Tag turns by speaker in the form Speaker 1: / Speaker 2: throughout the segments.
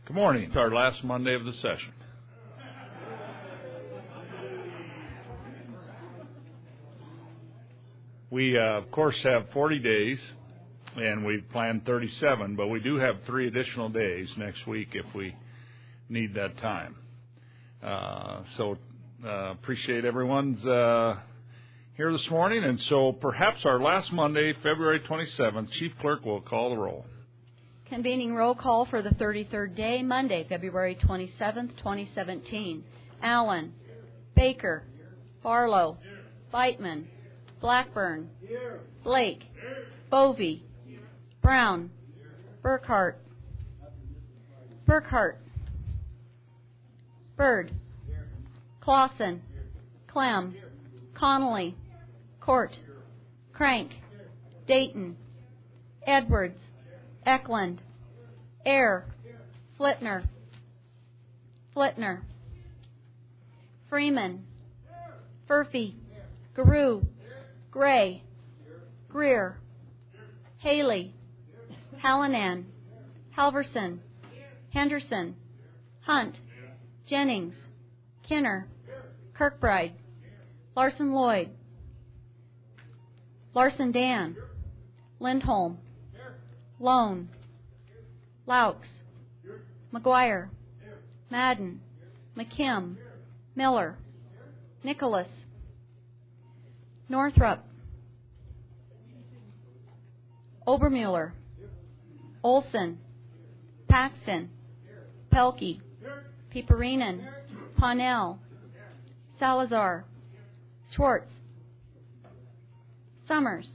Speaker 1: Good morning. It's our last Monday of the session. We, of course, have 40 days, and we've planned 37, but we do have 3 additional days next week if we need that time. Appreciate everyone's here this morning, and so perhaps our last Monday, February 27th, Chief Clerk will call the roll.
Speaker 2: Convening roll call for the 33rd day, Monday, February 27th, 2017. Allen, Baker, Barlow, Beitman, Blackburn, Blake, Bovey, Brown, Burkhart, Bird, Clausen, Clem, Connolly, Court, Crank, Dayton, Edwards, Eklund, Eyre, Flitner, Freeman, Furphy, Garou, Gray, Greer, Haley, Hallinan, Halverson, Henderson, Hunt, Jennings, Kinner, Kirkbride, Larson-Lloyd, Larson-Dan, Lindholm, Lone, Laux, McGuire, Madden, McKim, Miller, Nicholas, Northrup, Obermuller, Olson, Paxton, Pelkey, Piperinen, Ponnell, Salazar, Schwartz, Summers,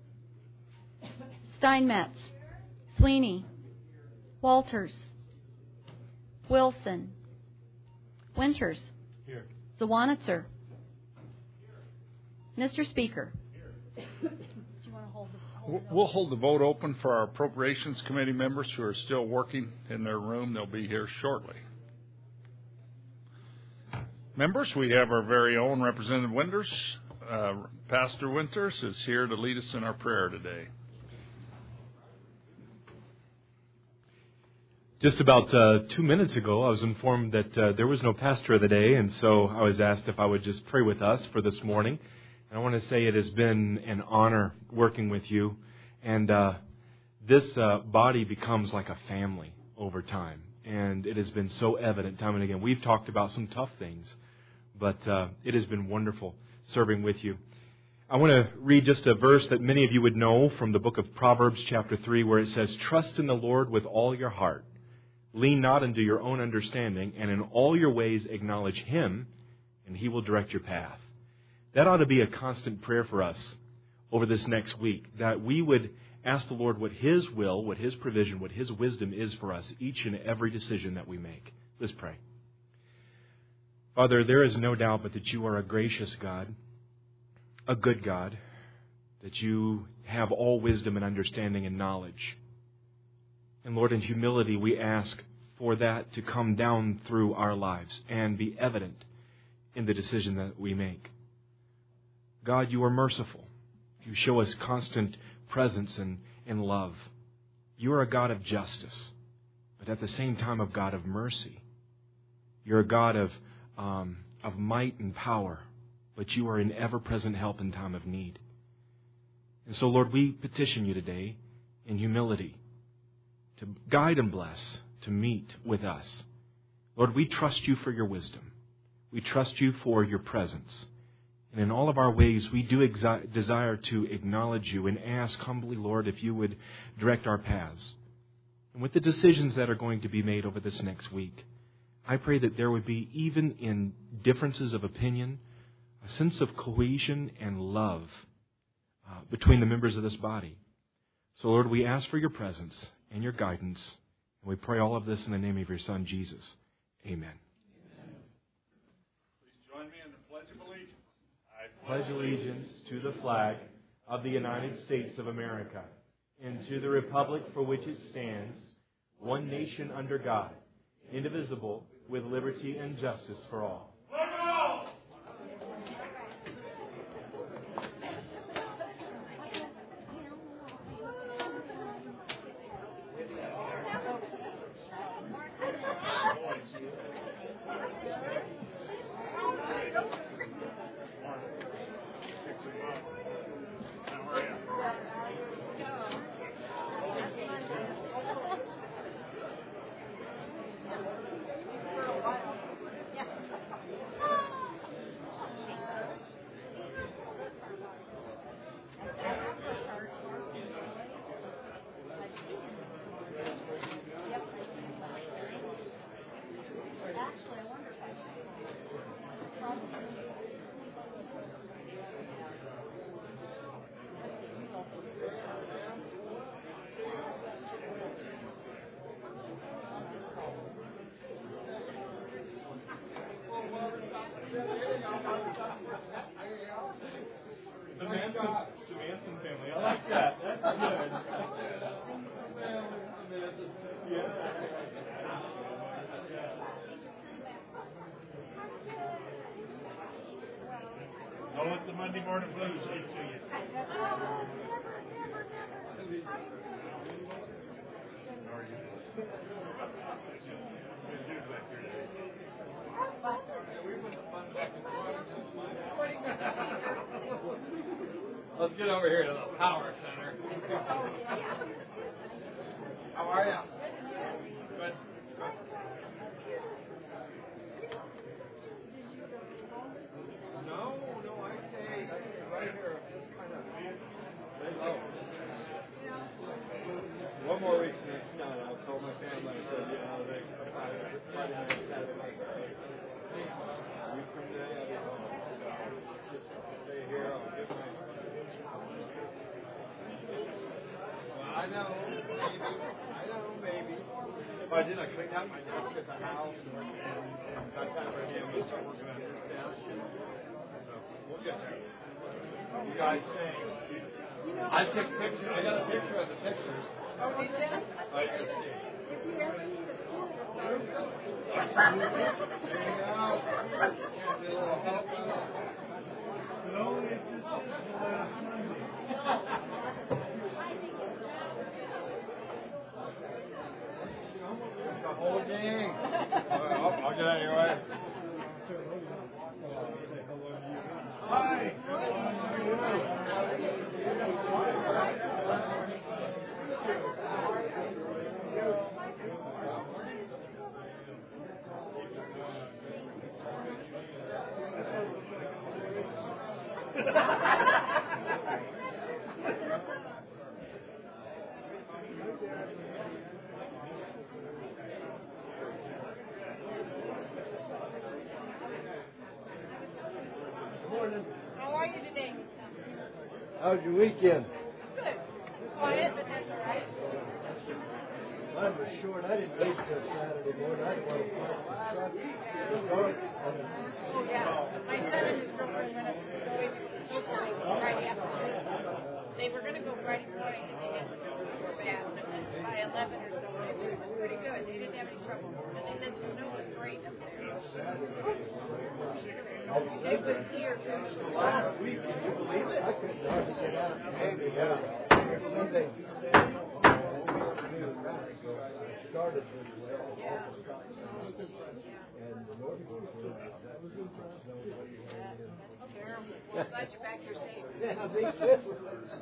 Speaker 2: Steinmetz, Sweeney, Walters, Wilson, Winters,
Speaker 3: Here.
Speaker 2: Zawanitzer. Mr. Speaker. Do you want to hold the
Speaker 1: We'll hold the vote open for our Appropriations Committee members who are still working in their room. They'll be here shortly. Members, we have our very own Representative Winters. Pastor Winters is here to lead us in our prayer today.
Speaker 3: Just about 2 minutes ago, I was informed that there was no pastor of the day, and so I was asked if I would just pray with us for this morning. And I want to say it has been an honor working with you, and this body becomes like a family over time, and it has been so evident time and again. We've talked about some tough things, but it has been wonderful serving with you. I want to read just a verse that many of you would know from the book of Proverbs chapter 3, where it says, "Trust in the Lord with all your heart. Lean not into your own understanding, and in all your ways acknowledge Him, and He will direct your path." That ought to be a constant prayer for us over this next week, that we would ask the Lord what His will, what His provision, what His wisdom is for us, each and every decision that we make. Let's pray. Father, there is no doubt but that you are a gracious God, a good God, that you have all wisdom and understanding and knowledge. And Lord, in humility, we ask for that to come down through our lives and be evident in the decision that we make. God, you are merciful. You show us constant presence and love. You are a God of justice, but at the same time a God of mercy. You're a God of might and power, but you are an ever-present help in time of need. And so, Lord, we petition you today in humility to guide and bless, to meet with us. Lord, we trust you for your wisdom. We trust you for your presence. And in all of our ways, we do desire to acknowledge you and ask humbly, Lord, if you would direct our paths. And with the decisions that are going to be made over this next week, I pray that there would be, even in differences of opinion, a sense of cohesion and love between the members of this body. So, Lord, we ask for your presence and your guidance. And we pray all of this in the name of your Son, Jesus. Amen.
Speaker 1: Please join me in the Pledge of Allegiance.
Speaker 3: I pledge allegiance to the flag of the United States of America and to the republic for which it stands, one nation under God, indivisible, with liberty and justice for all.
Speaker 1: Monday morning blues. See to you.
Speaker 4: Let's get over here to the Power Center. How are you? Good. No, I stayed right here. Just kind of lay low. One more week and it's done. I told my family, I said, Friday night, Saturday night. A week from today, I'll be home. Just stay here. I'll get my... Well, I know, maybe. If I did, I cleaned out my desk at the house and got kind of ready to start working on this down. So we'll get there. You guys say. I took pictures. I got a picture of the pictures.
Speaker 2: Oh, did you?
Speaker 4: I can see.
Speaker 2: If you ever need a school,
Speaker 4: There you go. Can't do a little help out. No, it's just the last the whole gang. I'll get out of your way. Hi.
Speaker 2: how are you today?
Speaker 5: How's your weekend?
Speaker 2: Good. Quiet, but that's all right.
Speaker 5: Mine was short. I didn't leave till Saturday morning. I didn't want to park the truck. It was dark.
Speaker 2: Oh, yeah. My son and his girlfriend went up to the snowboarding Friday afternoon. They were going to go Friday morning, and they had were bad. But then by 11 or so, it was pretty good. They didn't have any trouble. And they said the snow was great up there. It was here, too.
Speaker 5: Last week, can you believe it? I couldn't hardly get out. Sunday. So I started with and the Lord
Speaker 2: Glad you're back here safe.
Speaker 5: Yeah, me too.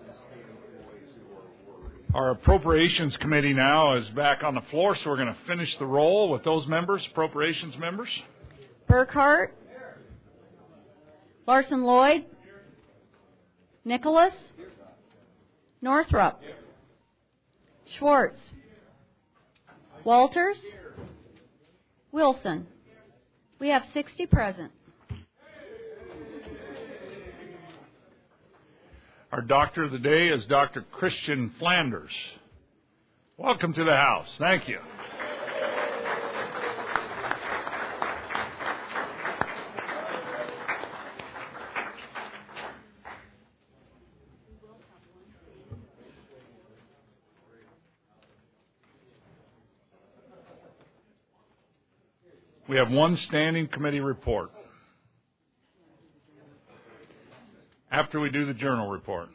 Speaker 1: Our Appropriations Committee now is back on the floor, so we're going to finish the roll with those members, appropriations members.
Speaker 6: Burkhart, Larson Lloyd, Nicholas, Northrup, Schwartz, Walters, Wilson. We have 60 present.
Speaker 1: Our doctor of the day is Dr. Christian Flanders. Welcome to the House. Thank you. We have one standing committee report. After we do the journal report.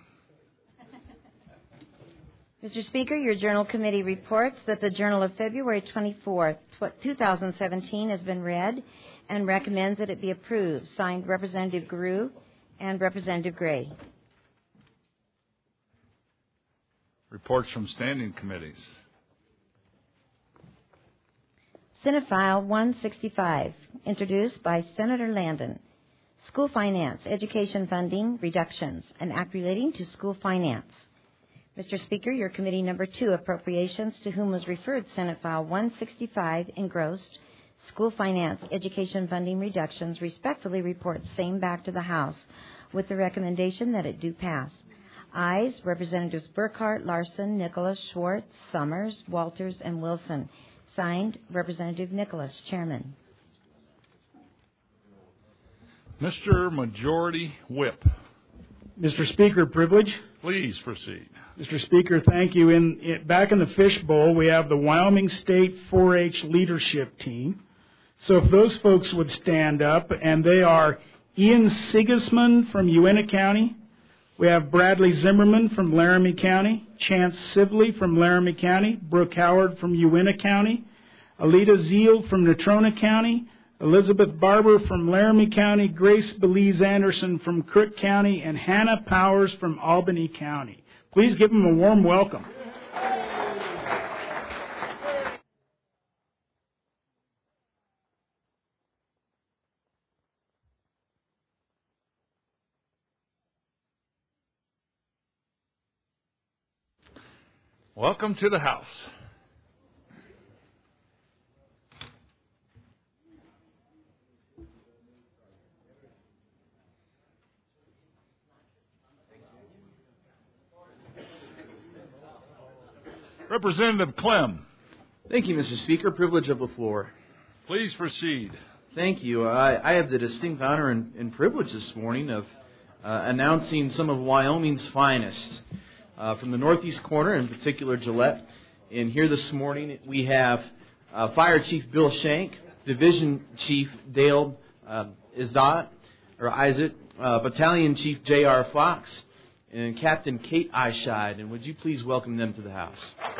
Speaker 6: Mr. Speaker, your Journal Committee reports that the Journal of February 24th, 2017 has been read and recommends that it be approved. Signed, Representative Grew and Representative Gray.
Speaker 1: Reports from standing committees.
Speaker 6: Senate File 165, introduced by Senator Landon. School Finance, Education Funding Reductions, an act relating to school finance. Mr. Speaker, your Committee Number 2, Appropriations, to whom was referred Senate File 165, engrossed, School Finance, Education Funding Reductions, respectfully reports same back to the House, with the recommendation that it do pass. Ayes, Representatives Burkhart, Larson, Nicholas, Schwartz, Summers, Walters, and Wilson. Signed, Representative Nicholas, Chairman.
Speaker 1: Mr. Majority Whip.
Speaker 7: Mr. Speaker, privilege.
Speaker 1: Please proceed.
Speaker 7: Mr. Speaker, thank you. Back in the fishbowl, we have the Wyoming State 4-H leadership team. So if those folks would stand up, and they are Ian Sigismund from Uintah County. We have Bradley Zimmerman from Laramie County, Chance Sibley from Laramie County, Brooke Howard from Uintah County, Alita Zeal from Natrona County, Elizabeth Barber from Laramie County, Grace Belize Anderson from Crook County, and Hannah Powers from Albany County. Please give them a warm welcome.
Speaker 1: Welcome to the house. Representative Clem,
Speaker 8: Thank you, Mr. Speaker. Privilege of the floor.
Speaker 1: please proceed.
Speaker 8: Thank you. I have the distinct honor and privilege this morning of announcing some of Wyoming's finest from the northeast corner, in particular Gillette. And here this morning we have Fire Chief Bill Shank, Division Chief Dale Isaac, Battalion Chief J.R. Fox, and Captain Kate Eyeshide. And would you please welcome them to the house?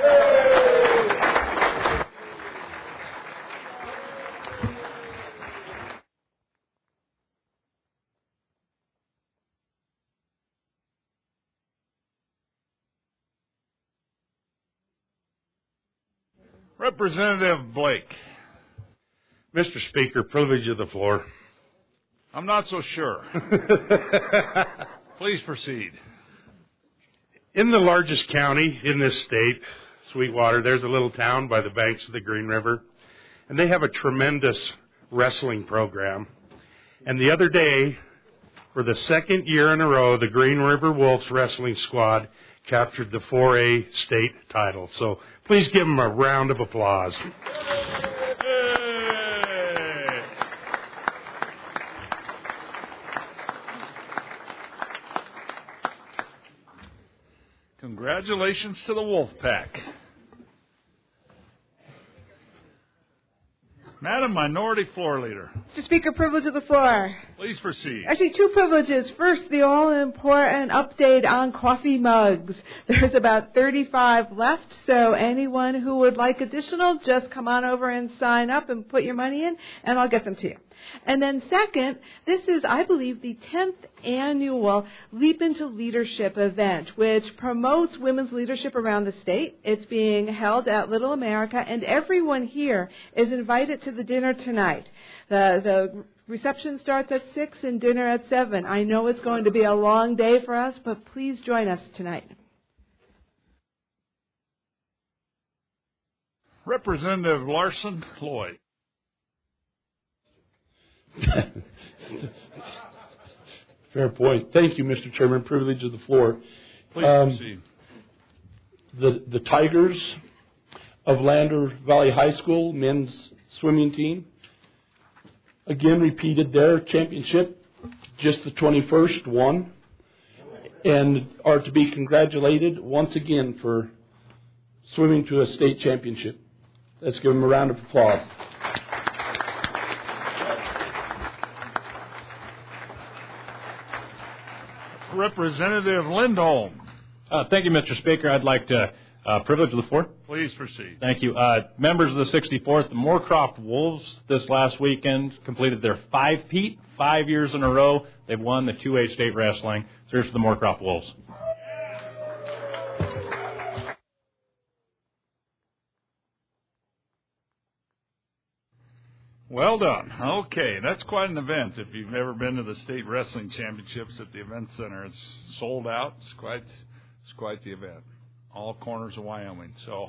Speaker 1: Representative Blake.
Speaker 9: Mr. Speaker, privilege of the floor.
Speaker 1: I'm not so sure. Please proceed.
Speaker 9: In the largest county in this state, Sweetwater, there's a little town by the banks of the Green River, and they have a tremendous wrestling program. And the other day, for the second year in a row, the Green River Wolves wrestling squad captured the 4A state title. So please give them a round of applause.
Speaker 1: Congratulations to the Wolf Pack. Madam Minority Floor Leader,
Speaker 10: Mr. Speaker, privilege of the floor.
Speaker 1: please proceed.
Speaker 10: Actually, two privileges. First, the all-important update on coffee mugs. There's about 35 left, so anyone who would like additional, just come on over and sign up and put your money in, and I'll get them to you. And then second, this is, I believe, the 10th annual Leap into Leadership event, which promotes women's leadership around the state. It's being held at Little America, and everyone here is invited to the dinner tonight. The reception starts at 6 and dinner at 7. I know it's going to be a long day for us, but please join us tonight.
Speaker 1: Representative Larson Lloyd.
Speaker 9: Fair point. Thank you, Mr. Chairman. Privilege of the floor.
Speaker 1: Please proceed.
Speaker 9: The Tigers of Lander Valley High School men's swimming team again repeated their championship, just the 21st won, and are to be congratulated once again for swimming to a state championship. Let's give them a round of applause.
Speaker 1: Representative Lindholm.
Speaker 11: Thank you, Mr. Speaker. I'd like to privilege of the floor.
Speaker 1: Please proceed.
Speaker 11: Thank you. Members of the 64th, the Moorcroft Wolves this last weekend completed their 5-peat, 5 years in a row. They've won the 2A state wrestling. So here's for the Moorcroft Wolves.
Speaker 1: Well done. Okay, that's quite an event. If you've never been to the state wrestling championships at the event center, it's sold out. It's quite the event. All corners of Wyoming. So,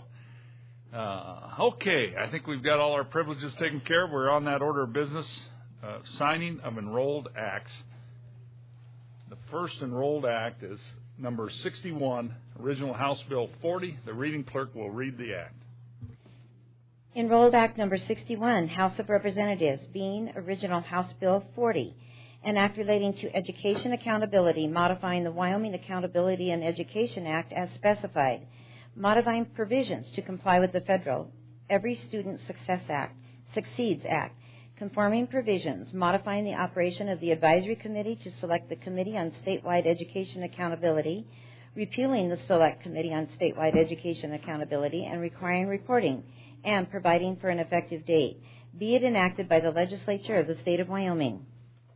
Speaker 1: okay, I think we've got all our privileges taken care of. We're on that order of business. Signing of enrolled acts. The first enrolled act is number 61, original House Bill 40. The reading clerk will read the act.
Speaker 6: Enrolled Act Number 61, House of Representatives, being Original House Bill 40, an act relating to education accountability, modifying the Wyoming Accountability and Education Act as specified, modifying provisions to comply with the federal Every Student Succeeds Act, conforming provisions, modifying the operation of the advisory committee to select the Committee on Statewide Education Accountability, repealing the Select Committee on Statewide Education Accountability, and requiring reporting, and providing for an effective date. Be it enacted by the legislature of the state of Wyoming.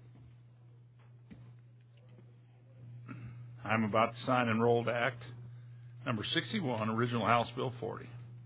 Speaker 1: I'm about to sign Enrolled Act number 61, Original House Bill 40.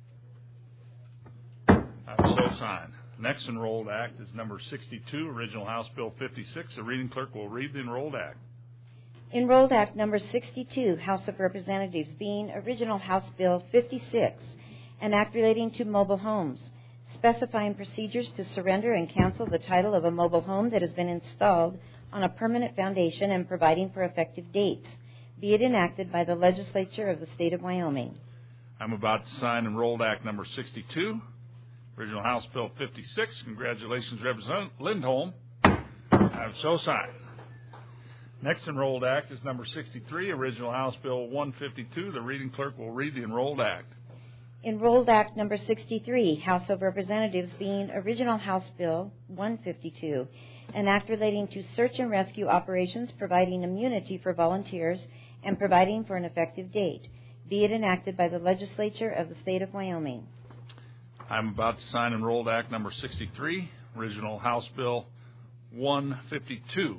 Speaker 1: I've so signed. Next Enrolled Act is number 62, Original House Bill 56. The reading clerk will read the Enrolled Act.
Speaker 6: Enrolled Act number 62, House of Representatives, being Original House Bill 56, an act relating to mobile homes, specifying procedures to surrender and cancel the title of a mobile home that has been installed on a permanent foundation and providing for effective dates. Be it enacted by the legislature of the state of Wyoming.
Speaker 1: I'm about to sign Enrolled Act number 62, Original House Bill 56. Congratulations, Representative Lindholm. I've so signed. Next Enrolled Act is number 63, Original House Bill 152. The reading clerk will read the Enrolled Act.
Speaker 6: Enrolled Act number 63, House of Representatives, being Original House Bill 152, an act relating to search and rescue operations, providing immunity for volunteers, and providing for an effective date. Be it enacted by the legislature of the state of Wyoming.
Speaker 1: I'm about to sign Enrolled Act number 63, Original House Bill 152.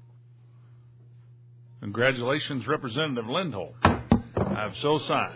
Speaker 1: Congratulations, Representative Lindholm. I've so signed.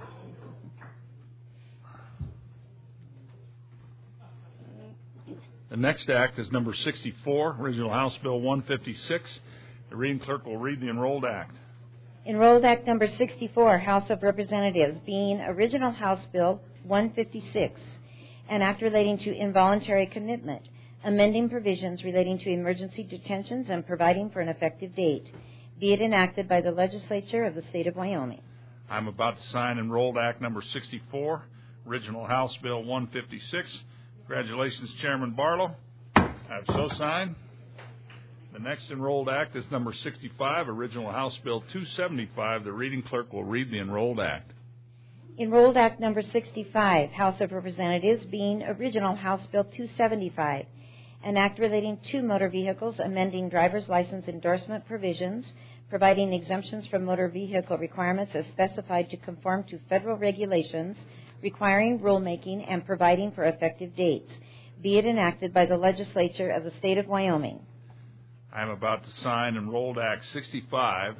Speaker 1: The next act is number 64, Original House Bill 156. The reading clerk will read the Enrolled Act.
Speaker 6: Enrolled Act number 64, House of Representatives, being Original House Bill 156, an act relating to involuntary commitment, amending provisions relating to emergency detentions and providing for an effective date. Be it enacted by the legislature of the state of Wyoming.
Speaker 1: I'm about to sign Enrolled Act number 64, Original House Bill 156. Congratulations, Chairman Barlow. I've so signed. The next Enrolled Act is number 65, Original House Bill 275. The reading clerk will read the Enrolled Act.
Speaker 6: Enrolled Act number 65, House of Representatives, being Original House Bill 275, an act relating to motor vehicles, amending driver's license endorsement provisions, providing exemptions from motor vehicle requirements as specified to conform to federal regulations, requiring rulemaking, and providing for effective dates. Be it enacted by the legislature of the state of Wyoming.
Speaker 1: I am about to sign Enrolled Act 65,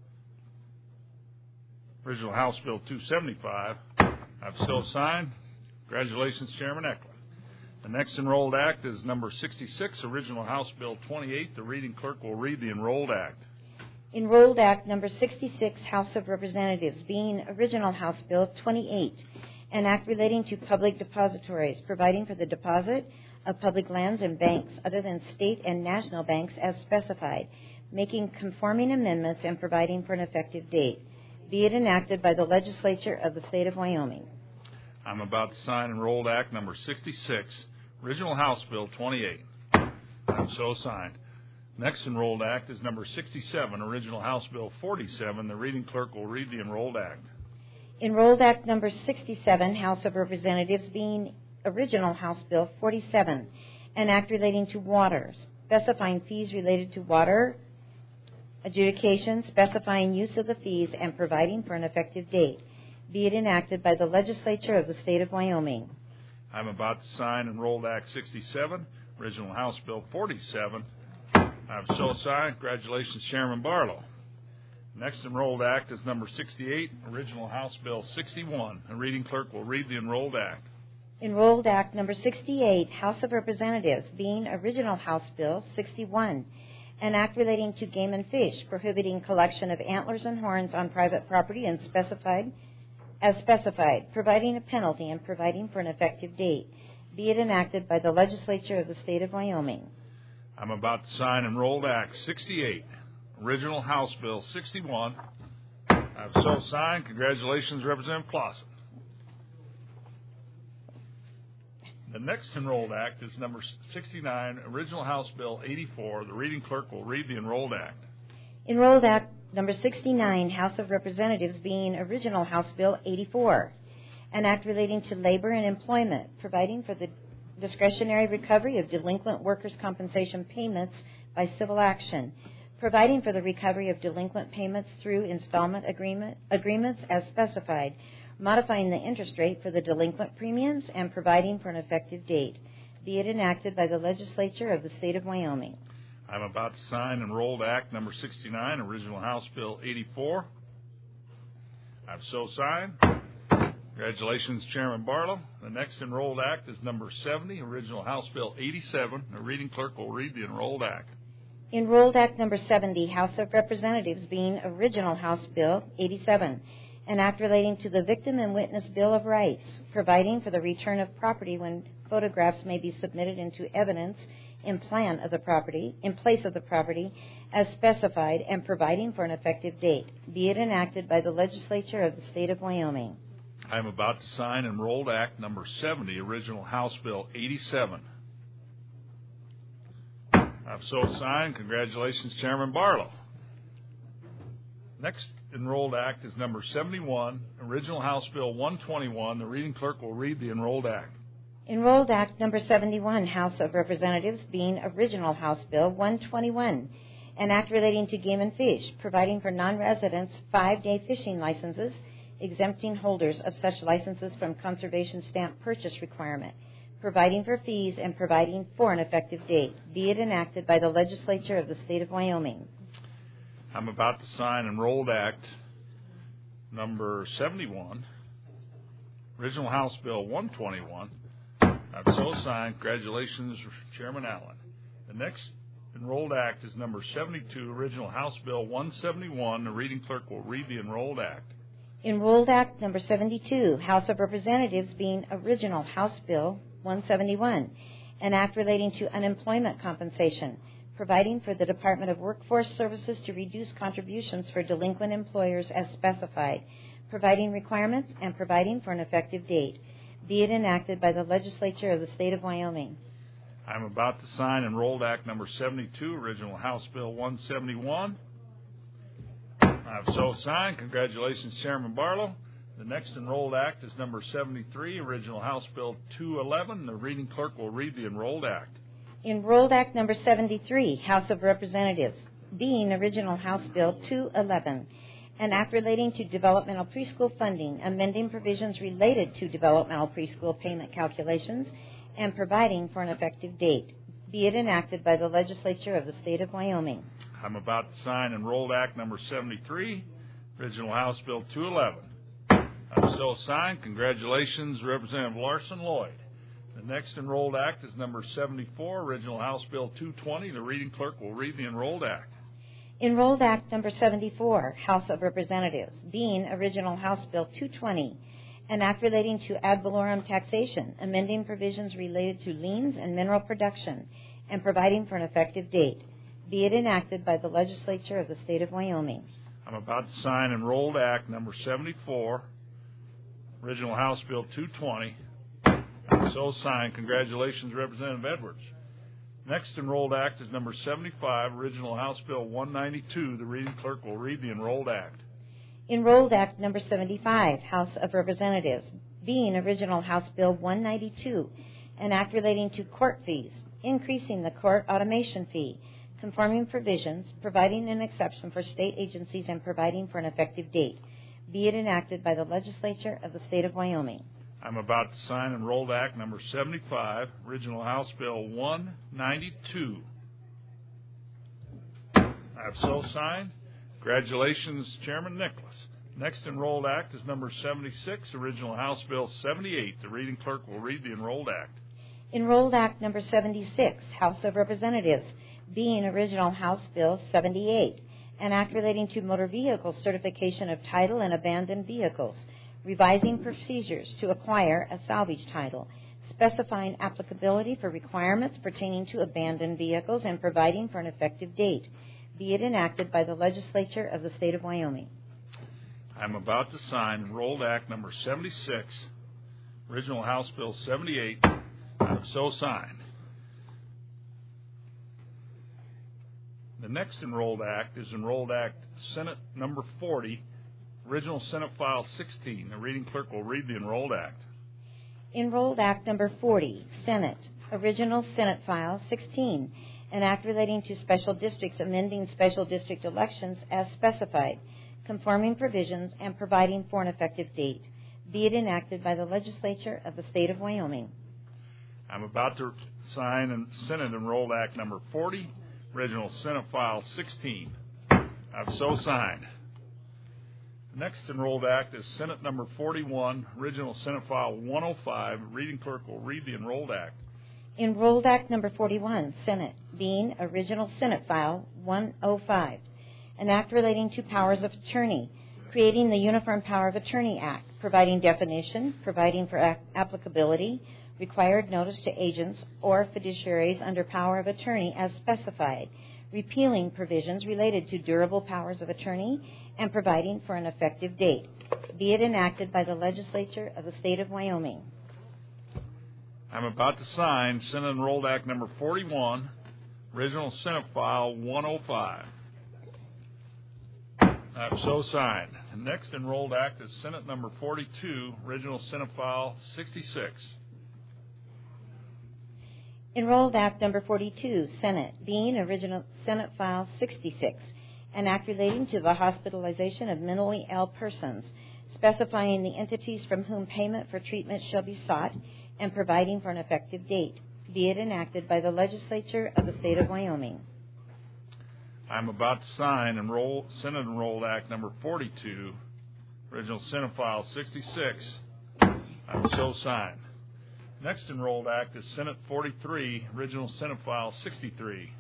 Speaker 1: Original House Bill 275. I've so signed. Congratulations, Chairman Eklund. The next Enrolled Act is number 66, Original House Bill 28. The reading clerk will read the Enrolled Act.
Speaker 6: Enrolled Act number 66, House of Representatives, being Original House Bill 28, an act relating to public depositories, providing for the deposit of public lands in banks other than state and national banks as specified, making conforming amendments and providing for an effective date. Be it enacted by the legislature of the state of Wyoming.
Speaker 1: I'm about to sign Enrolled Act number 66, Original House Bill 28. I'm so signed. Next Enrolled Act is number 67, Original House Bill 47. The reading clerk will read the Enrolled Act.
Speaker 6: Enrolled Act number 67, House of Representatives, being Original House Bill 47, an act relating to water, specifying fees related to water adjudication, specifying use of the fees, and providing for an effective date. Be it enacted by the legislature of the state of Wyoming.
Speaker 1: I'm about to sign Enrolled Act 67, Original House Bill 47. I've so signed. Congratulations, Chairman Barlow. Next Enrolled Act is number 68, Original House Bill 61. The reading clerk will read the Enrolled Act.
Speaker 6: Enrolled Act number 68, House of Representatives, being Original House Bill 61, an act relating to game and fish, prohibiting collection of antlers and horns on private property and specified, providing a penalty and providing for an effective date. Be it enacted by the legislature of the state of Wyoming.
Speaker 1: I'm about to sign Enrolled Act 68, Original House Bill 61. I've so signed. Congratulations, Representative Clausen. The next Enrolled Act is number 69, Original House Bill 84. The reading clerk will read the Enrolled Act.
Speaker 6: Enrolled Act number 69, House of Representatives, being Original House Bill 84, an act relating to labor and employment, providing for the discretionary recovery of delinquent workers' compensation payments by civil action, providing for the recovery of delinquent payments through installment agreements as specified, modifying the interest rate for the delinquent premiums, and providing for an effective date. Be it enacted by the legislature of the state of Wyoming.
Speaker 1: I'm about to sign Enrolled Act number 69, Original House Bill 84. I've so signed. Congratulations, Chairman Barlow. The next Enrolled Act is number 70, Original House Bill 87. The reading clerk will read the Enrolled Act.
Speaker 6: Enrolled Act number 70, House of Representatives, being Original House Bill 87, an act relating to the Victim and Witness Bill of Rights, providing for the return of property when photographs may be submitted into evidence in place of the property as specified, and providing for an effective date. Be it enacted by the legislature of the state of Wyoming.
Speaker 1: I am about to sign Enrolled Act number 70, Original House Bill 87. I've so signed. Congratulations, Chairman Barlow. Next Enrolled Act is number 71, Original House Bill 121. The reading clerk will read the Enrolled Act.
Speaker 6: Enrolled Act number 71, House of Representatives, being Original House Bill 121, an act relating to game and fish, providing for non-residents 5-day fishing licenses, exempting holders of such licenses from conservation stamp purchase requirement, providing for fees, and providing for an effective date. Be it enacted by the legislature of the state of Wyoming.
Speaker 1: I'm about to sign Enrolled Act number 71, Original House Bill 121. I've so signed. Congratulations, Chairman Allen. The next Enrolled Act is number 72, Original House Bill 171. The reading clerk will read the Enrolled Act.
Speaker 6: Enrolled Act number 72, House of Representatives, being Original House Bill 171, an act relating to unemployment compensation, providing for the Department of Workforce Services to reduce contributions for delinquent employers as specified, providing requirements, and providing for an effective date. Be it enacted by the legislature of the state of Wyoming.
Speaker 1: I'm about to sign Enrolled Act number 72, Original House Bill 171. I've so signed. Congratulations, Chairman Barlow. The next Enrolled Act is number 73, Original House Bill 211. The reading clerk will read the Enrolled Act.
Speaker 6: Enrolled Act number 73, House of Representatives, being Original House Bill 211, an act relating to developmental preschool funding, amending provisions related to developmental preschool payment calculations, and providing for an effective date. Be it enacted by the legislature of the state of Wyoming.
Speaker 1: I'm about to sign Enrolled Act number 73, Original House Bill 211. I've so signed. Congratulations, Representative Larson Lloyd. The next Enrolled Act is number 74, Original House Bill 220. The reading clerk will read the Enrolled Act.
Speaker 6: Enrolled Act number 74, House of Representatives, being Original House Bill 220, an act relating to ad valorem taxation, amending provisions related to liens and mineral production, and providing for an effective date. Be it enacted by the legislature of the state of Wyoming.
Speaker 1: I'm about to sign Enrolled Act number 74, Original House Bill 220. I'm so signed. Congratulations, Representative Edwards. Next Enrolled Act is number 75, Original House Bill 192. The reading clerk will read the Enrolled Act.
Speaker 6: Enrolled Act number 75, House of Representatives, being Original House Bill 192, an act relating to court fees, increasing the court automation fee, conforming provisions, providing an exception for state agencies, and providing for an effective date. Be it enacted by the legislature of the state of Wyoming.
Speaker 1: I'm about to sign Enrolled Act number 75, Original House Bill 192. I've so signed. Congratulations, Chairman Nicholas. Next Enrolled Act is number 76, Original House Bill 78. The reading clerk will read the Enrolled Act.
Speaker 6: Enrolled Act number 76, House of Representatives, being Original House Bill 78, an act relating to motor vehicle certification of title and abandoned vehicles, revising procedures to acquire a salvage title, specifying applicability for requirements pertaining to abandoned vehicles, and providing for an effective date. Be it enacted by the legislature of the state of Wyoming.
Speaker 1: I'm about to sign Enrolled Act number 76, Original House Bill 78. I'm so signed. The next Enrolled Act is Enrolled Act Senate number 40, Original Senate File 16. The reading clerk will read the Enrolled Act.
Speaker 6: Enrolled Act number 40, Senate, Original Senate File 16, an act relating to special districts amending special district elections as specified, conforming provisions, and providing for an effective date. Be it enacted by the legislature of the state of Wyoming.
Speaker 1: I'm about to sign Senate Enrolled Act number 40, Original Senate File 16. I've so signed. The next Enrolled Act is Senate number 41, Original Senate File 105. Reading clerk will read the Enrolled Act.
Speaker 6: Enrolled Act number 41, Senate, being Original Senate File 105, an act relating to powers of attorney, creating the Uniform Power of Attorney Act, providing definition, providing for applicability, required notice to agents or fiduciaries under power of attorney as specified, repealing provisions related to durable powers of attorney, and providing for an effective date. Be it enacted by the legislature of the state of Wyoming.
Speaker 1: I'm about to sign Senate Enrolled Act number 41, Original Senate File 105. I've so signed. The next Enrolled Act is Senate number 42, Original Senate File 66.
Speaker 6: Enrolled Act number 42, Senate, being Original Senate File 66, an act relating to the hospitalization of mentally ill persons, specifying the entities from whom payment for treatment shall be sought, and providing for an effective date. Be it enacted by the legislature of the state of Wyoming.
Speaker 1: I'm about to sign Senate Enrolled Act number 42, Original Senate File 66. I'm so signed. Next Enrolled Act is Senate 43, Original Senate File 63.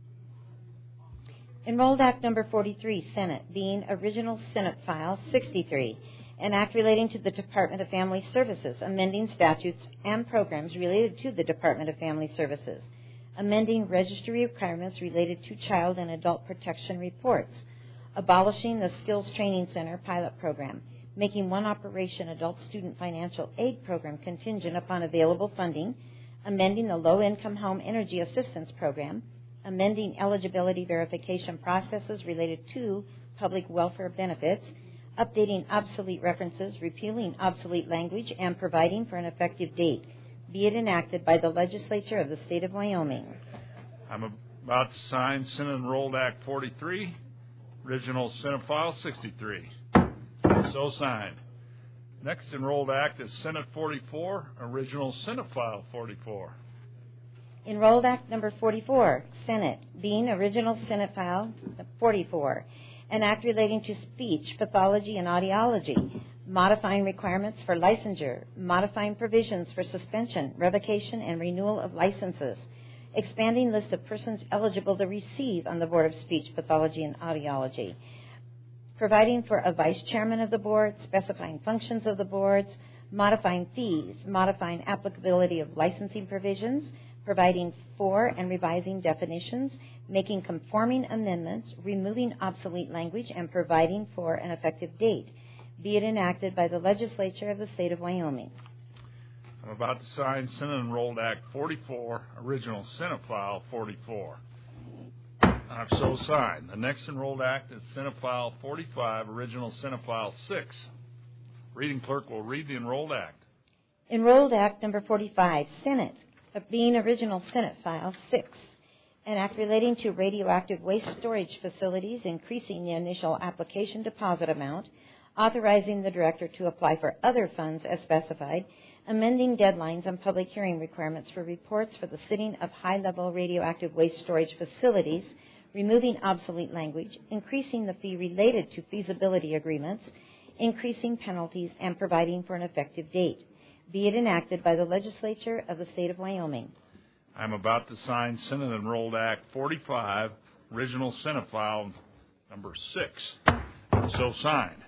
Speaker 6: Enrolled Act number 43, Senate, being Original Senate File 63, an act relating to the Department of Family Services, amending statutes and programs related to the Department of Family Services, amending registry requirements related to child and adult protection reports, abolishing the Skills Training Center pilot program, making one Operation Adult Student Financial Aid Program contingent upon available funding, amending the Low-Income Home Energy Assistance Program, amending eligibility verification processes related to public welfare benefits, updating obsolete references, repealing obsolete language, and providing for an effective date. Be it enacted by the legislature of the state of Wyoming.
Speaker 1: I'm about to sign Senate Enrolled Act 43, Original Senate File 63. So signed. Next Enrolled Act is Senate 44, Original Senate File 44.
Speaker 6: Enrolled Act number 44, Senate, being Original Senate File 44, an act relating to speech, pathology, and audiology, modifying requirements for licensure, modifying provisions for suspension, revocation, and renewal of licenses, expanding list of persons eligible to receive on the Board of Speech, Pathology, and Audiology, providing for a vice chairman of the board, specifying functions of the boards, modifying fees, modifying applicability of licensing provisions, providing for and revising definitions, making conforming amendments, removing obsolete language, and providing for an effective date. Be it enacted by the legislature of the state of Wyoming.
Speaker 1: I'm about to sign Senate Enrolled Act 44, Original Senate File 44. I've so signed. The next Enrolled Act is Senate File 45, Original Senate File 6. Reading clerk will read the Enrolled Act.
Speaker 6: Enrolled Act number 45, Senate, being Original Senate File 6, an act relating to radioactive waste storage facilities, increasing the initial application deposit amount, authorizing the director to apply for other funds as specified, amending deadlines and public hearing requirements for reports for the sitting of high-level radioactive waste storage facilities, removing obsolete language, increasing the fee related to feasibility agreements, increasing penalties, and providing for an effective date. Be it enacted by the legislature of the state of Wyoming.
Speaker 1: I'm about to sign Senate Enrolled Act 45, Original Senate File number 6. So signed.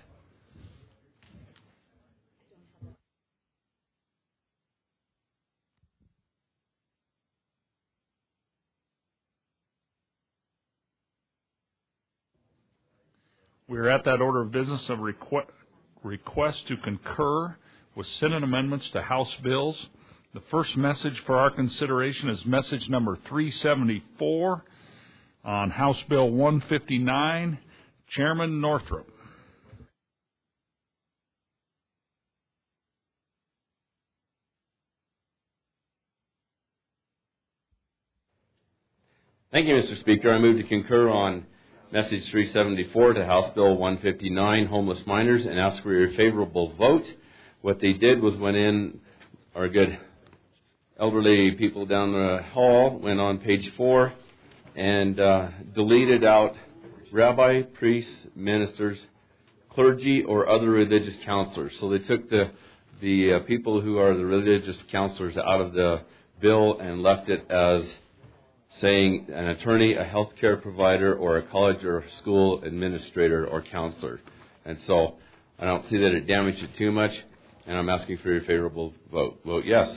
Speaker 1: We're at that order of business of request to concur with Senate amendments to House bills. The first message for our consideration is message number 374 on House Bill 159. Chairman Northrup.
Speaker 12: Thank you, Mr. Speaker. I move to concur on Message 374 to House Bill 159, homeless minors, and ask for your favorable vote. What they did was went in, our good elderly people down the hall, went on page 4 and deleted out rabbi, priests, ministers, clergy, or other religious counselors. So they took the people who are the religious counselors out of the bill and left it as saying an attorney, a health care provider, or a college or school administrator or counselor. And so I don't see that it damaged it too much, and I'm asking for your favorable vote. Vote yes.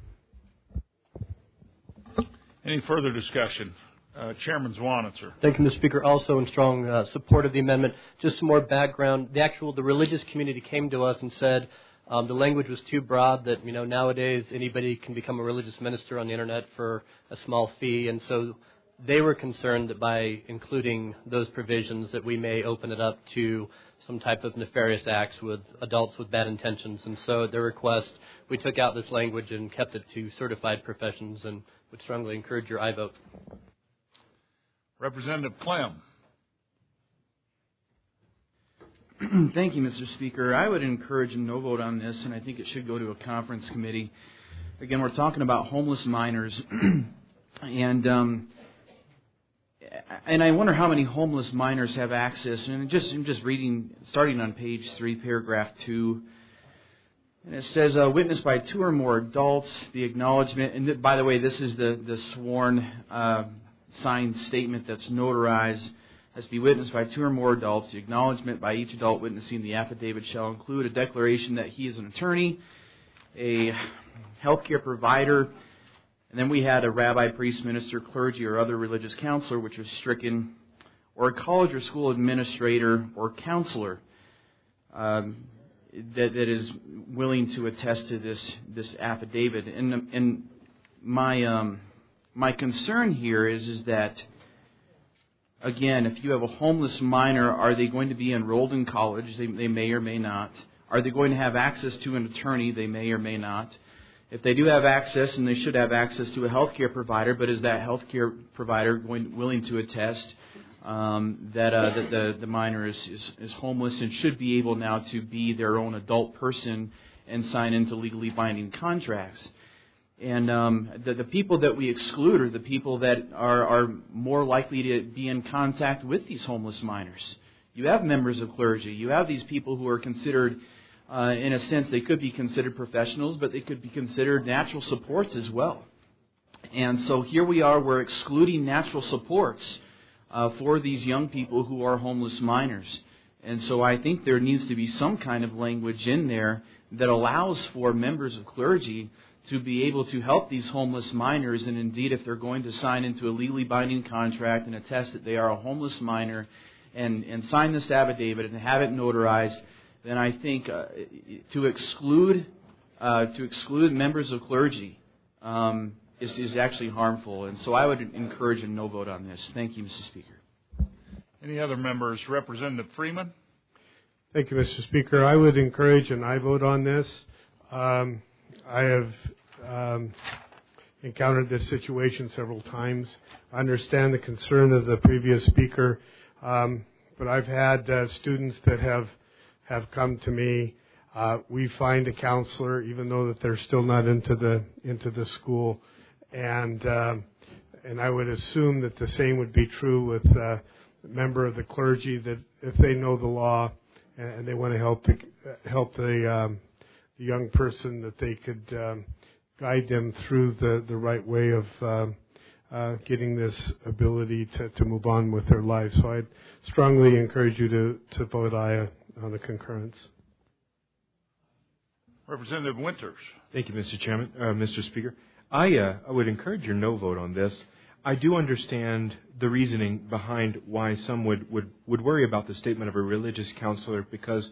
Speaker 1: Any further discussion? Chairman Zwanitzer.
Speaker 13: Thank you, Mr. Speaker. Also in strong support of the amendment. Just some more background. The religious community came to us and said the language was too broad, that nowadays anybody can become a religious minister on the internet for a small fee, and so they were concerned that by including those provisions that we may open it up to some type of nefarious acts with adults with bad intentions. And so at their request, we took out this language and kept it to certified professions, and would strongly encourage your aye vote.
Speaker 1: Representative Clem.
Speaker 8: Thank you, Mr. Speaker. I would encourage a no vote on this, and I think it should go to a conference committee. Again, we're talking about homeless minors, and I wonder how many homeless minors have access. And I'm just reading, starting on page 3, paragraph 2. And it says, witnessed by 2 or more adults, the acknowledgement, and by the way, this is the sworn signed statement that's notarized, has to be witnessed by 2 or more adults. The acknowledgement by each adult witnessing the affidavit shall include a declaration that he is an attorney, a healthcare provider, and then we had a rabbi, priest, minister, clergy, or other religious counselor, which was stricken, or a college or school administrator or counselor that is willing to attest to this affidavit. And my concern here is that, again, if you have a homeless minor, are they going to be enrolled in college? They may or may not. Are they going to have access to an attorney? They may or may not. If they do have access, and they should have access to a healthcare provider, but is that healthcare provider willing to attest that the minor is homeless and should be able now to be their own adult person and sign into legally binding contracts? And the people that we exclude are the people that are more likely to be in contact with these homeless minors. You have members of clergy. You have these people who are considered, in a sense, they could be considered professionals, but they could be considered natural supports as well. And so here we are, we're excluding natural supports for these young people who are homeless minors. And so I think there needs to be some kind of language in there that allows for members of clergy to be able to help these homeless minors, and indeed if they're going to sign into a legally binding contract and attest that they are a homeless minor and sign this affidavit and have it notarized, then I think to exclude members of clergy is actually harmful. And so I would encourage a no vote on this. Thank you, Mr. Speaker.
Speaker 1: Any other members? Representative Freeman.
Speaker 14: Thank you, Mr. Speaker. I would encourage an aye vote on this. I have encountered this situation several times. I understand the concern of the previous speaker, but I've had students that have come to me. We find a counselor, even though that they're still not into the school, and I would assume that the same would be true with a member of the clergy, that if they know the law and they want to help the young person, that they could guide them through the right way of getting this ability to move on with their life. So I'd strongly encourage you to vote aye on the concurrence.
Speaker 1: Representative Winters.
Speaker 3: Thank you, Mr. Chairman, Mr. Speaker. I would encourage your no vote on this. I do understand the reasoning behind why some would worry about the statement of a religious counselor, because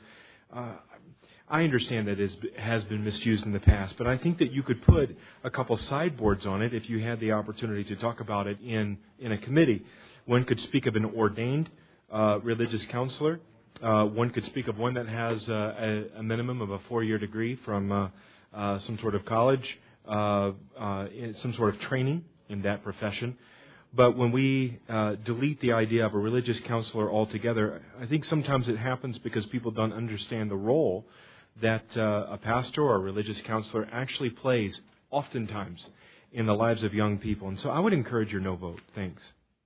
Speaker 3: I understand that it has been misused in the past, but I think that you could put a couple sideboards on it if you had the opportunity to talk about it in a committee. One could speak of an ordained religious counselor. One could speak of one that has a minimum of a 4-year degree from some sort of college, some sort of training in that profession. But when we delete the idea of a religious counselor altogether, I think sometimes it happens because people don't understand the role that a pastor or a religious counselor actually plays oftentimes in the lives of young people. And so I would encourage your no vote. Thanks.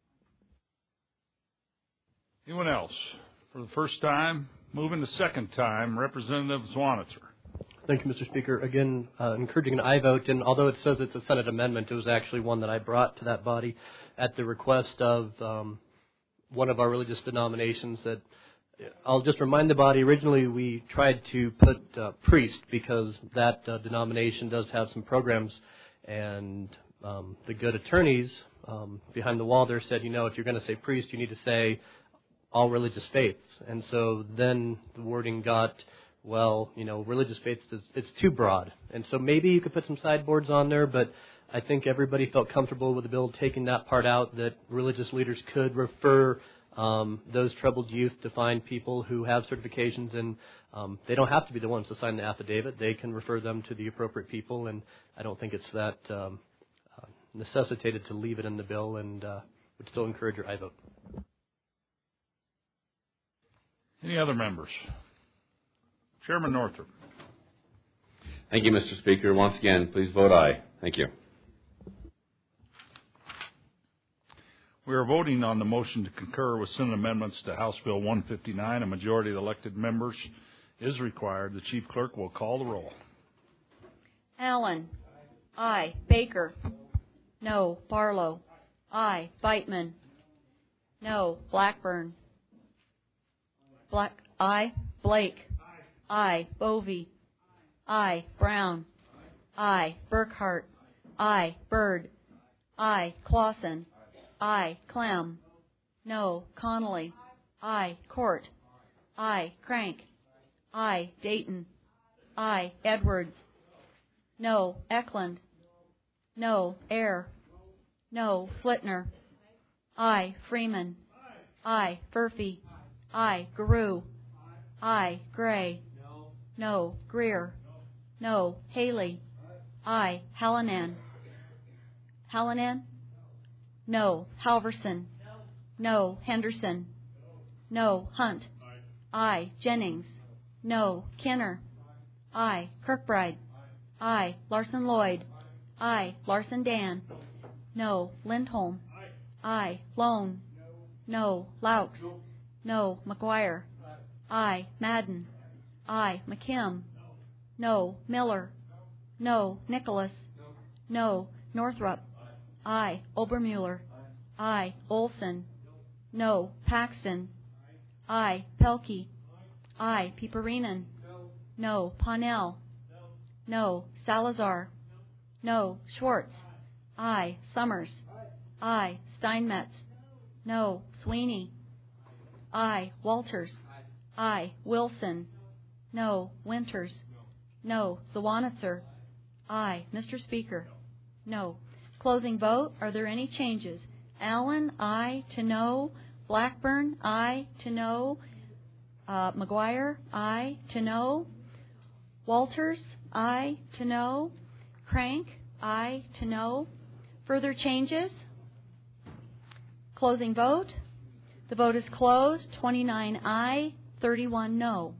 Speaker 1: Anyone else? For the first time, moving the second time, Representative Zwanitzer.
Speaker 13: Thank you, Mr. Speaker. Again, encouraging an aye vote, and although it says it's a Senate amendment, it was actually one that I brought to that body at the request of one of our religious denominations. That I'll just remind the body, originally we tried to put priest because that denomination does have some programs, and the good attorneys behind the wall there said, if you're going to say priest, you need to say all religious faiths. And so then the wording got, religious faiths, it's too broad. And so maybe you could put some sideboards on there, but I think everybody felt comfortable with the bill taking that part out, that religious leaders could refer those troubled youth to find people who have certifications, and they don't have to be the ones to sign the affidavit. They can refer them to the appropriate people, and I don't think it's that necessitated to leave it in the bill, and would still encourage your aye vote.
Speaker 1: Any other members? Chairman Northrup.
Speaker 12: Thank you, Mr. Speaker. Once again, please vote aye. Thank you.
Speaker 1: We are voting on the motion to concur with Senate amendments to House Bill 159. A majority of the elected members is required. The Chief Clerk will call the roll.
Speaker 15: Allen. Aye. Baker. No. Barlow. Aye. Beitman. No. Blackburn. Aye. Blake. Aye. Bovee. Aye. Brown. Aye. Burkhart. Aye. Byrd. Aye. Clausen. Aye. Clem. No. Connolly. Aye. Court. Aye. Crank. Aye. Dayton. Aye. Edwards. No. Eklund. No. Ayer. No. Flitner. Aye. Freeman. Aye. Furphy. Aye. Garou. Aye. Gray. No. Greer. No. Haley. Aye. Hallinan. Hallinan. No. Halverson. No. Henderson. No. Hunt. Aye. Jennings. No. Kenner. Aye. Kirkbride. Aye. Larson Lloyd. Aye. Larson Dan. No. Lindholm. Aye. Lone. No. Laux. No. McGuire. Aye. Madden. Aye. McKim. No. Miller. No. Nicholas. No. Northrup. Aye. Obermuller. Aye. Olson. No. Paxton. Aye. Pelkey. Aye. Piperinen. No. Parnell. No. Salazar. No. Schwartz. Aye. Summers. Aye. Steinmetz. No. Sweeney. Aye. Walters. Aye. Wilson. No. Winters. No. Zwanitzer. Aye. Mr. Speaker. No. Closing vote. Are there any changes? Allen, aye to no. Blackburn, aye to no. McGuire, aye to no. Walters, aye to no. Crank, aye to no. Further changes? Closing vote. The vote is closed. 29 aye, 31 no.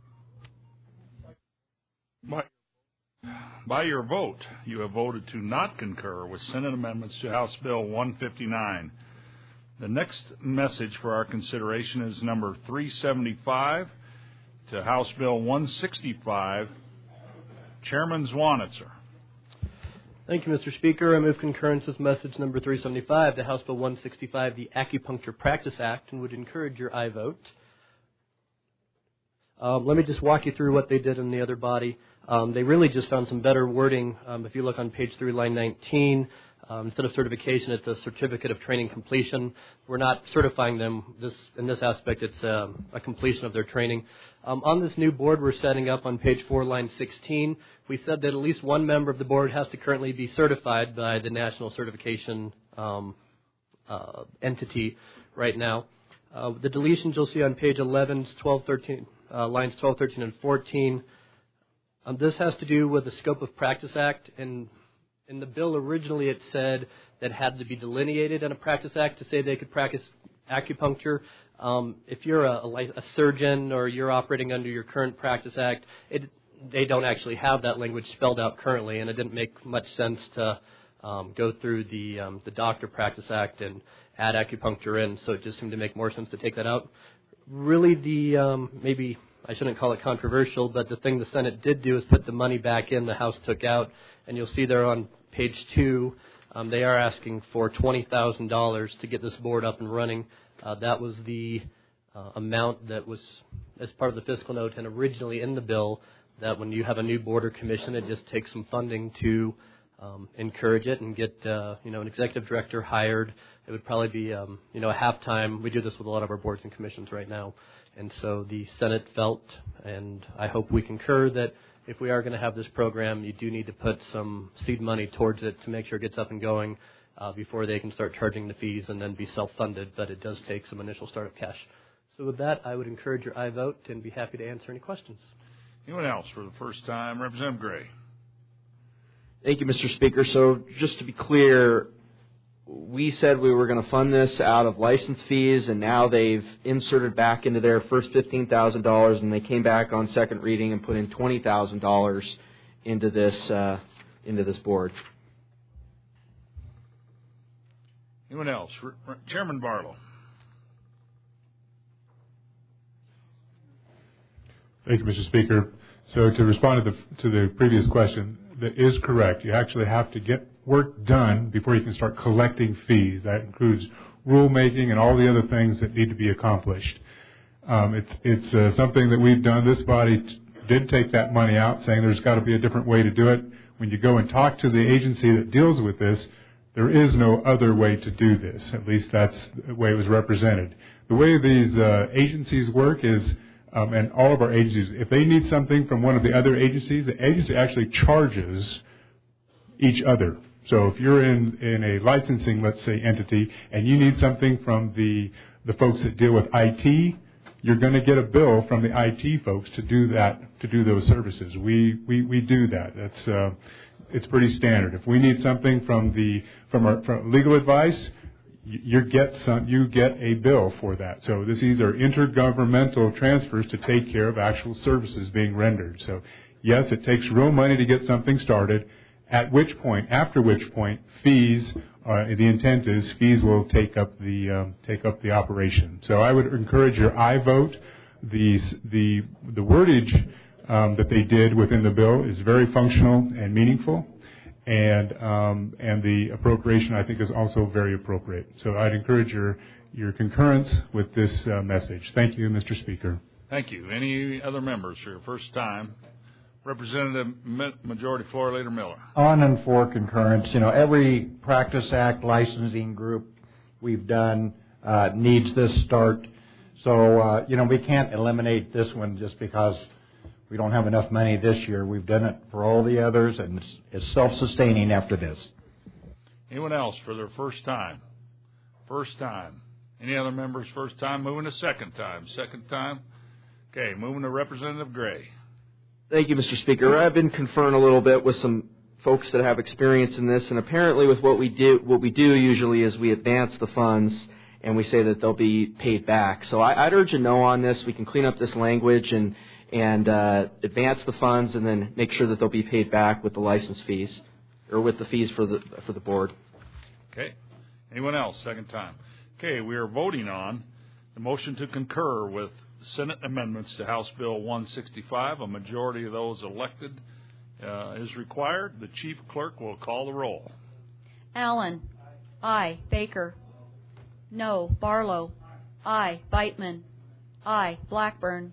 Speaker 1: By your vote, you have voted to not concur with Senate amendments to House Bill 159. The next message for our consideration is number 375 to House Bill 165. Chairman Zwanitzer.
Speaker 13: Thank you, Mr. Speaker. I move concurrence with message number 375 to House Bill 165, the Acupuncture Practice Act, and would encourage your aye vote. Let me just walk you through what they did in the other body. They really just found some better wording. If you look on page 3, line 19, instead of certification, it's a certificate of training completion. We're not certifying them. In this aspect, it's a completion of their training. On this new board we're setting up on page 4, line 16, we said that at least one member of the board has to currently be certified by the national certification entity right now. The deletions you'll see on page 11, 12, 13, lines 12, 13, and 14. This has to do with the Scope of Practice Act, and In the bill originally it said that it had to be delineated in a practice act to say they could practice acupuncture. If you're a surgeon or you're operating under your current practice act, they don't actually have that language spelled out currently, and it didn't make much sense to go through the Doctor Practice Act and add acupuncture in, so it just seemed to make more sense to take that out. Really, maybe I shouldn't call it controversial, but the thing the Senate did do is put the money back in the House took out, and you'll see there on page 2, they are asking for $20,000 to get this board up and running. That was the amount that was as part of the fiscal note and originally in the bill, that when you have a new board or commission, it just takes some funding to encourage it and get an executive director hired. It would probably be a half-time. We do this with a lot of our boards and commissions right now. And so the Senate felt, and I hope we concur, that if we are going to have this program, you do need to put some seed money towards it to make sure it gets up and going before they can start charging the fees and then be self-funded. But it does take some initial startup cash. So with that, I would encourage your aye vote and be happy to answer any questions.
Speaker 1: Anyone else for the first time? Representative Gray.
Speaker 8: Thank you, Mr. Speaker. So just to be clear, we said we were going to fund this out of license fees, and now they've inserted back into their first $15,000, and they came back on second reading and put in $20,000 into this board.
Speaker 1: Anyone else? Chairman Barlow.
Speaker 16: Thank you, Mr. Speaker. So to respond to the previous question, that is correct. You actually have to get work done before you can start collecting fees. That includes rulemaking and all the other things that need to be accomplished. It's something that we've done. This body did take that money out, saying there's got to be a different way to do it. When you go and talk to the agency that deals with this, there is no other way to do this. At least that's the way it was represented. The way these agencies work is, and all of our agencies, if they need something from one of the other agencies, the agency actually charges each other. So if you're in a licensing, let's say, entity, and you need something from the folks that deal with IT, you're going to get a bill from the IT folks to do that, to do those services. We do that. That's it's pretty standard. If we need something from legal advice, you get a bill for that. So these are intergovernmental transfers to take care of actual services being rendered. So yes, it takes real money to get something started. After which point, fees. The intent is fees will take up the operation. So I would encourage your aye vote. The wordage that they did within the bill is very functional and meaningful, and the appropriation I think is also very appropriate. So I'd encourage your concurrence with this message. Thank you, Mr. Speaker.
Speaker 1: Thank you. Any other members for your first time? Representative Majority Floor Leader Miller.
Speaker 17: On and for concurrence. Every Practice Act licensing group we've done needs this start. So, we can't eliminate this one just because we don't have enough money this year. We've done it for all the others, and it's self-sustaining after this.
Speaker 1: Anyone else for their first time? First time. Any other members first time? Moving to second time. Second time. Okay, moving to Representative Gray.
Speaker 8: Thank you, Mr. Speaker. I've been conferring a little bit with some folks that have experience in this, and apparently with what we do usually is we advance the funds and we say that they'll be paid back. So I'd urge a no on this. We can clean up this language and advance the funds and then make sure that they'll be paid back with the license fees or with the fees for the board.
Speaker 1: Okay. Anyone else? Second time. Okay, we are voting on the motion to concur with Senate amendments to House Bill 165. A majority of those elected is required. The Chief Clerk will call the roll.
Speaker 15: Allen. Aye. Baker. No. Barlow. Aye. Beitman. Aye. Blackburn.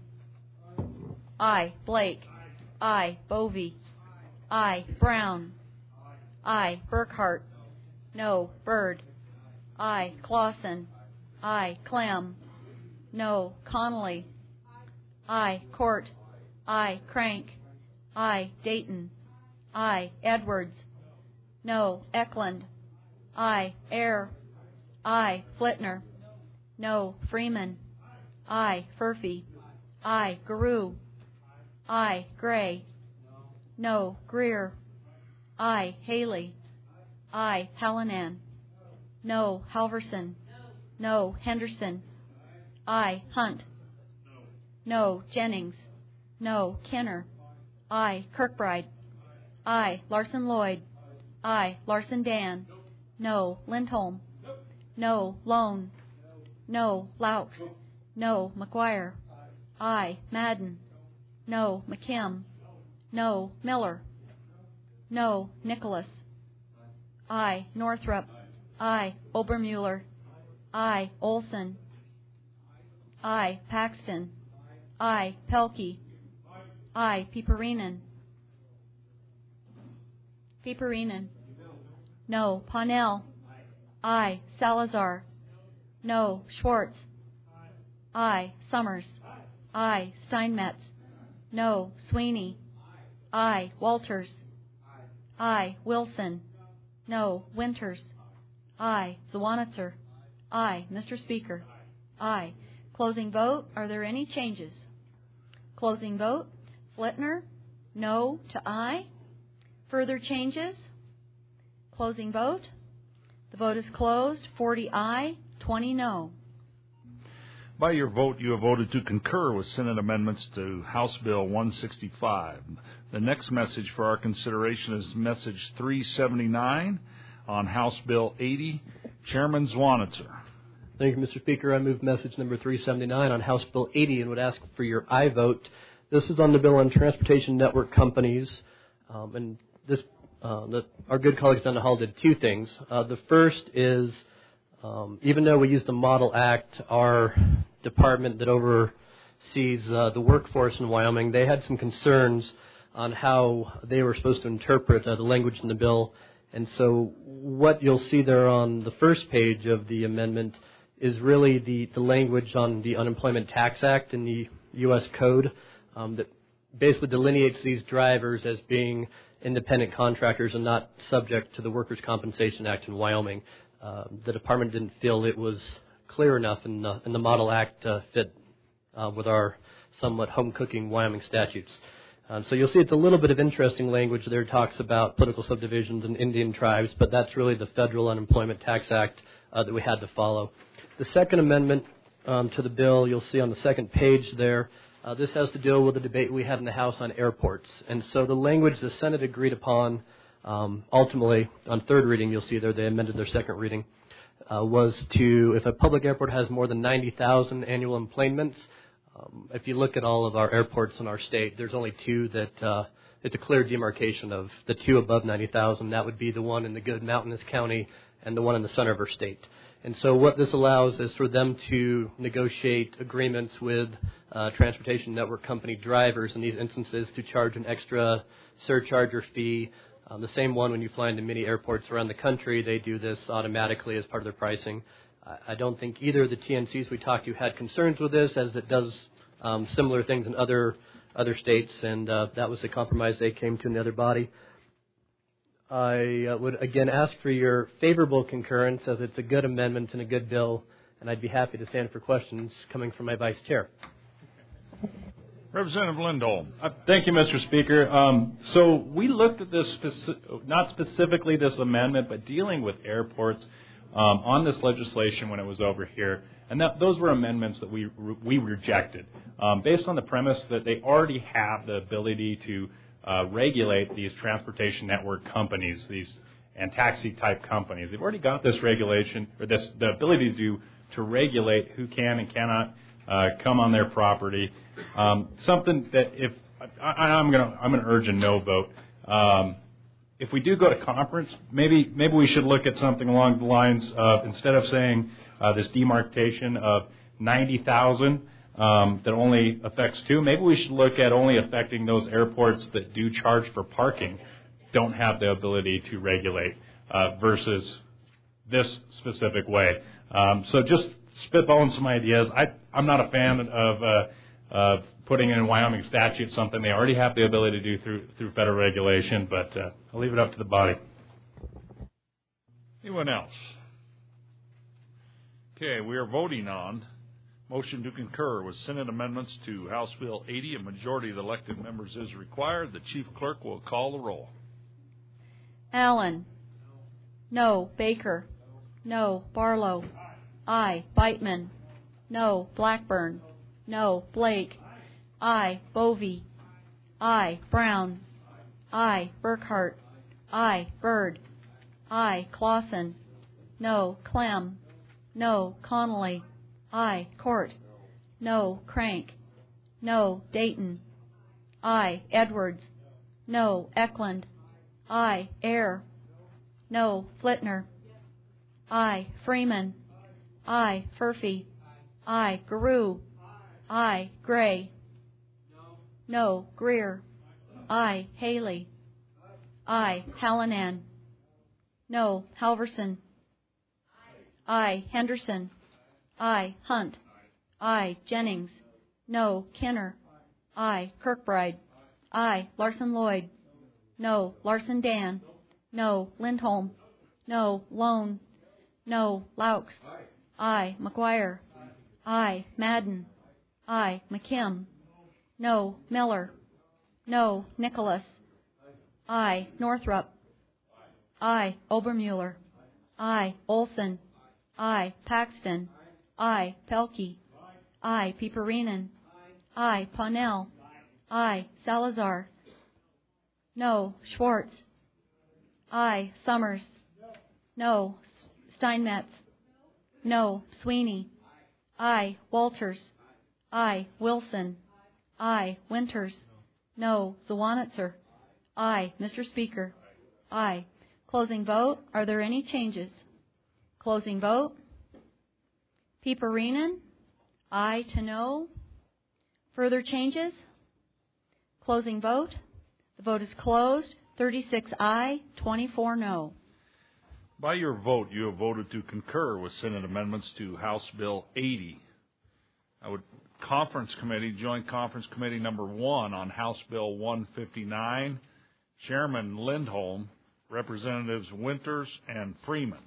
Speaker 15: Aye. Blake. Aye. Bovee. Aye. Brown. Aye. Burkhart. No. Byrd. Aye. Clausen. Aye. Clem. No. Connolly. Aye. Court. Aye. Crank. Aye. Dayton. Aye. Edwards. No. Eklund. Aye. Ayer. Aye. Flitner. No. Freeman. Aye. Furphy. Aye. Garou. Aye. Gray. No. Greer. Aye. Haley. I. Hallinan. No. Halverson. No. Henderson. I. Hunt. No. Jennings. No. Kenner. I. Kirkbride. I. Larson Lloyd. I. Larson Dan. No. Lindholm. No. Lone. No. Laux. No. McGuire. I. Madden. No. McKim. No. Miller. No. Nicholas. I. Northrup. I. Obermuller. I. Olson. I. Paxton. I. Pelkey. I. Piperinen. No. Parnell. I. Salazar. No. Schwartz. I. Summers. I. Steinmetz. No. Sweeney. I. Walters. I. Wilson. No. Winters. I. Zwanitzer. I. Mr. Speaker. I. Closing vote. Are there any changes? Closing vote. Flitner. No to aye. Further changes? Closing vote. The vote is closed. 40 aye, 20 no.
Speaker 1: By your vote, you have voted to concur with Senate amendments to House Bill 165. The next message for our consideration is Message 379 on House Bill 80. Chairman Zwanitzer.
Speaker 13: Thank you, Mr. Speaker. I move message number 379 on House Bill 80 and would ask for your aye vote. This is on the bill on transportation network companies. And this, our good colleagues down the hall did two things. The first is, even though we use the Model Act, our department that oversees the workforce in Wyoming, they had some concerns on how they were supposed to interpret the language in the bill. And so what you'll see there on the first page of the amendment is really the language on the Unemployment Tax Act in the U.S. Code that basically delineates these drivers as being independent contractors and not subject to the Workers' Compensation Act in Wyoming. The department didn't feel it was clear enough in the Model Act to fit with our somewhat home-cooking Wyoming statutes. So you'll see it's a little bit of interesting language there. It talks about political subdivisions and Indian tribes, but that's really the Federal Unemployment Tax Act that we had to follow. The second amendment to the bill, you'll see on the second page there, this has to deal with the debate we had in the House on airports. And so the language the Senate agreed upon ultimately, on third reading, you'll see there they amended their second reading, was to, if a public airport has more than 90,000 annual enplanements, if you look at all of our airports in our state, there's only two that it's a clear demarcation of the two above 90,000. That would be the one in the good mountainous county and the one in the center of our state. And so what this allows is for them to negotiate agreements with transportation network company drivers in these instances to charge an extra surcharge or fee. The same one when you fly into many airports around the country, they do this automatically as part of their pricing. I don't think either of the TNCs we talked to had concerns with this, as it does similar things in other states, and that was the compromise they came to in the other body. I would again ask for your favorable concurrence, as it's a good amendment and a good bill, and I'd be happy to stand for questions coming from my vice chair.
Speaker 1: Representative Lindholm.
Speaker 11: Thank you, Mr. Speaker. So we looked at this, not specifically this amendment, but dealing with airports on this legislation when it was over here, and those were amendments that we rejected based on the premise that they already have the ability to regulate these transportation network companies, and taxi-type companies. They've already got this regulation, or the ability to regulate who can and cannot come on their property. Something that I'm going to urge a no vote. If we do go to conference, maybe we should look at something along the lines of, instead of saying this demarcation of 90,000 that only affects two, maybe we should look at only affecting those airports that do charge for parking, don't have the ability to regulate, versus this specific way. So just spitballing some ideas. I'm not a fan of putting in Wyoming statute something they already have the ability to do through federal regulation, but I'll leave it up to the body.
Speaker 1: Anyone else? Okay, we are voting on motion to concur with Senate amendments to House Bill 80. A majority of the elected members is required. The chief clerk will call the roll.
Speaker 15: Allen. No. Baker. No. Barlow. Aye. Beitman. No. Blackburn. No. Blake. Aye. Bovee. Aye. Brown. Aye. Burkhart. Aye. Bird. Aye. Clausen. No. Clem. No. Connolly. Aye. Court. No. Crank. No. Dayton. Aye. Edwards. No. Eklund. Aye. Eyre. No. Flitner. Aye. Freeman. Aye. Furphy. Aye. Garou. Aye. Gray. No. Greer. Aye. Haley. Aye. Hallinan. No. Halverson. Aye. Henderson. Aye. Hunt. Aye. Jennings. No. Kinner. Aye. Kirkbride. Aye. Larson Lloyd. No. Larson Dan. No. Lindholm. No. Lone. No. Laux. Aye. McGuire. Aye. Madden. Aye. McKim. No. Miller. No. Nicholas. Aye. Northrup. Aye. Obermuller. Aye. Olson. Aye. Paxton. Aye. Pelkey. Aye. Piperinen. Aye. Parnell. Aye. Salazar. No. Schwartz. Aye. Summers. No. Steinmetz. No. Sweeney. Aye. Walters. Aye. Wilson. Aye. Winters. No. Zawanitzer. Aye. Mr. Speaker. Aye. Closing vote. Are there any changes? Closing vote. Piperinen. Aye to no. Further changes? Closing vote. The vote is closed. 36 aye, 24 no.
Speaker 1: By your vote, you have voted to concur with Senate amendments to House Bill 80. Joint Conference Committee number 1 on House Bill 159, Chairman Lindholm, Representatives Winters and Freeman.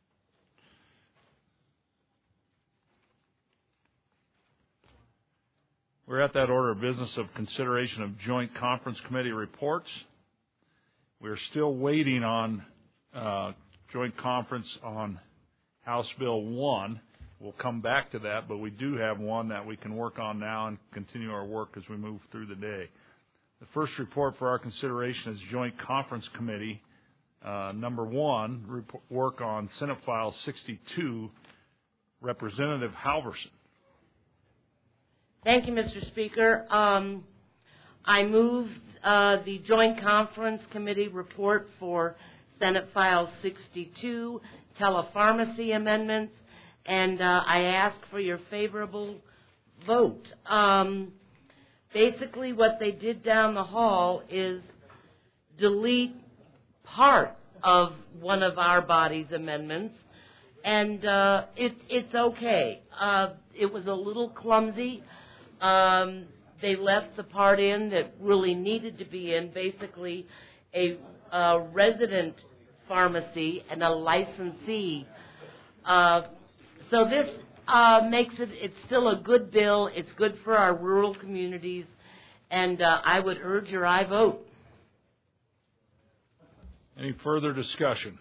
Speaker 1: We're at that order of business of consideration of Joint Conference Committee reports. We're still waiting on Joint Conference on House Bill 1. We'll come back to that, but we do have one that we can work on now and continue our work as we move through the day. The first report for our consideration is Joint Conference Committee number 1, work on Senate File 62, Representative Halverson.
Speaker 18: Thank you, Mr. Speaker. I move the Joint Conference Committee report for Senate File 62, telepharmacy amendments, and I ask for your favorable vote. Basically, what they did down the hall is delete part of one of our body's amendments, and it's okay. It was a little clumsy. They left the part in that really needed to be in, basically a resident pharmacy and a licensee. So this makes it's still a good bill. It's good for our rural communities, and I would urge your aye vote.
Speaker 1: Any further discussion?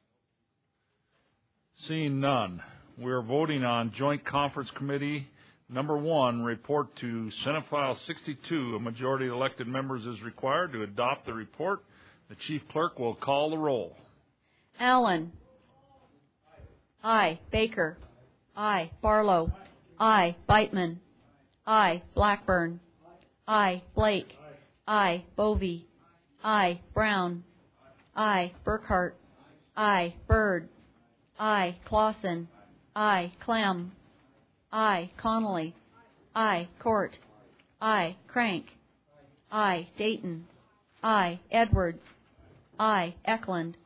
Speaker 1: Seeing none, we're voting on Joint Conference Committee number 1, report to Senate File 62. A majority of elected members is required to adopt the report. The Chief Clerk will call the roll.
Speaker 15: Allen. Aye. Baker. Aye. Barlow. Aye. Beitman. Aye. Blackburn. Aye. Blake. Aye. Bovee. Aye. Brown. Aye. Burkhart. Aye. Bird. Aye. Clausen. Aye. Clem. Aye. Connolly. Aye. Court. Aye. Crank. Aye. Dayton. Aye. Edwards. Aye. Eklund.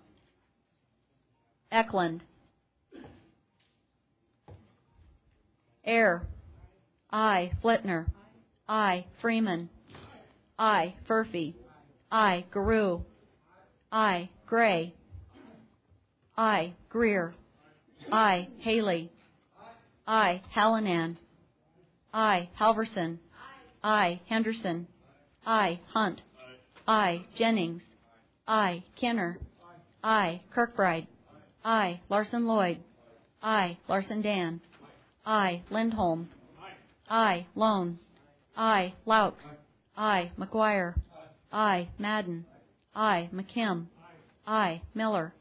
Speaker 15: Eyre. Aye. Flitner. Aye. Freeman. Aye. Furphy. Aye. Garou. Aye. Gray. Aye. Greer. Aye. Haley. Aye. Hallinan. Aye. Halverson. Aye. Henderson. Aye. Hunt. Aye. Jennings. Aye. Kinner. Aye. Kirkbride. I. Larson Lloyd. I. Larson Dan. I. Lindholm. I. Lone. I. Laux. I. McGuire. I. Madden. I. McKim. I. Miller.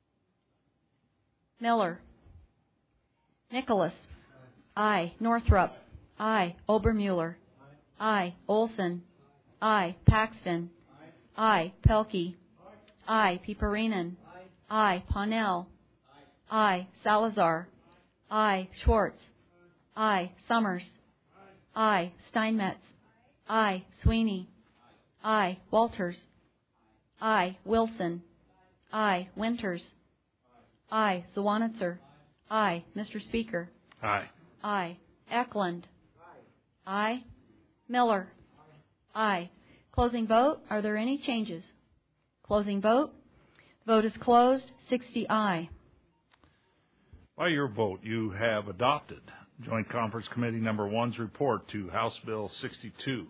Speaker 15: Miller. Nicholas. I. Northrup. I. Obermuller. I. Olson. I. Paxton. I. Pelkey. I. Piperinen. I. Paunel. I. Salazar. I. Schwartz. I. Summers. I. Steinmetz. I. Sweeney. I. Walters. I. Wilson. I. Winters. I. Zawanitzer. I. Mr. Speaker.
Speaker 1: Aye.
Speaker 15: I. Eklund. I. Miller. Aye. Closing vote. Are there any changes? Closing vote. Vote is closed. 60 aye.
Speaker 1: By your vote, you have adopted Joint Conference Committee Number 1's report to House Bill 62.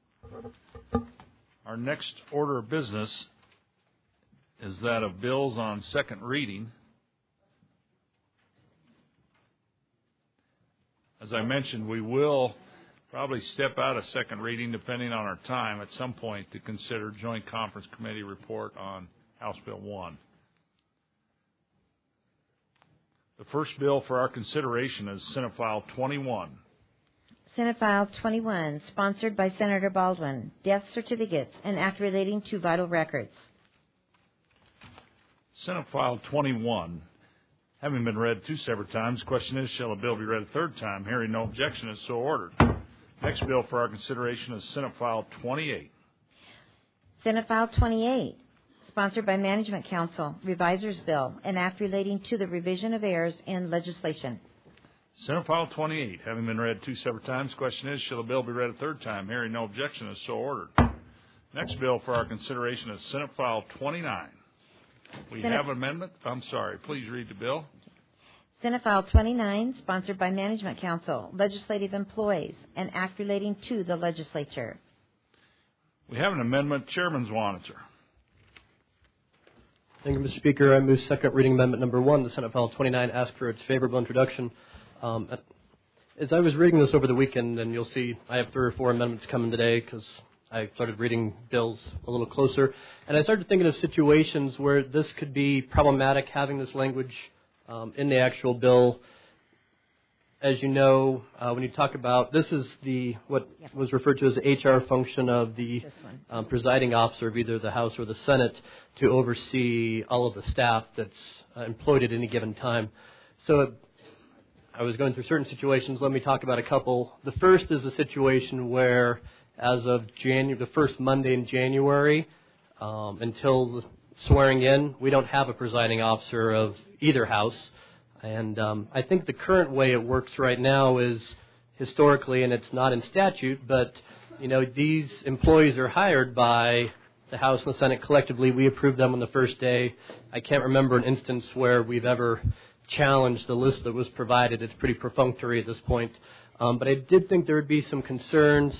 Speaker 1: Our next order of business is that of bills on second reading. As I mentioned, we will probably step out of second reading, depending on our time, at some point to consider Joint Conference Committee report on House Bill 1. The first bill for our consideration is Senate File 21.
Speaker 6: Senate File 21, sponsored by Senator Baldwin, death certificates, an act relating to vital records.
Speaker 1: Senate File 21, having been read 2 separate times, the question is, shall a bill be read a third time? Hearing no objection, is so ordered. Next bill for our consideration is Senate File 28.
Speaker 6: Senate File 28, sponsored by Management Council, Revisor's Bill, an act relating to the revision of errors in legislation.
Speaker 1: Senate File 28, having been read 2 separate times, the question is, shall the bill be read a third time? Hearing no objection, is so ordered. Next bill for our consideration is Senate File 29. We have an amendment. I'm sorry. Please read the bill.
Speaker 6: Senate File 29, sponsored by Management Council, Legislative Employees, an act relating to the legislature.
Speaker 1: We have an amendment. Chairman Zwanitzer.
Speaker 13: Thank you, Mr. Speaker. I move second reading amendment number 1. The Senate File 29 asks for its favorable introduction. As I was reading this over the weekend, and you'll see I have 3 or 4 amendments coming today because I started reading bills a little closer, and I started thinking of situations where this could be problematic, having this language in the actual bill. As you know, when you talk about, this is what was referred to as the HR function of the presiding officer of either the House or the Senate to oversee all of the staff that's employed at any given time. So I was going through certain situations. Let me talk about a couple. The first is a situation where, as of the first Monday in January, until the swearing in, we don't have a presiding officer of either house. And I think the current way it works right now is historically, and it's not in statute, but these employees are hired by the House and the Senate collectively. We approve them on the first day. I can't remember an instance where we've ever challenged the list that was provided. It's pretty perfunctory at this point. But I did think there would be some concerns.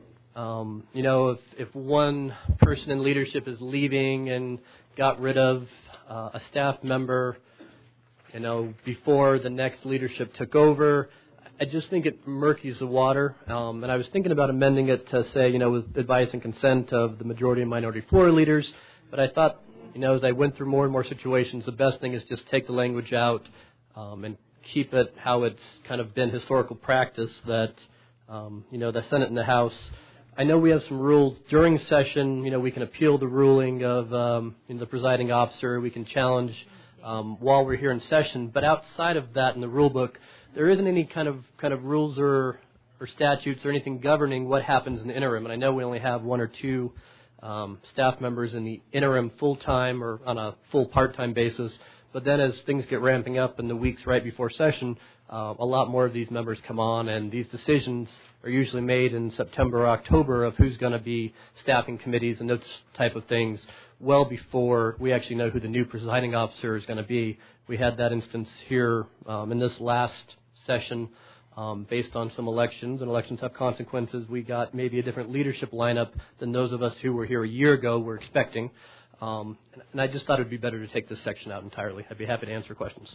Speaker 13: If one person in leadership is leaving and got rid of a staff member, before the next leadership took over, I just think it murkies the water. And I was thinking about amending it to say, with advice and consent of the majority and minority floor leaders. But I thought, as I went through more and more situations, the best thing is just take the language out and keep it how it's kind of been historical practice that, the Senate and the House. I know we have some rules during session. We can appeal the ruling of the presiding officer. We can challenge while we're here in session. But outside of that in the rule book, there isn't any kind of rules or statutes or anything governing what happens in the interim. And I know we only have 1 or 2 staff members in the interim full-time or on a full part-time basis. But then as things get ramping up in the weeks right before session, a lot more of these members come on, and these decisions are usually made in September or October of who's going to be staffing committees and those type of things well before we actually know who the new presiding officer is going to be. We had that instance here in this last session based on some elections, and elections have consequences. We got maybe a different leadership lineup than those of us who were here a year ago were expecting. And I just thought it would be better to take this section out entirely. I'd be happy to answer questions.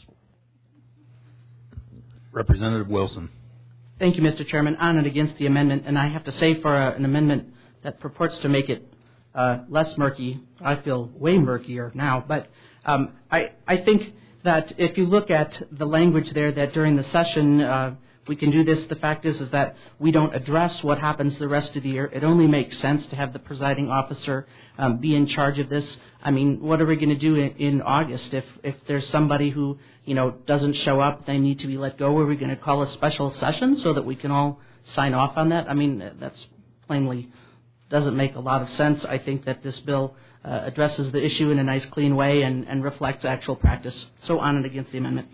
Speaker 19: Representative Wilson.
Speaker 20: Thank you, Mr. Chairman. On and against the amendment, and I have to say for an amendment that purports to make it less murky, I feel way murkier now. But I think that if you look at the language there, that during the session we can do this. The fact is that we don't address what happens the rest of the year. It only makes sense to have the presiding officer be in charge of this. I mean, what are we going to do in August if there's somebody who, doesn't show up, they need to be let go? Are we going to call a special session so that we can all sign off on that? I mean, that's plainly doesn't make a lot of sense. I think that this bill addresses the issue in a nice, clean way and reflects actual practice. So on and against the amendment.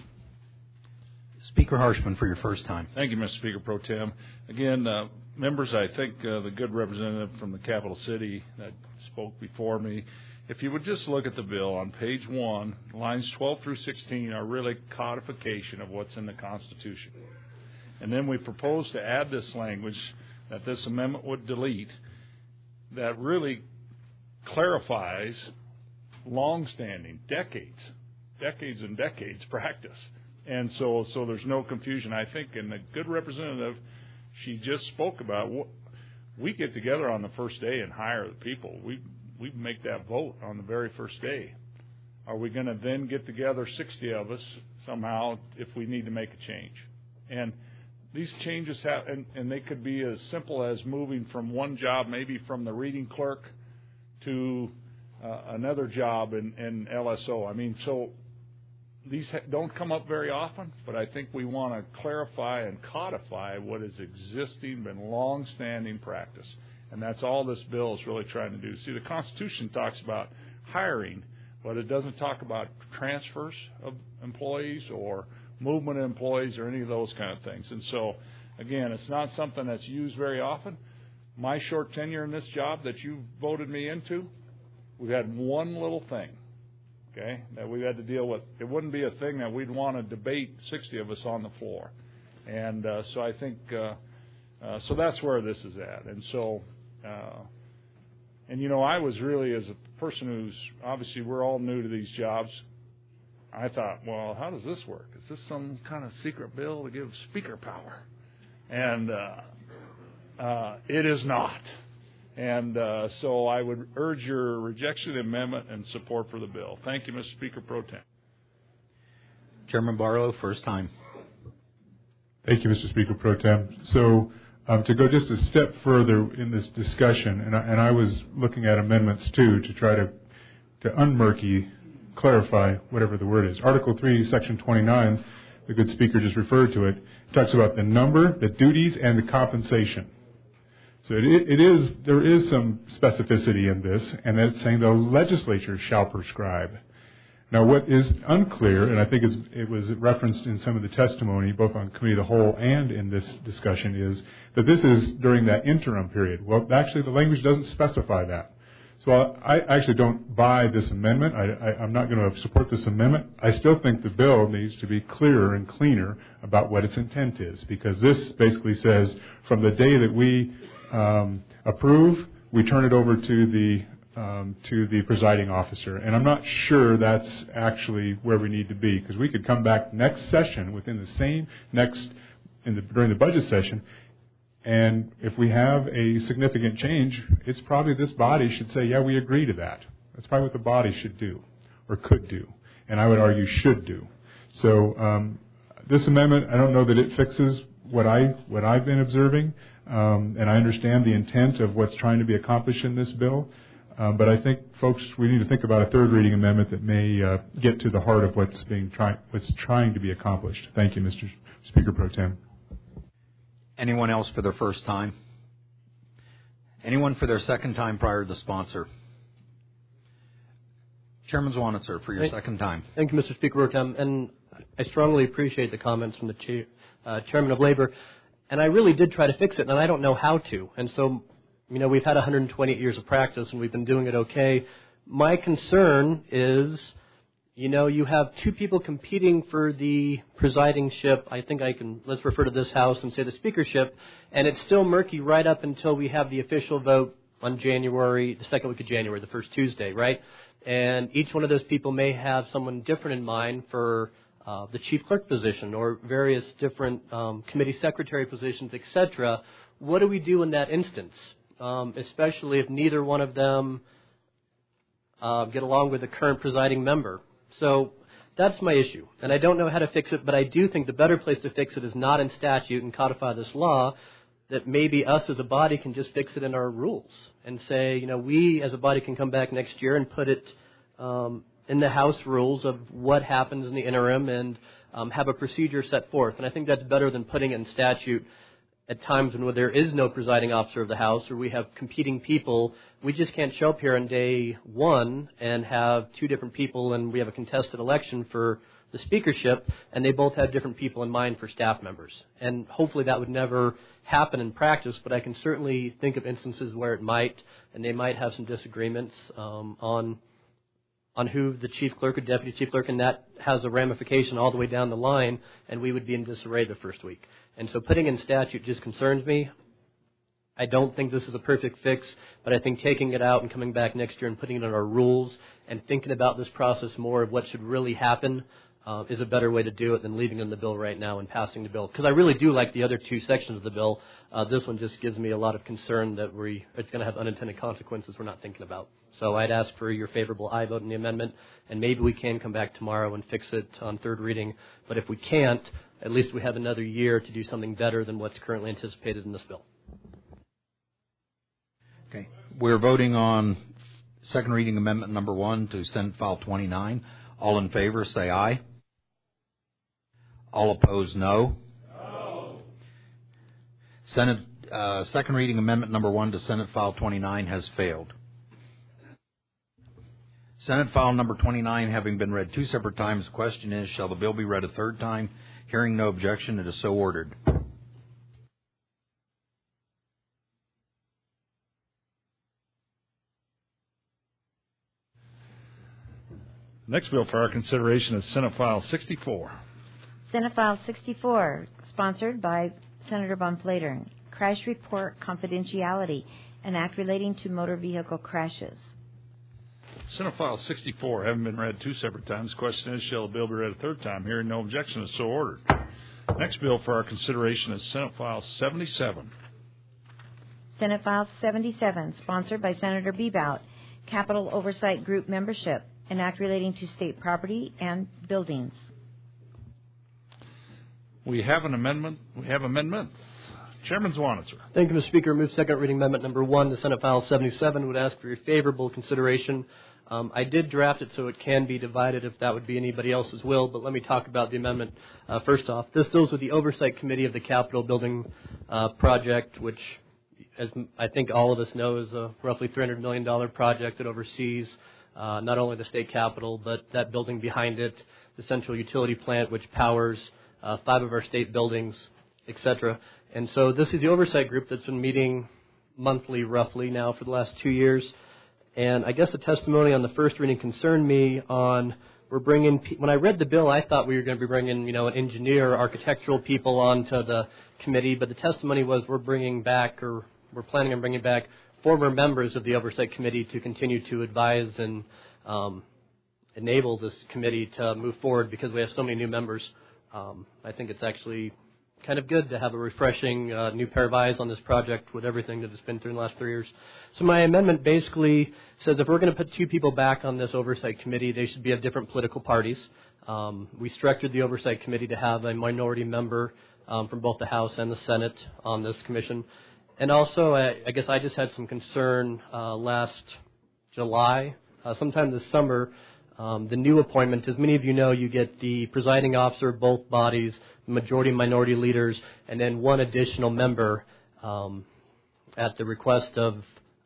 Speaker 19: Speaker Harshman for your first time.
Speaker 1: Thank you, Mr. Speaker Pro Tem. Again, members, I think the good representative from the capital city that spoke before me, if you would just look at the bill on page 1, lines 12 through 16 are really codification of what's in the Constitution. And then we propose to add this language that this amendment would delete that really clarifies long-standing, decades and decades practice. And so there's no confusion. I think, and the good representative, she just spoke about, we get together on the first day and hire the people. We make that vote on the very first day. Are we going to then get together, 60 of us, somehow, if we need to make a change? And these changes have, and they could be as simple as moving from one job, maybe from the reading clerk to another job in LSO. I mean, so these don't come up very often, but I think we want to clarify and codify what is existing, been long-standing practice. And that's all this bill is really trying to do. See, the Constitution talks about hiring, but it doesn't talk about transfers of employees or movement of employees or any of those kind of things. And so, again, it's not something that's used very often. My short tenure in this job that you voted me into, we've had one little thing, okay, that we've had to deal with. It wouldn't be a thing that we'd want to debate 60 of us on the floor. And so I think, so that's where this is at. And so, I was really, as a person who's, obviously we're all new to these jobs, I thought, well, how does this work? Is this some kind of secret bill to give speaker power? And it is not. And so I would urge your rejection of the amendment and support for the bill. Thank you, Mr. Speaker Pro Tem.
Speaker 19: Chairman Barlow, first time.
Speaker 16: Thank you, Mr. Speaker Pro Tem. So to go just a step further in this discussion, and I was looking at amendments too to try to unmurky, clarify whatever the word is. Article 3, Section 29, the good speaker just referred to it, talks about the number, the duties, and the compensation. So there is some specificity in this, and it's saying the legislature shall prescribe. Now, what is unclear, and I think it was referenced in some of the testimony, both on Committee of the Whole and in this discussion, is that this is during that interim period. Well, actually, the language doesn't specify that. So I actually don't buy this amendment. I'm not going to support this amendment. I still think the bill needs to be clearer and cleaner about what its intent is, because this basically says from the day that we approve, we turn it over to the presiding officer. And I'm not sure that's actually where we need to be, because we could come back next session within the same during the budget session, and if we have a significant change, it's probably this body should say, yeah, we agree to that. That's probably what the body should do or could do, and I would argue should do. So this amendment, I don't know that it fixes what I've been observing, and I understand the intent of what's trying to be accomplished in this bill. But I think, folks, we need to think about a third reading amendment that may get to the heart of what's trying to be accomplished. Thank you, Mr. Speaker Pro Tem.
Speaker 19: Anyone else for their first time? Anyone for their second time prior to the sponsor? Chairman Zwanitzer, for your second time.
Speaker 13: Thank you, Mr. Speaker Pro Tem. And I strongly appreciate the comments from the Chairman of Labor. And I really did try to fix it, and I don't know how to. And so, we've had 128 years of practice, and we've been doing it okay. My concern is, you have two people competing for the presidingship. I think let's refer to this House and say the speakership, and it's still murky right up until we have the official vote on the second week of January, the first Tuesday, right? And each one of those people may have someone different in mind for the chief clerk position or various different committee secretary positions, etc. What do we do in that instance, especially if neither one of them get along with the current presiding member? So that's my issue, and I don't know how to fix it, but I do think the better place to fix it is not in statute and codify this law, that maybe us as a body can just fix it in our rules and say, we as a body can come back next year and put it in the House rules of what happens in the interim and have a procedure set forth. And I think that's better than putting it in statute at times when there is no presiding officer of the House or we have competing people. We just can't show up here on day one and have two different people and we have a contested election for the speakership and they both have different people in mind for staff members. And hopefully that would never happen in practice, but I can certainly think of instances where it might, and they might have some disagreements on who the chief clerk or deputy chief clerk, and that has a ramification all the way down the line, and we would be in disarray the first week. And so putting in statute just concerns me. I don't think this is a perfect fix, but I think taking it out and coming back next year and putting it in our rules and thinking about this process more of what should really happen is a better way to do it than leaving it in the bill right now and passing the bill. Because I really do like the other two sections of the bill. This one just gives me a lot of concern that it's going to have unintended consequences we're not thinking about. So I'd ask for your favorable aye vote in the amendment, and maybe we can come back tomorrow and fix it on third reading. But if we can't, at least we have another year to do something better than what's currently anticipated in this bill.
Speaker 19: Okay. We're voting on second reading amendment number 1 to Senate File 29. All in favor, say aye. All opposed, no. Senate second reading amendment number 1 to Senate File 29 has failed. Senate File number 29 having been read 2 separate times, the question is, shall the bill be read a third time? Hearing no objection, it is so ordered.
Speaker 1: Next bill for our consideration is Senate File 64.
Speaker 6: Senate File 64, sponsored by Senator Von Flatern. Crash Report Confidentiality, an act relating to motor vehicle crashes.
Speaker 1: Senate File 64, having been read 2 separate times, the question is, shall the bill be read a third time? Hearing no objection, is so ordered. Next bill for our consideration is Senate File 77.
Speaker 6: Senate File 77, sponsored by Senator Bebout. Capital Oversight Group membership, an act relating to state property and buildings.
Speaker 1: We have an amendment. Chairman Zwanitzer.
Speaker 13: Thank you, Mr. Speaker. Move second reading amendment number 1 to Senate File 77. Would ask for your favorable consideration. I did draft it so it can be divided if that would be anybody else's will, but let me talk about the amendment first off. This deals with the Oversight Committee of the Capitol Building project, which, as I think all of us know, is a roughly $300 million project that oversees not only the state capitol, but that building behind it, the central utility plant, which powers 5 of our state buildings, etc. And so this is the oversight group that's been meeting monthly, roughly, now for the last 2 years. And I guess the testimony on the first reading concerned me on when I read the bill, I thought we were going to be bringing, an engineer, architectural people onto the committee, but the testimony was we're planning on bringing back former members of the Oversight Committee to continue to advise and enable this committee to move forward because we have so many new members. I think it's actually kind of good to have a refreshing new pair of eyes on this project with everything that has been through in the last 3 years. So my amendment basically says if we're going to put 2 people back on this Oversight Committee, they should be of different political parties. We structured the Oversight Committee to have a minority member from both the House and the Senate on this commission. And also, I guess I just had some concern last July, sometime this summer, the new appointment. As many of you know, you get the presiding officer of both bodies, majority and minority leaders, and then one additional member at the request of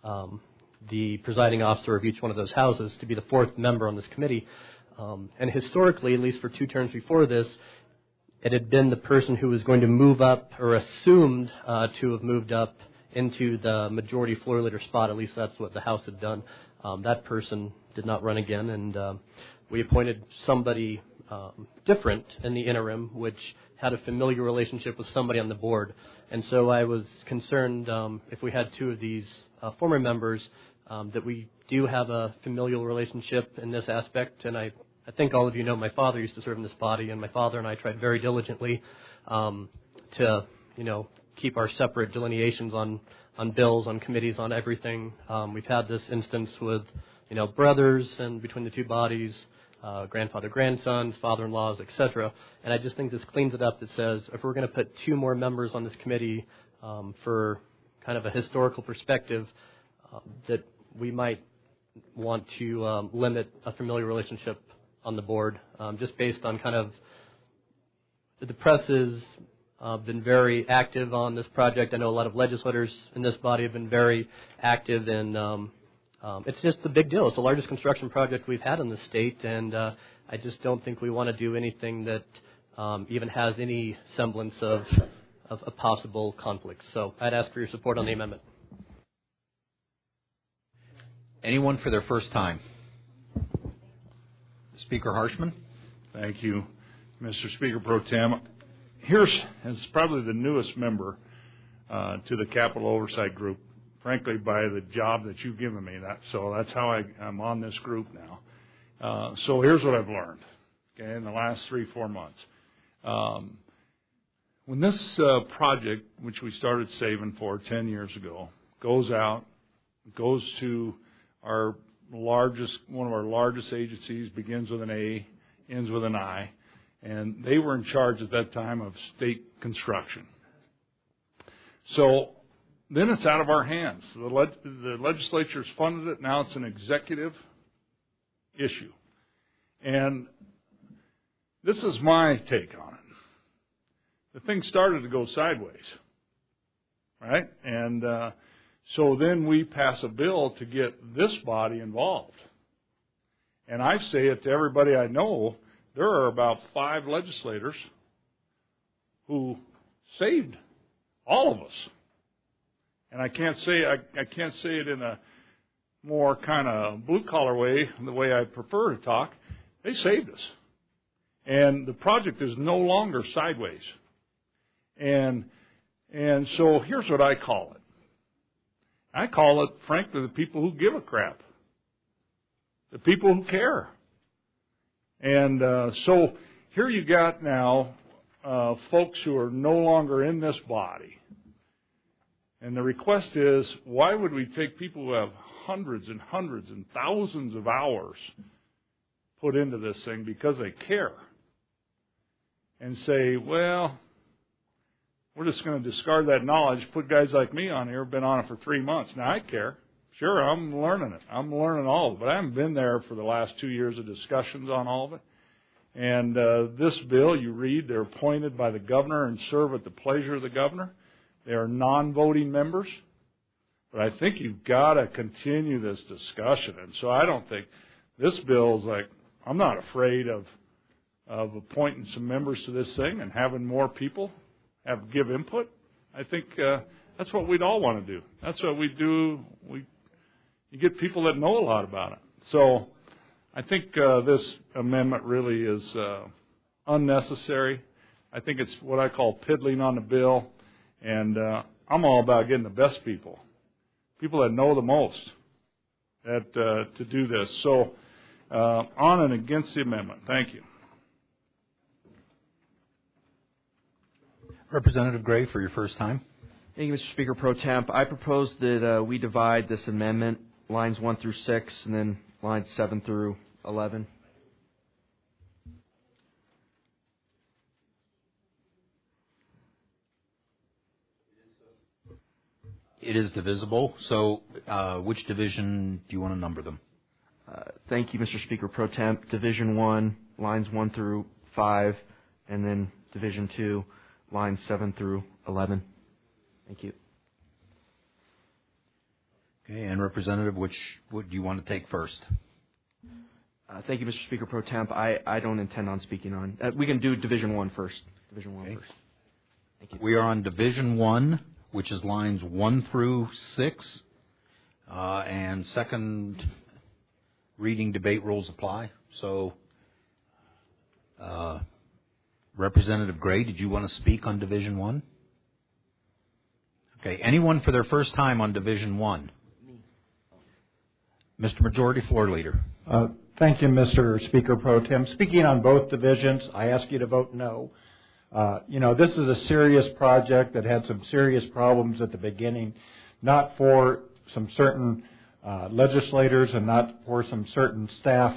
Speaker 13: the presiding officer of each one of those houses to be the 4th member on this committee. And historically, at least for 2 terms before this, it had been the person who was going to move up or assumed to have moved up into the majority floor leader spot. At least that's what the House had done. That person did not run again, and we appointed somebody different in the interim, which had a familiar relationship with somebody on the board. And so I was concerned if we had 2 of these former members that we do have a familial relationship in this aspect, and I think all of you know my father used to serve in this body, and my father and I tried very diligently to, keep our separate delineations on bills, on committees, on everything. We've had this instance with, brothers and between the two bodies, grandfather, grandsons, father-in-laws, etc. And I just think this cleans it up that says if we're going to put 2 more members on this committee for kind of a historical perspective, that we might want to limit a familial relationship on the board, just based on kind of the press has been very active on this project. I know a lot of legislators in this body have been very active, and it's just a big deal. It's the largest construction project we've had in the state, and I just don't think we want to do anything that even has any semblance of a possible conflict. So I'd ask for your support on the amendment.
Speaker 19: Anyone for their first time? Speaker Harshman.
Speaker 1: Thank you, Mr. Speaker Pro Tem. Here's as probably the newest member to the Capital Oversight Group, frankly, by the job that you've given me. So that's how I'm on this group now. So here's what I've learned, okay, in the last 3-4 months. When this project, which we started saving for 10 years ago, goes to one of our largest agencies, begins with an A, ends with an I, and they were in charge at that time of state construction. So then it's out of our hands. The legislature's funded it. Now it's an executive issue. And this is my take on it. The thing started to go sideways, right? And so then we pass a bill to get this body involved. And I say it to everybody I know, there are about 5 legislators who saved all of us. And I can't say it in a more kind of blue-collar way, the way I prefer to talk. They saved us. And the project is no longer sideways. And so here's what I call it. I call it, frankly, the people who give a crap. The people who care. And so here you got now folks who are no longer in this body. And the request is, why would we take people who have hundreds and hundreds and thousands of hours put into this thing because they care and say, well, we're just going to discard that knowledge, put guys like me on here who've been on it for 3 months. Now, I care. Sure, I'm learning it. I'm learning all of it. But I haven't been there for the last 2 years of discussions on all of it. And this bill, you read, they're appointed by the governor and serve at the pleasure of the governor. They are non-voting members. But I think you've got to continue this discussion. And so I don't think this bill is like, I'm not afraid of appointing some members to this thing and having more people give input. I think that's what we'd all want to do. That's what we do. You get people that know a lot about it. So I think this amendment really is unnecessary. I think it's what I call piddling on the bill. And I'm all about getting the best people that know the most to do this. So on and against the amendment. Thank you.
Speaker 19: Representative Gray, for your first time.
Speaker 21: Thank you, Mr. Speaker Pro Temp. I propose that we divide this amendment, lines 1 through 6, and then lines 7 through 11.
Speaker 19: It is divisible. So which division do you want to number them?
Speaker 21: Thank you, Mr. Speaker Pro Temp. Division 1, lines 1 through 5, and then Division 2, lines 7 through 11. Thank you.
Speaker 19: Okay, and Representative, which would you want to take first?
Speaker 21: Thank you, Mr. Speaker Pro Temp. I don't intend on speaking on. We can do Division 1 first. Division 1 first. Thank you.
Speaker 19: We are on Division 1, which is lines 1 through 6, and second reading debate rules apply. So, Representative Gray, did you want to speak on Division 1? Okay, anyone for their first time on Division 1? Mr. Majority Floor Leader.
Speaker 17: Thank you, Mr. Speaker Pro Tem. Speaking on both divisions, I ask you to vote no. This is a serious project that had some serious problems at the beginning, not for some certain legislators and not for some certain staff.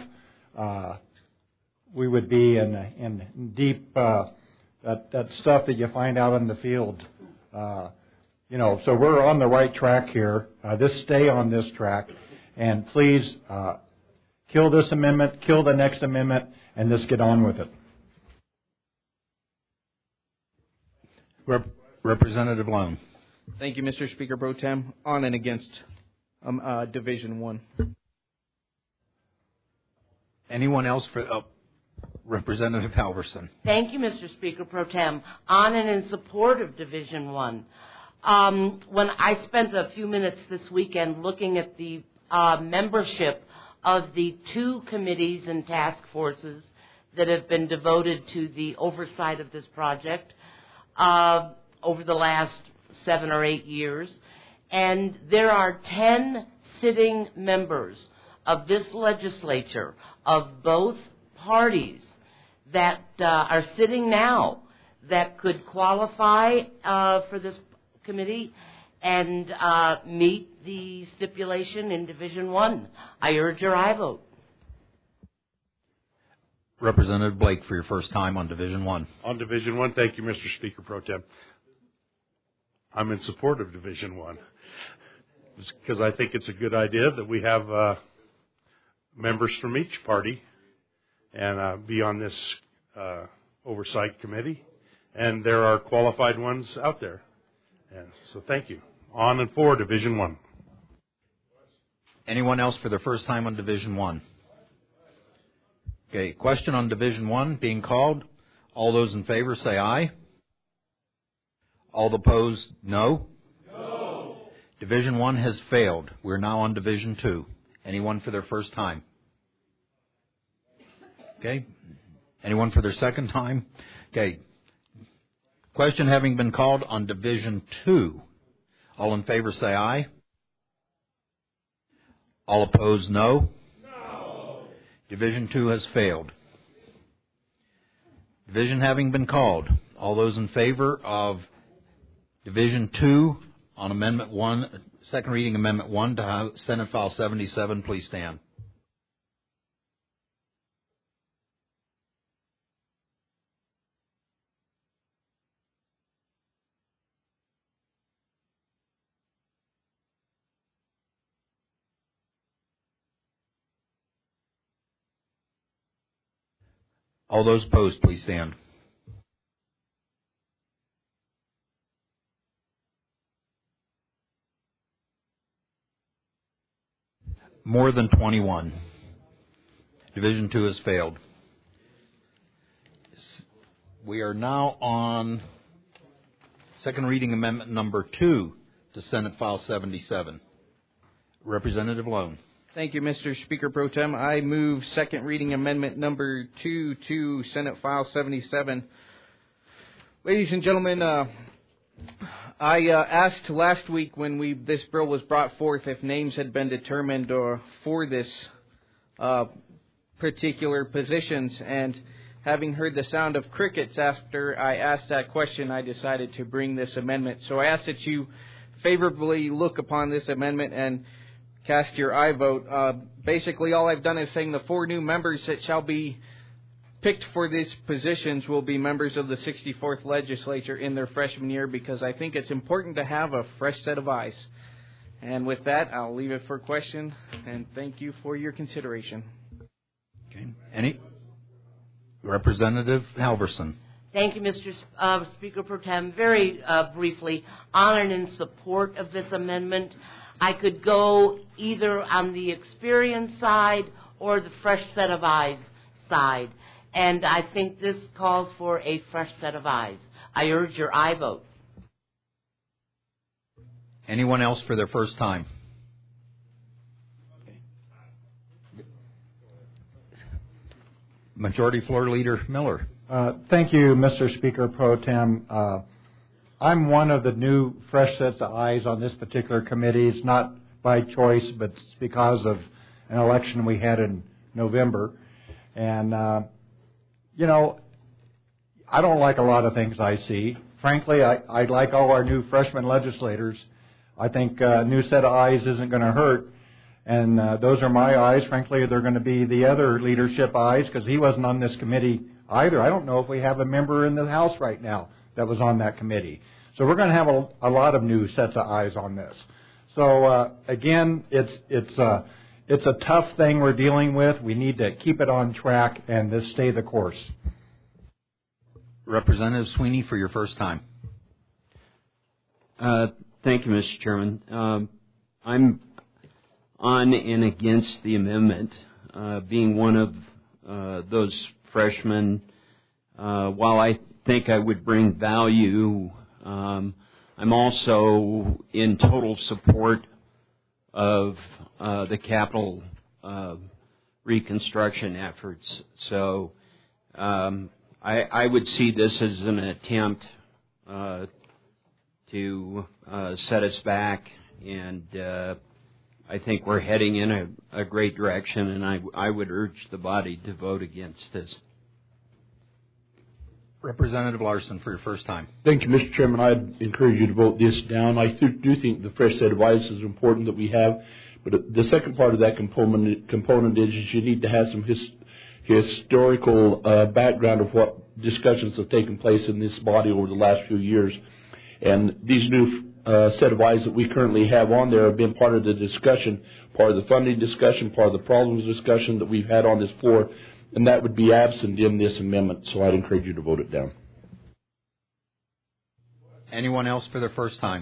Speaker 17: We would be in deep that stuff that you find out in the field. So we're on the right track here. Stay on this track, and please kill this amendment, kill the next amendment, and just get on with it.
Speaker 19: Representative Lone.
Speaker 4: Thank you, Mr. Speaker Pro Tem. On and against Division 1.
Speaker 19: Anyone else for Representative Halverson?
Speaker 18: Thank you, Mr. Speaker Pro Tem. On and in support of Division 1. When I spent a few minutes this weekend looking at the membership of the 2 committees and task forces that have been devoted to the oversight of this project over the last 7 or 8 years, and there are 10 sitting members of this legislature of both parties that are sitting now that could qualify for this committee and meet the stipulation in Division 1. I urge your aye vote.
Speaker 19: Representative Blake for your first time on Division 1.
Speaker 9: On Division 1, thank you, Mr. Speaker Pro Tem. I'm in support of Division 1 because I think it's a good idea that we have members from each party and be on this oversight committee, and there are qualified ones out there. And so thank you. On and for Division 1.
Speaker 19: Anyone else for their first time on Division 1? Okay, question on Division 1 being called. All those in favor say aye. All opposed, no. No. Division 1 has failed. We're now on Division 2. Anyone for their first time? Okay. Anyone for their second time? Okay. Question having been called on Division 2. All in favor say aye. All opposed, no. No. Division 2 has failed. Division having been called. All those in favor of Division 2 on Amendment 1, second reading Amendment 1 to Senate File 77, please stand. All those opposed, please stand. More than 21. Division 2 has failed. We are now on second reading amendment number 2 to Senate File 77. Representative Lone.
Speaker 4: Thank you, Mr. Speaker Pro Tem. I move second reading amendment number 2 to Senate File 77. Ladies and gentlemen, I asked last week when this bill was brought forth if names had been determined for this particular positions, and having heard the sound of crickets after I asked that question, I decided to bring this amendment. So I ask that you favorably look upon this amendment and cast your aye vote. Basically, all I've done is saying the 4 new members that shall be picked for these positions will be members of the 64th Legislature in their freshman year, because I think it's important to have a fresh set of eyes. And with that, I'll leave it for question, and thank you for your consideration.
Speaker 19: Okay. Any? Representative Halverson.
Speaker 18: Thank you, Mr. Speaker Pro Tem. Very briefly, on and in support of this amendment. I could go either on the experience side or the fresh set of eyes side. And I think this calls for a fresh set of eyes. I urge your aye vote.
Speaker 19: Anyone else for their first time? Majority Floor Leader Miller.
Speaker 17: Thank you, Mr. Speaker Pro Tem. I'm one of the new fresh sets of eyes on this particular committee. It's not by choice, but it's because of an election we had in November. And, you know, I don't like a lot of things I see. Frankly, I like all our new freshman legislators. I think a new set of eyes isn't going to hurt. And those are my eyes. Frankly, they're going to be the other leadership eyes because he wasn't on this committee either. I don't know if we have a member in the House right now that was on that committee. So we're going to have a lot of new sets of eyes on this. So, again, it's a tough thing we're dealing with. We need to keep it on track and just stay the course.
Speaker 19: Representative Sweeney for your first time.
Speaker 2: Thank you, Mr. Chairman. I'm on and against the amendment, being one of those freshmen. While I think I would bring value, I'm also in total support of the capital reconstruction efforts. So I would see this as an attempt to set us back, and I think we're heading in a great direction, and I would urge the body to vote against this.
Speaker 19: Representative Larson for your first time.
Speaker 22: Thank you, Mr. Chairman. I'd encourage you to vote this down. I do think the fresh set of eyes is important that we have, but the second part of that component is you need to have some historical background of what discussions have taken place in this body over the last few years. And these new set of eyes that we currently have on there have been part of the discussion, part of the funding discussion, part of the problems discussion that we've had on this floor, and that would be absent in this amendment, so I'd encourage you to vote it down.
Speaker 19: Anyone else for their first time?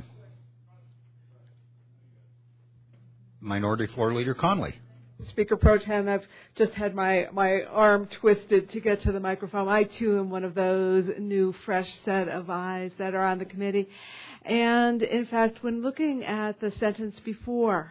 Speaker 19: Minority Floor Leader Conley.
Speaker 10: Speaker Pro Tem, I've just had my arm twisted to get to the microphone. I, too, am one of those new, fresh set of eyes that are on the committee. And, in fact, when looking at the sentence before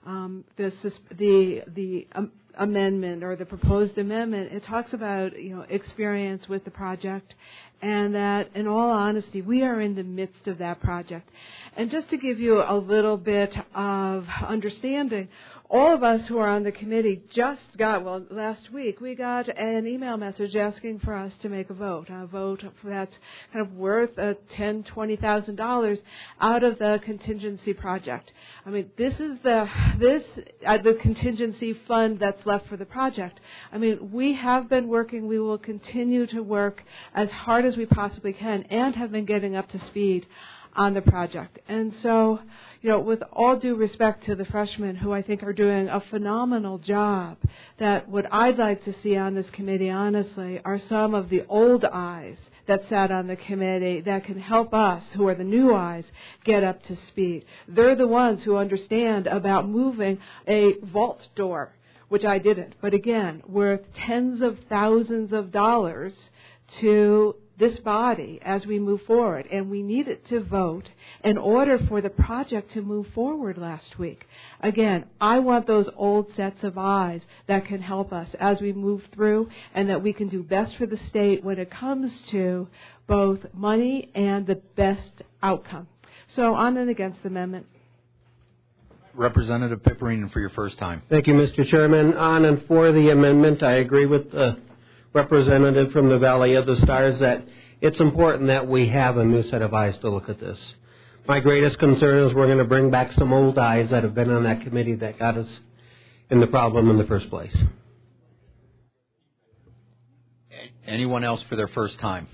Speaker 10: the amendment or the proposed amendment, it talks about, experience with the project, and that, in all honesty, we are in the midst of that project. And just to give you a little bit of understanding, all of us who are on the committee last week, we got an email message asking for us to make a vote that's kind of worth $10,000, $20,000 out of the contingency project. I mean, this is the contingency fund that's left for the project. I mean, we have been working, we will continue to work as hard as we possibly can and have been getting up to speed on the project. And so, with all due respect to the freshmen who I think are doing a phenomenal job, that what I'd like to see on this committee, honestly, are some of the old eyes that sat on the committee that can help us, who are the new eyes, get up to speed. They're the ones who understand about moving a vault door, which I didn't, but again, worth tens of thousands of dollars to this body as we move forward, and we needed to vote in order for the project to move forward last week. Again, I want those old sets of eyes that can help us as we move through, and that we can do best for the state when it comes to both money and the best outcome. So on and against the amendment.
Speaker 19: Representative Piperine for your first time.
Speaker 23: Thank you, Mr. Chairman. On and for the amendment, I agree with the representative from the Valley of the Stars that it's important that we have a new set of eyes to look at this. My greatest concern is we're going to bring back some old eyes that have been on that committee that got us in the problem in the first place.
Speaker 19: Anyone else for their first time?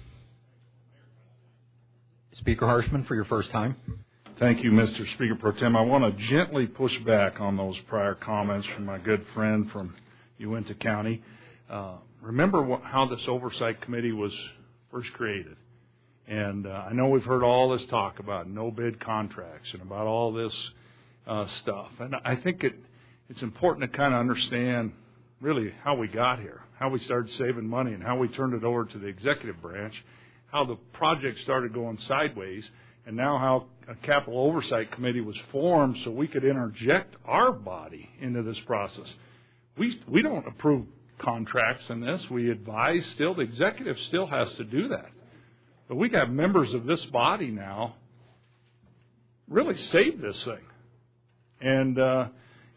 Speaker 19: Speaker Harshman for your first time.
Speaker 1: Thank you, Mr. Speaker Pro Tem. I want to gently push back on those prior comments from my good friend from Uintah County. Remember how this oversight committee was first created. And I know we've heard all this talk about no-bid contracts and about all this stuff. And I think it's important to kind of understand really how we got here, how we started saving money and how we turned it over to the executive branch, how the project started going sideways, and now how a capital oversight committee was formed so we could interject our body into this process. We don't approve contracts in this. We advise still. The executive still has to do that. But we have members of this body now really save this thing. And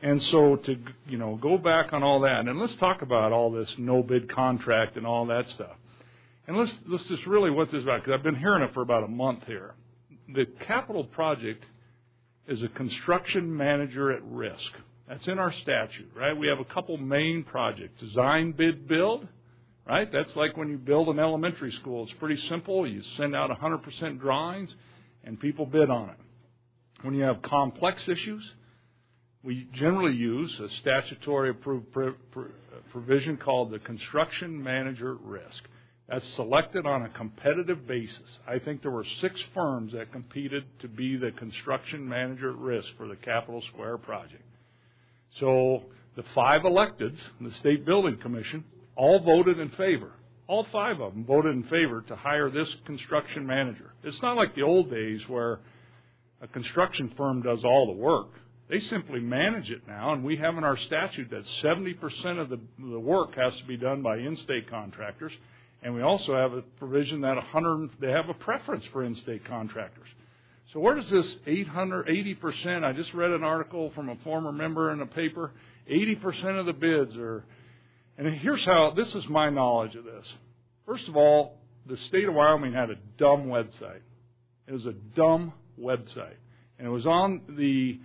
Speaker 1: And so to, go back on all that, and let's talk about all this no-bid contract and all that stuff. And let's just really what this is about, because I've been hearing it for about a month here. The capital project is a construction manager at risk. That's in our statute, right? We have a couple main projects: design, bid, build, right? That's like when you build an elementary school. It's pretty simple. You send out 100% drawings, and people bid on it. When you have complex issues, we generally use a statutory approved provision called the construction manager at risk. That's selected on a competitive basis. I think there were 6 firms that competed to be the construction manager at risk for the Capitol Square project. So the 5 electeds in the State Building Commission all voted in favor. All 5 of them voted in favor to hire this construction manager. It's not like the old days where a construction firm does all the work. They simply manage it now, and we have in our statute that 70% of the work has to be done by in-state contractors. And we also have a provision that they have a preference for in-state contractors. So where does this 80%, I just read an article from a former member in a paper, 80% of the bids are, and here's how, this is my knowledge of this. First of all, the state of Wyoming had a dumb website. It was a dumb website. And it was on the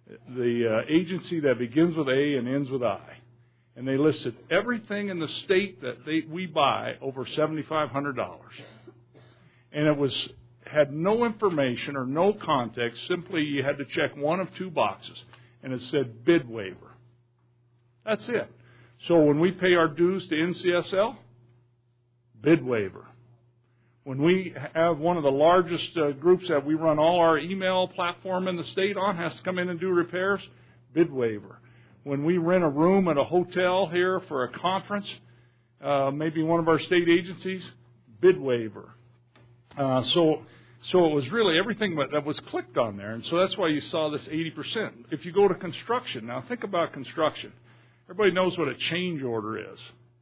Speaker 1: agency that begins with A and ends with I. And they listed everything in the state that we buy over $7,500. And it had no information or no context. Simply you had to check one of 2 boxes. And it said bid waiver. That's it. So when we pay our dues to NCSL, bid waiver. When we have one of the largest groups that we run all our email platform in the state on, has to come in and do repairs, bid waiver. When we rent a room at a hotel here for a conference, maybe one of our state agencies, bid waiver. So it was really everything that was clicked on there. And so that's why you saw this 80%. If you go to construction, now think about construction. Everybody knows what a change order is.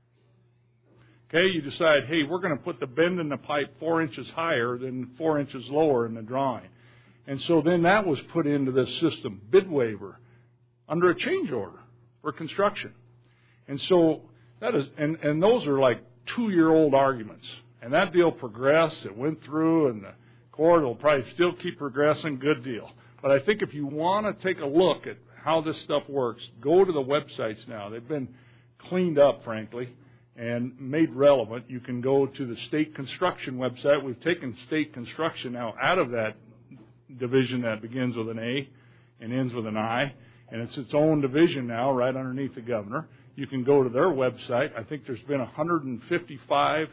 Speaker 1: Okay, you decide, hey, we're going to put the bend in the pipe 4 inches higher than 4 inches lower in the drawing. And so then that was put into this system, bid waiver, under a change order for construction. And so that is, and those are like 2-year-old arguments. And that deal progressed, it went through, and the court will probably still keep progressing, good deal. But I think if you want to take a look at how this stuff works, go to the websites now. They've been cleaned up, frankly, and made relevant. You can go to the state construction website. We've taken state construction now out of that division that begins with an A and ends with an I, and it's its own division now right underneath the governor. You can go to their website. I think there's been 155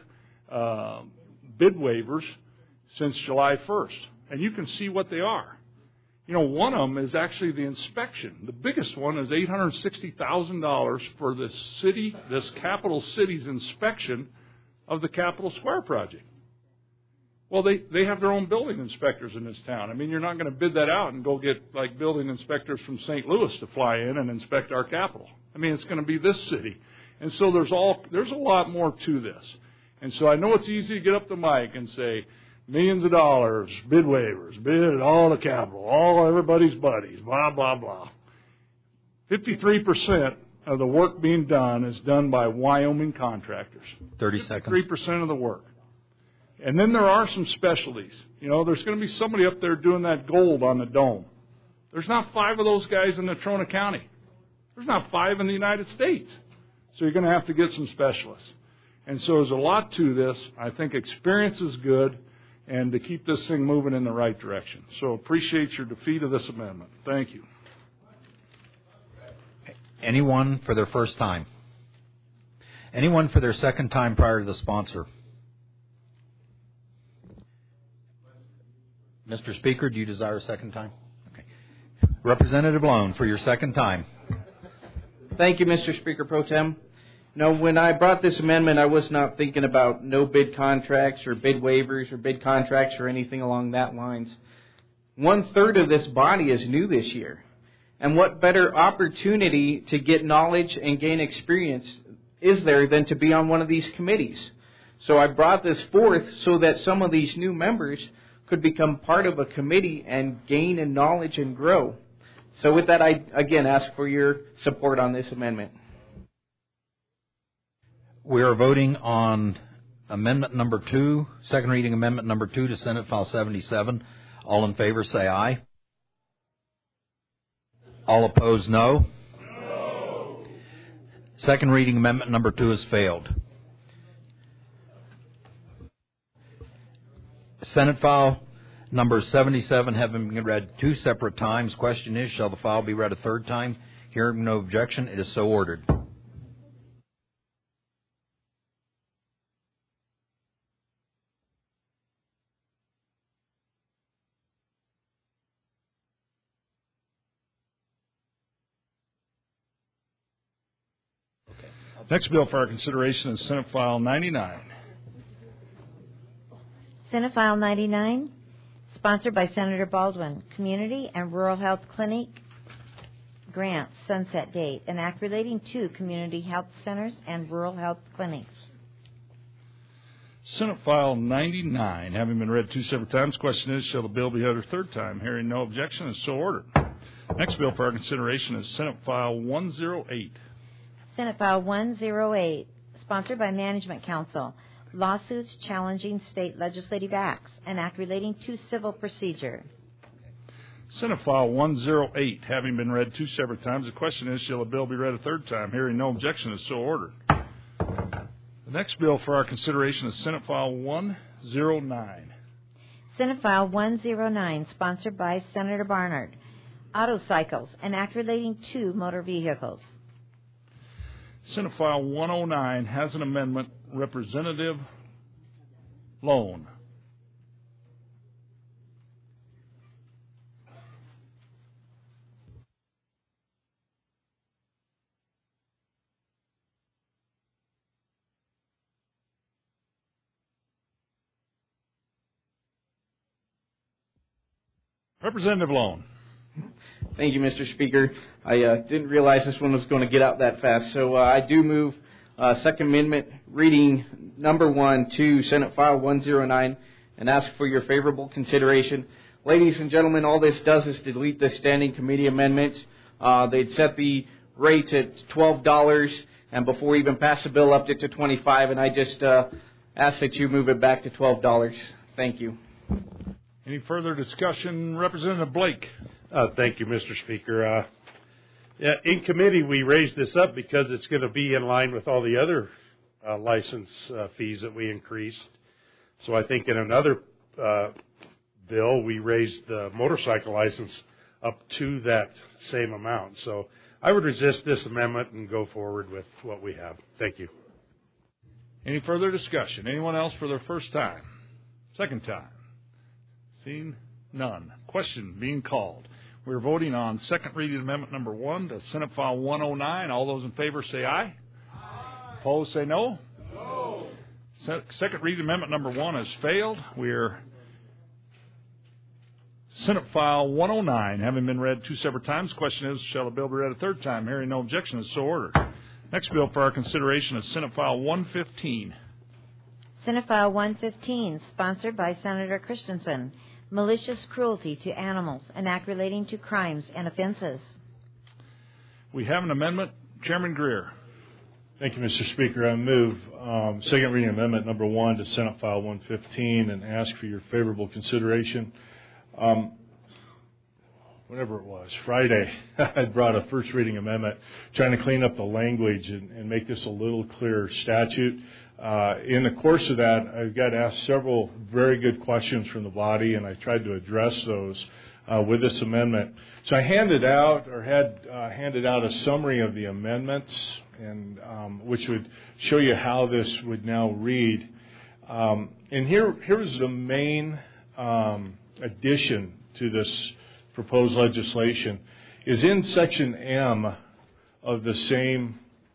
Speaker 1: bid waivers since July 1st, and you can see what they are. You know, one of them is actually the inspection. The biggest one is $860,000 for the city, this capital city's inspection of the Capitol Square project. Well, they have their own building inspectors in this town. I mean, you're not going to bid that out and go get like building inspectors from St. Louis to fly in and inspect our Capitol. I mean, it's going to be this city. And so there's a lot more to this. And so I know it's easy to get up the mic and say, millions of dollars, bid waivers, bid all the Capitol, all everybody's buddies, blah, blah, blah. 53% of the work being done is done by Wyoming contractors.
Speaker 19: 30 seconds.
Speaker 1: 3% of the work. And then there are some specialties. You know, there's going to be somebody up there doing that gold on the dome. There's not 5 of those guys in Natrona County. There's not 5 in the United States. So you're going to have to get some specialists. And so there's a lot to this. I think experience is good, and to keep this thing moving in the right direction. So appreciate your defeat of this amendment. Thank you.
Speaker 19: Anyone for their first time? Anyone for their second time prior to the sponsor? Mr. Speaker, do you desire a second time? Okay. Representative Lone, for your second time.
Speaker 4: Thank you, Mr. Speaker Pro Tem. No, when I brought this amendment, I was not thinking about no bid contracts or bid waivers or bid contracts or anything along that lines. 1/3 of this body is new this year. And what better opportunity to get knowledge and gain experience is there than to be on one of these committees? So I brought this forth so that some of these new members could become part of a committee and gain in knowledge and grow. So with that, I again ask for your support on this amendment.
Speaker 19: We are voting on amendment number 2, second reading amendment number 2 to Senate File 77. All in favor say aye. All opposed, no. No. Second reading amendment number 2 has failed. Senate File number 77 having been read 2 separate times. Question is, shall the file be read a third time? Hearing no objection, it is so ordered.
Speaker 1: Next bill for our consideration is Senate File 99.
Speaker 6: Senate File 99, sponsored by Senator Baldwin, Community and Rural Health Clinic Grant Sunset Date, an act relating to community health centers and rural health clinics.
Speaker 1: Senate File 99, having been read 2 separate times, question is, shall the bill be read a third time? Hearing no objection, is so ordered. Next bill for our consideration is Senate File 108.
Speaker 6: Senate File 108, sponsored by Management Council, lawsuits challenging state legislative acts, an act relating to civil procedure.
Speaker 1: Senate File 108, having been read 2 separate times, the question is, shall the bill be read a third time? Hearing no objection, is so ordered. The next bill for our consideration is Senate File 109.
Speaker 6: Senate File 109, sponsored by Senator Barnard, autocycles, an act relating to motor vehicles.
Speaker 1: Senate File 109 has an amendment, Representative Loan. Representative Loan.
Speaker 4: Thank you, Mr. Speaker. I didn't realize this one was going to get out that fast. So I do move Second Amendment reading number 1 to Senate File 109 and ask for your favorable consideration. Ladies and gentlemen, all this does is delete the standing committee amendments. They'd set the rates at $12 and before we even pass the bill upped it to $25, and I just ask that you move it back to $12. Thank you.
Speaker 1: Any further discussion? Representative Blake.
Speaker 9: Thank you, Mr. Speaker. In committee, we raised this up because it's going to be in line with all the other license fees that we increased. So I think in another bill, we raised the motorcycle license up to that same amount. So I would resist this amendment and go forward with what we have. Thank you.
Speaker 1: Any further discussion? Anyone else for their first time? Second time? Seen? None. Question being called. We're voting on second reading amendment number 1 to Senate File 109. All those in favor say aye. Aye. Opposed say no. No. Second reading amendment number 1 has failed. We're Senate File 109, having been read 2 separate times. Question is, shall the bill be read a third time? Hearing no objection, is so ordered. Next bill for our consideration is Senate File 115.
Speaker 6: Senate File 115, sponsored by Senator Christensen, malicious cruelty to animals, an act relating to crimes and offenses.
Speaker 1: We have an amendment. Chairman Greer.
Speaker 5: Thank you, Mr. Speaker. I move second reading amendment number 1 to Senate File 115 and ask for your favorable consideration. Whenever it was, Friday, I brought a first reading amendment trying to clean up the language and make this a little clearer statute. In the course of that, I got asked several very good questions from the body, and I tried to address those with this amendment. So I had handed out a summary of the amendments, and which would show you how this would now read. And here's the main addition to this proposed legislation is in Section M of the same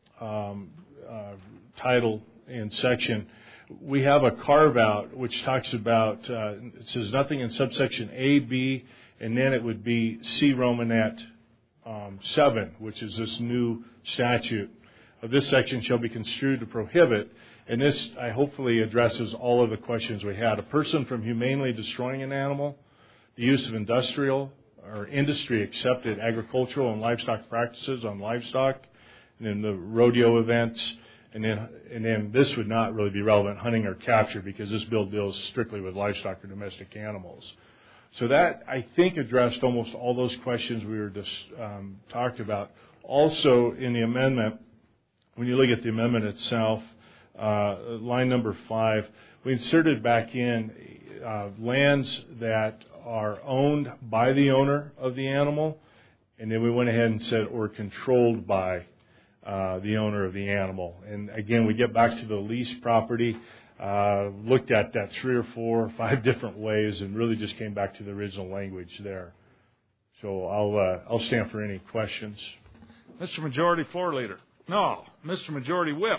Speaker 5: title and section. We have a carve-out which talks about, it says nothing in subsection A, B, and then it would be C Romanet 7, which is this new statute of this section shall be construed to prohibit, and this hopefully addresses all of the questions we had. A person from humanely destroying an animal, the use of industrial or industry accepted agricultural and livestock practices on livestock, and then the rodeo events, and then this would not really be relevant, hunting or capture, because this bill deals strictly with livestock or domestic animals. So that, I think, addressed almost all those questions we were just talked about. Also, in the amendment, when you look at the amendment itself, line number 5, we inserted back in lands that are owned by the owner of the animal, and then we went ahead and said, or controlled by the owner of the animal. And again, we get back to the lease property, looked at that 3 or 4 or 5 different ways, and really just came back to the original language there. So I'll stand for any questions.
Speaker 1: Mr. Majority Floor Leader. No, Mr. Majority Whip.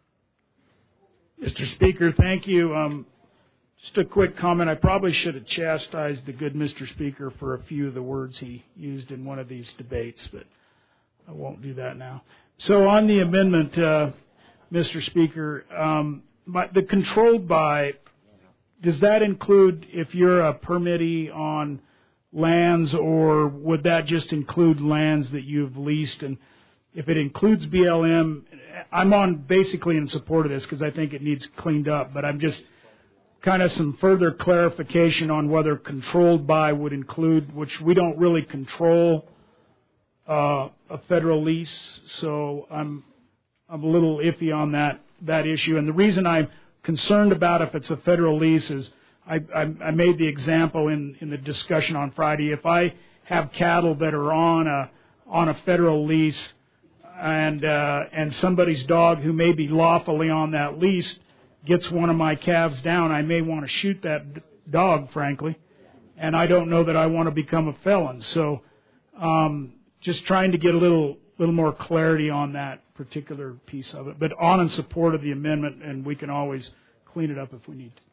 Speaker 3: Mr. Speaker, thank you. Just a quick comment. I probably should have chastised the good Mr. Speaker for a few of the words he used in one of these debates, but I won't do that now. So on the amendment, Mr. Speaker, the controlled by, does that include if you're a permittee on lands, or would that just include lands that you've leased? And if it includes BLM, I'm basically in support of this because I think it needs cleaned up, but I'm just kind of some further clarification on whether controlled by would include, which we don't really control a federal lease, so I'm a little iffy on that issue. And the reason I'm concerned about if it's a federal lease is I made the example in the discussion on Friday. If I have cattle that are on a federal lease, and somebody's dog who may be lawfully on that lease gets one of my calves down, I may want to shoot that dog, frankly, and I don't know that I want to become a felon. So just trying to get a little more clarity on that particular piece of it. But in support of the amendment, and we can always clean it up if we need to.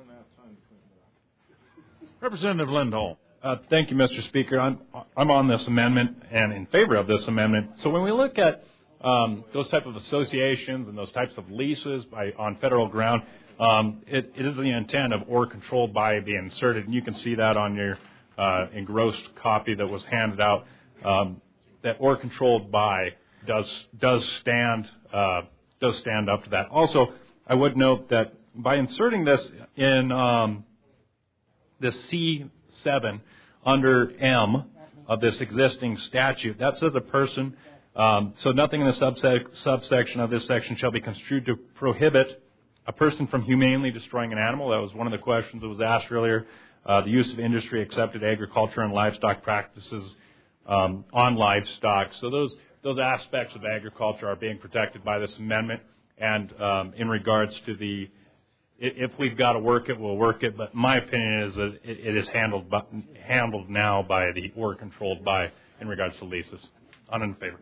Speaker 1: Representative Lindholm.
Speaker 11: Thank you, Mr. Speaker. I'm on this amendment and in favor of this amendment. So when we look at those type of associations and those types of leases on federal ground, it is the intent of or controlled by being inserted, and you can see that on your engrossed copy that was handed out. That or controlled by does stand up to that. Also, I would note that by inserting this in the C7 under M of this existing statute, that says a person. So nothing in the subsection of this section shall be construed to prohibit a person from humanely destroying an animal. That was one of the questions that was asked earlier. The use of industry accepted agriculture and livestock practices on livestock. So those aspects of agriculture are being protected by this amendment. And in regards to if we've got to work it, we'll work it. But my opinion is that it is handled now by the or controlled by in regards to leases. I'm in favor.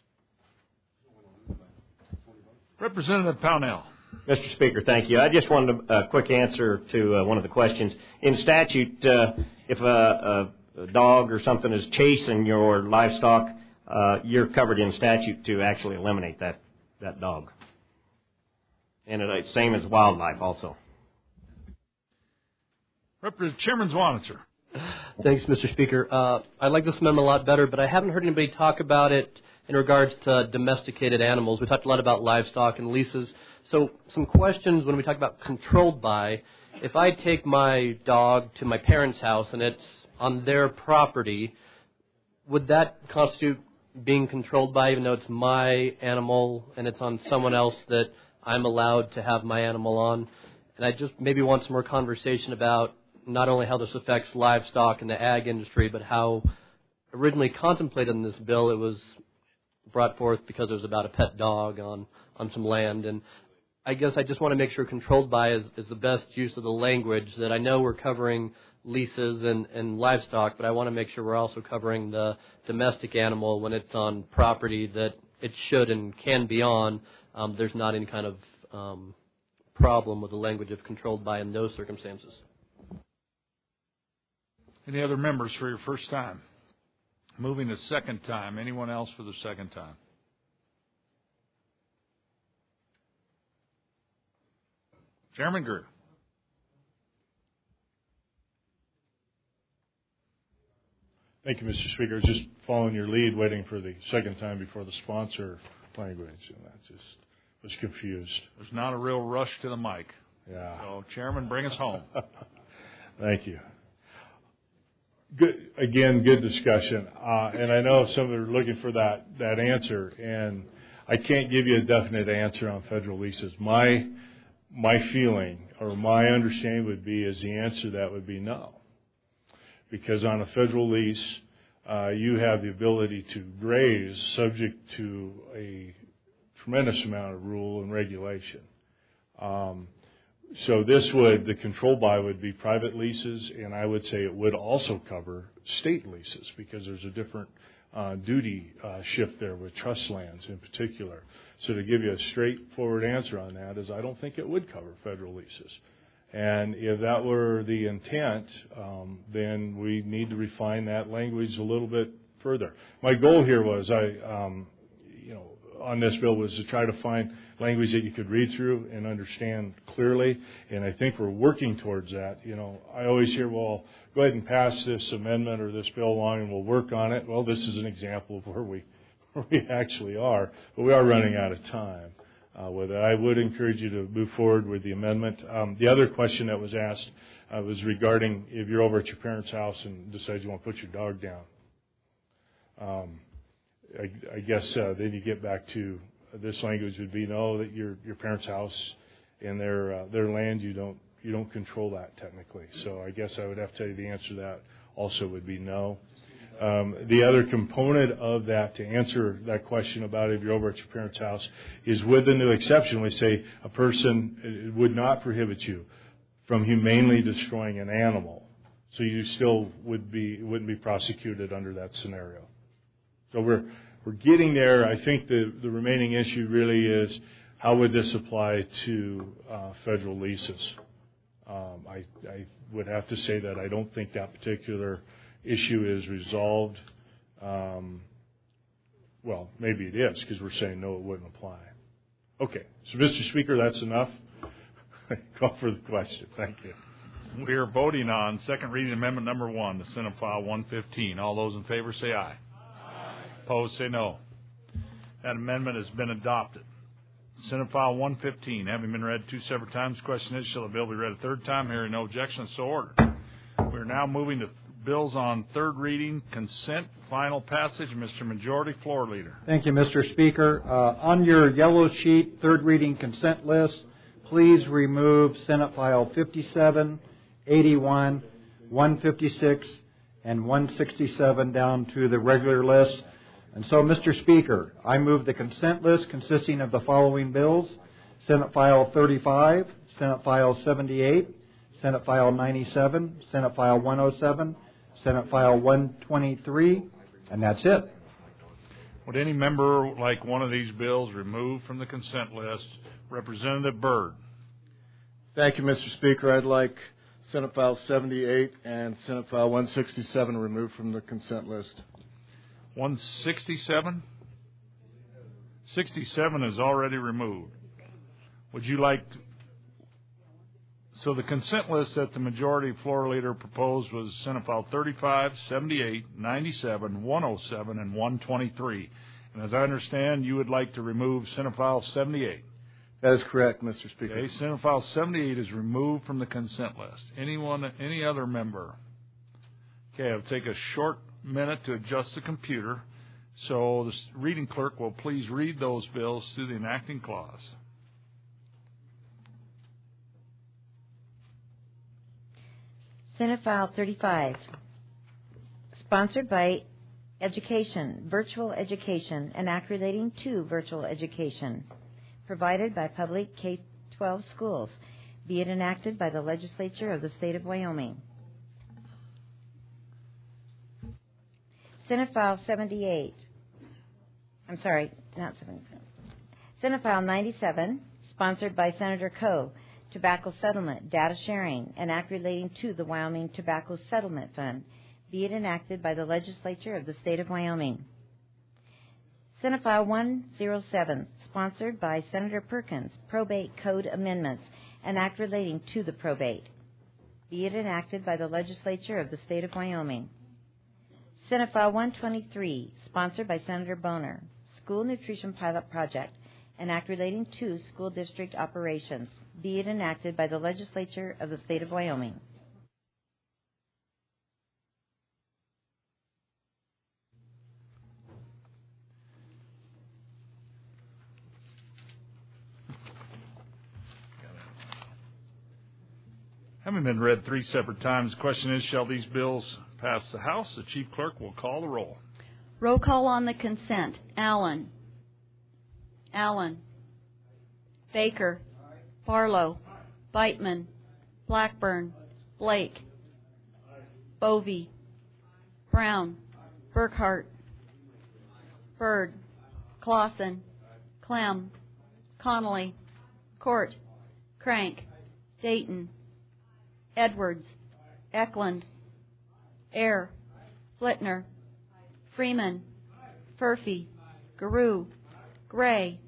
Speaker 1: Representative Pownell.
Speaker 7: Mr. Speaker, thank you. I just wanted a quick answer to one of the questions. In statute, if a dog or something is chasing your livestock, you're covered in statute to actually eliminate that dog. And it's same as wildlife also.
Speaker 1: Chairman Zwanitzer.
Speaker 13: Thanks, Mr. Speaker. I like this amendment a lot better, but I haven't heard anybody talk about it in regards to domesticated animals. We talked a lot about livestock and leases. So some questions when we talk about controlled by. If I take my dog to my parents' house and it's on their property, would that constitute being controlled by, even though it's my animal and it's on someone else that I'm allowed to have my animal on? And I just maybe want some more conversation about not only how this affects livestock and the ag industry, but how originally contemplated in this bill it was brought forth because it was about a pet dog on some land. And I guess I just want to make sure controlled by is the best use of the language, that I know we're covering leases and livestock, but I want to make sure we're also covering the domestic animal when it's on property that it should and can be on. There's not any kind of problem with the language of controlled by in those circumstances.
Speaker 1: Any other members for your first time? Moving the second time. Anyone else for the second time? Chairman Greer.
Speaker 5: Thank you, Mr. Speaker. Just following your lead, waiting for the second time before the sponsor language, and that just was confused.
Speaker 1: There's not a real rush to the mic.
Speaker 5: Yeah.
Speaker 1: So, Chairman, bring us home.
Speaker 5: Thank you. Good, again, good discussion. And I know some are looking for that answer, and I can't give you a definite answer on federal leases. My feeling or my understanding would be is the answer to that would be no. Because on a federal lease, you have the ability to raise subject to a tremendous amount of rule and regulation. So the control by would be private leases, and I would say it would also cover state leases because there's a different duty shift there with trust lands in particular. So to give you a straightforward answer on that is I don't think it would cover federal leases. And if that were the intent, then we need to refine that language a little bit further. My goal here was on this bill was to try to find language that you could read through and understand clearly, and I think we're working towards that. I always hear, well, go ahead and pass this amendment or this bill along and we'll work on it. Well, this is an example of where we actually are, but we are running out of time with it. I would encourage you to move forward with the amendment. The other question that was asked was regarding if you're over at your parents' house and decide you want to put your dog down. I guess then you get back to this language would be no, that your parents' house and their land you don't control that technically. So I guess I would have to tell you the answer to that also would be no. The other component of that to answer that question about if you're over at your parents' house is with the new exception we say a person would not prohibit you from humanely destroying an animal. So you still wouldn't be prosecuted under that scenario. So we're getting there. I think the remaining issue really is how would this apply to federal leases. I would have to say that I don't think that particular issue is resolved. Well, maybe it is because we're saying no, it wouldn't apply. Okay, so Mr. Speaker, that's enough. Call for the question. Thank you.
Speaker 1: We are voting on second reading amendment number 1, the Senate File 115. All those in favor say aye. Opposed, say no. That amendment has been adopted. Senate File 115, having been read 2 separate times, the question is, shall the bill be read a third time? Hearing no objection, so ordered. We are now moving to bills on third reading, consent, final passage. Mr. Majority Floor Leader.
Speaker 17: Thank you, Mr. Speaker. On your yellow sheet, third reading consent list, please remove Senate File 57, 81, 156, and 167 down to the regular list. And so, Mr. Speaker, I move the consent list consisting of the following bills: Senate File 35, Senate File 78, Senate File 97, Senate File 107, Senate File 123, and that's it.
Speaker 1: Would any member like one of these bills removed from the consent list? Representative Byrd.
Speaker 8: Thank you, Mr. Speaker. I'd like Senate File 78 and Senate File 167 removed from the consent list.
Speaker 1: 167? 67 is already removed. Would you like... So the consent list that the majority floor leader proposed was Senate File 35, 78, 97, 107, and 123. And as I understand, you would like to remove Senate File 78.
Speaker 8: That is correct, Mr. Speaker.
Speaker 1: Okay, Senate File 78 is removed from the consent list. Any other member? Okay, I'll take a short minute to adjust the computer. So the reading clerk will please read those bills through the enacting clause.
Speaker 6: Senate File 35, sponsored by Education, Virtual Education, an act relating to virtual education, provided by public K-12 schools, be it enacted by the legislature of the state of Wyoming. Senate File 78, Senate File 97, sponsored by Senator Coe, Tobacco Settlement, Data Sharing, an act relating to the Wyoming Tobacco Settlement Fund, be it enacted by the legislature of the state of Wyoming. Senate File 107, sponsored by Senator Perkins, Probate Code Amendments, an act relating to the probate, be it enacted by the legislature of the state of Wyoming. Senate File 123, sponsored by Senator Boner, School Nutrition Pilot Project, an act relating to school district operations, be it enacted by the legislature of the state of Wyoming.
Speaker 1: Having been read 3 separate times, the question is, shall these bills pass the House? The Chief Clerk will call the roll.
Speaker 12: Roll call on the consent. Allen. Allen. Baker. Barlow. Beitman. Blackburn. Blake. Bovee. Brown. Burkhart. Byrd. Clausen. Clem. Connolly. Court. Crank. Dayton. Edwards. Eklund. Ayer. Flitner. Freeman. Furphy. Garou. Gray.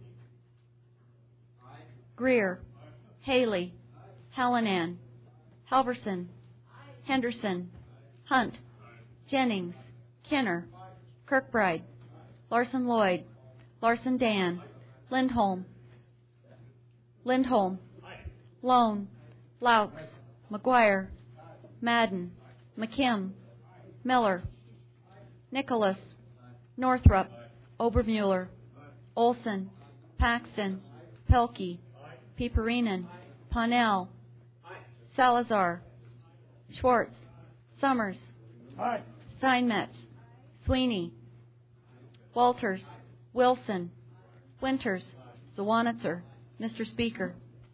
Speaker 12: Greer. Haley. Hallinan. Halverson. Henderson. Hunt. Jennings. Kenner. Kirkbride. Larson Lloyd. Larson Dan. Lindholm. Lindholm. Lone. Laux. McGuire. Madden. McKim. Miller. Nicholas. Northrup. Obermuller. Olson. Paxton. Pelkey. Piperinen. Ponnell. Salazar. Schwartz. Summers. Steinmetz. Sweeney. Walters. Wilson. Winters. Zawanitzer. Mr. Speaker.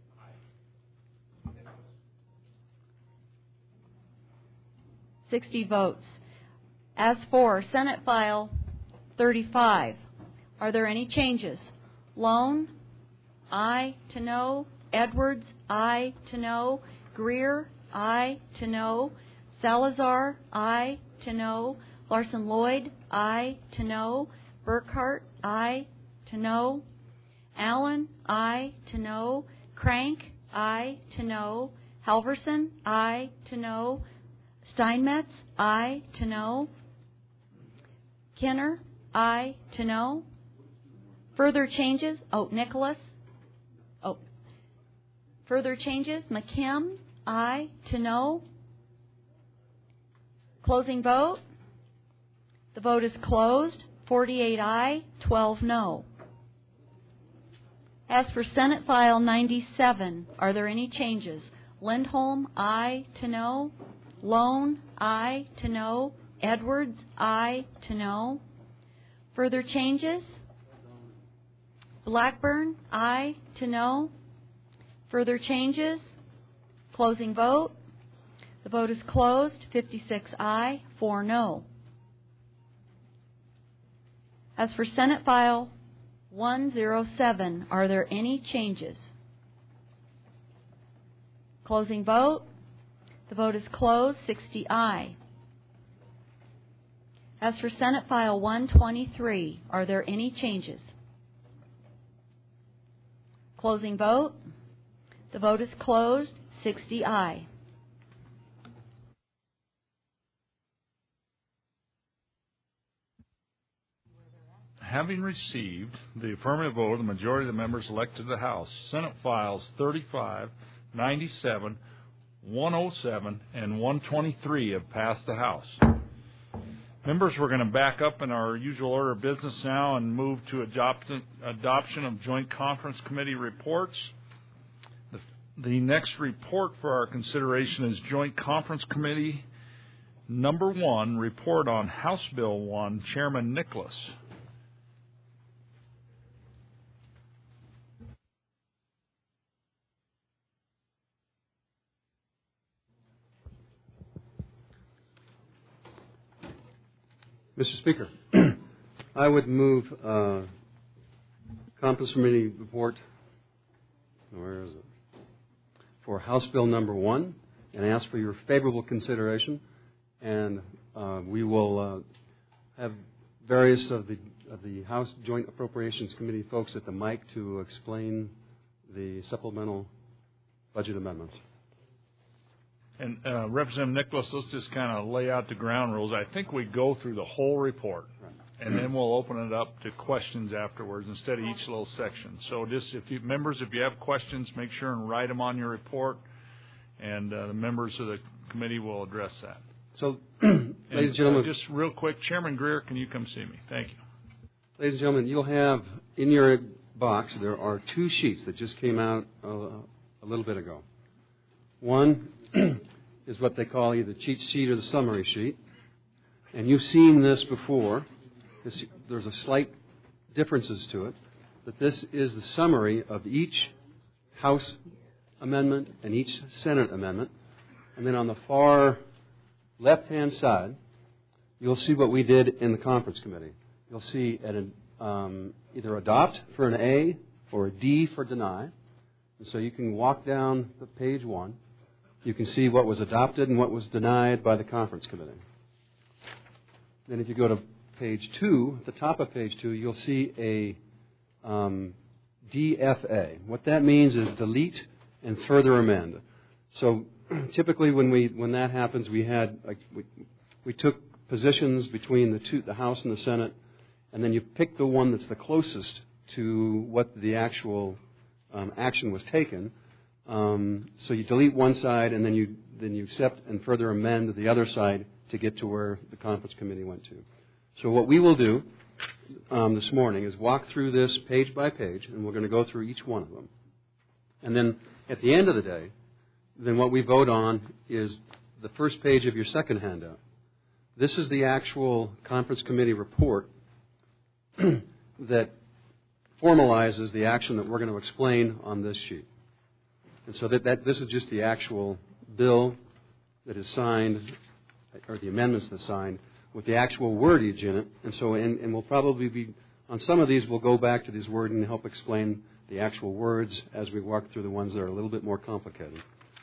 Speaker 12: $60 votes. As for Senate File 35, are there any changes? Lone, aye to no. Edwards, aye to no. Greer, aye to no. Salazar, aye to no. Larson Lloyd, aye to no. Burkhart, aye to no. Allen, aye to no. Crank, aye to no. Halverson, aye to no. Steinmetz, aye to no. Kenner, aye to no. Further changes? Nicholas. Further changes? McKim, aye to no. Closing vote. The vote is closed. 48 aye, 12 no. As for Senate File 97, are there any changes? Lindholm, aye to no. Lone, aye to no. Edwards, aye to no. Further changes? Blackburn, aye to no. Further changes? Closing vote. The vote is closed. 56 aye, 4 no. As for Senate File 107, are there any changes? Closing vote. The vote is closed. 60 aye. As for Senate File 123, are there any changes? Closing vote. The vote is closed. 60 aye.
Speaker 1: Having received the affirmative vote of the majority of the members elected to the House, Senate Files 35, 97, 107, and 123 have passed the House. Members, we're going to back up in our usual order of business now and move to adoption of Joint Conference Committee reports. The next report for our consideration is Joint Conference Committee Number 1, report on House Bill 1, Chairman Nicholas.
Speaker 14: Mr. Speaker, I would move Conference Committee report, where is it, for House Bill Number 1, and ask for your favorable consideration. And we will have various of the House Joint Appropriations Committee folks at the mic to explain the supplemental budget amendments.
Speaker 1: And Representative Nicholas, let's just kind of lay out the ground rules. I think we go through the whole report, and then we'll open it up to questions afterwards instead of each little section. So just if you have questions, make sure and write them on your report, and the members of the committee will address that.
Speaker 14: So, ladies and gentlemen,
Speaker 1: just real quick, Chairman Greer, can you come see me? Thank you.
Speaker 14: Ladies and gentlemen, you'll have in your box there are two sheets that just came out a little bit ago. One is what they call either the cheat sheet or the summary sheet. And you've seen this before. There's a slight differences to it. But this is the summary of each House amendment and each Senate amendment. And then on the far left-hand side, you'll see what we did in the conference committee. You'll see either adopt for an A or a D for deny. And so you can walk down the page 1. You can see what was adopted and what was denied by the conference committee. Then if you go to page 2, at the top of page 2, you'll see a DFA. What that means is delete and further amend. So typically when that happens, we took positions between the House and the Senate, and then you pick the one that's the closest to what the actual action was taken. So you delete one side, and then you accept and further amend the other side to get to where the conference committee went to. So what we will do this morning is walk through this page by page, and we're going to go through each one of them. And then at the end of the day, then what we vote on is the first page of your second handout. This is the actual conference committee report that formalizes the action that we're going to explain on this sheet. And so that this is just the actual bill that is signed, or the amendments that are signed, with the actual wordage in it. And so, and we'll probably be, on some of these, we'll go back to these wording and help explain the actual words as we walk through the ones that are a little bit more complicated.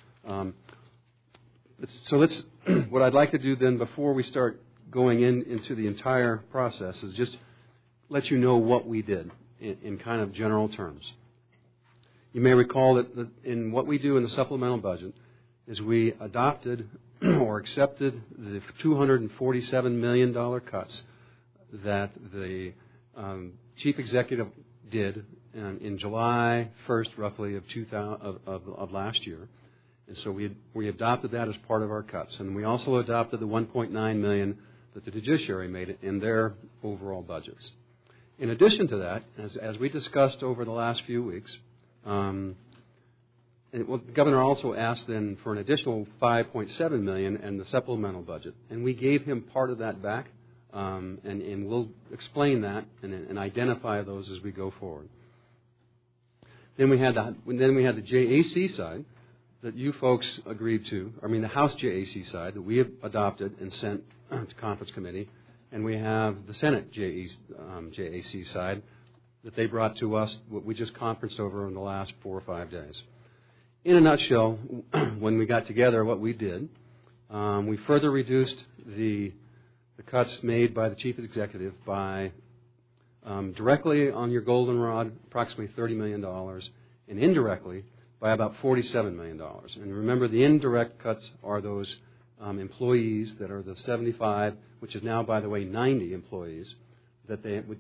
Speaker 14: What I'd like to do then before we start going into the entire process is just let you know what we did in kind of general terms. You may recall that in what we do in the supplemental budget is we adopted or accepted the $247 million cuts that the chief executive did in July 1st, roughly, of last year. And so we adopted that as part of our cuts. And we also adopted the $1.9 million that the judiciary made in their overall budgets. In addition to that, as we discussed over the last few weeks, the governor also asked then for an additional $5.7 million in the supplemental budget, and we gave him part of that back, and we'll explain that and identify those as we go forward. Then we had the JAC side that you folks agreed to. The House JAC side that we have adopted and sent to conference committee, and we have the Senate JAC side that they brought to us, what we just conferenced over in the last 4 or 5 days. In a nutshell, when we got together, what we did, we further reduced the cuts made by the chief executive by directly on your goldenrod, approximately $30 million, and indirectly by about $47 million. And remember, the indirect cuts are those employees that are the 75, which is now, by the way, 90 employees, that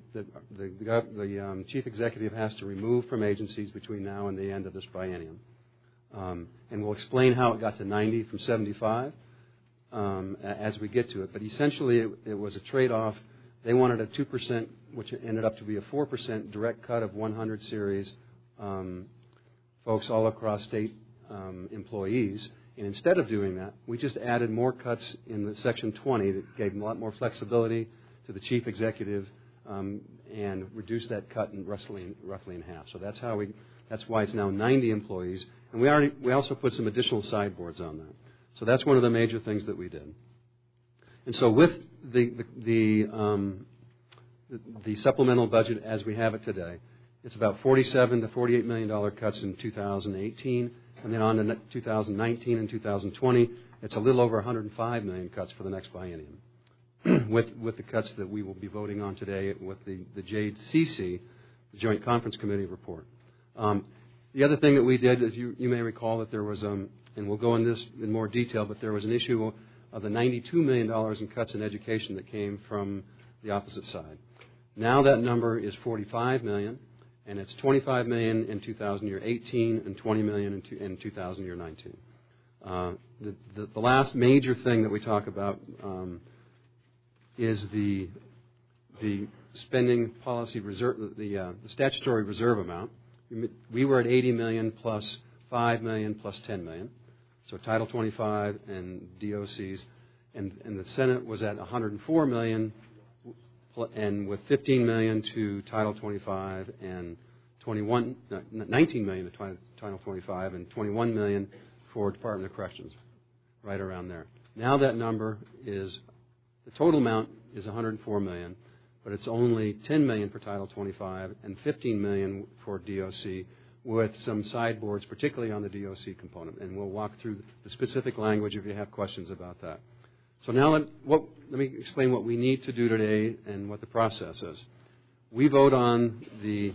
Speaker 14: the chief executive has to remove from agencies between now and the end of this biennium. And we'll explain how it got to 90 from 75 as we get to it. But essentially, it was a trade-off. They wanted a 2%, which ended up to be a 4% direct cut of 100 series folks all across state employees. And instead of doing that, we just added more cuts in the Section 20 that gave a lot more flexibility to the chief executive and reduced that cut roughly in half. So that's why it's now 90 employees. And we also put some additional sideboards on that. So that's one of the major things that we did. And so with the supplemental budget as we have it today, it's about $47 to $48 million cuts in 2018, and then on to 2019 and 2020, it's a little over $105 million cuts for the next biennium. With the cuts that we will be voting on today with the JCC, the Joint Conference Committee report. The other thing that we did, as you may recall, that there was and we'll go into this in more detail, but there was an issue of the $92 million in cuts in education that came from the opposite side. Now that number is $45 million, and it's $25 million in 2018 and $20 million in 2019. The last major thing that we talk about is the spending policy reserve, the statutory reserve amount. We were at $80 million plus $5 million plus $10 million, so Title 25 and DOCs, and the Senate was at $104 million, and with $15 million to Title 25 and 19 million to Title 25 and $21 million for Department of Corrections, right around there. Now that number is, the total amount is $104 million, but it's only $10 million for Title 25 and $15 million for DOC, with some sideboards, particularly on the DOC component. And we'll walk through the specific language if you have questions about that. So now let me explain what we need to do today and what the process is. We vote on the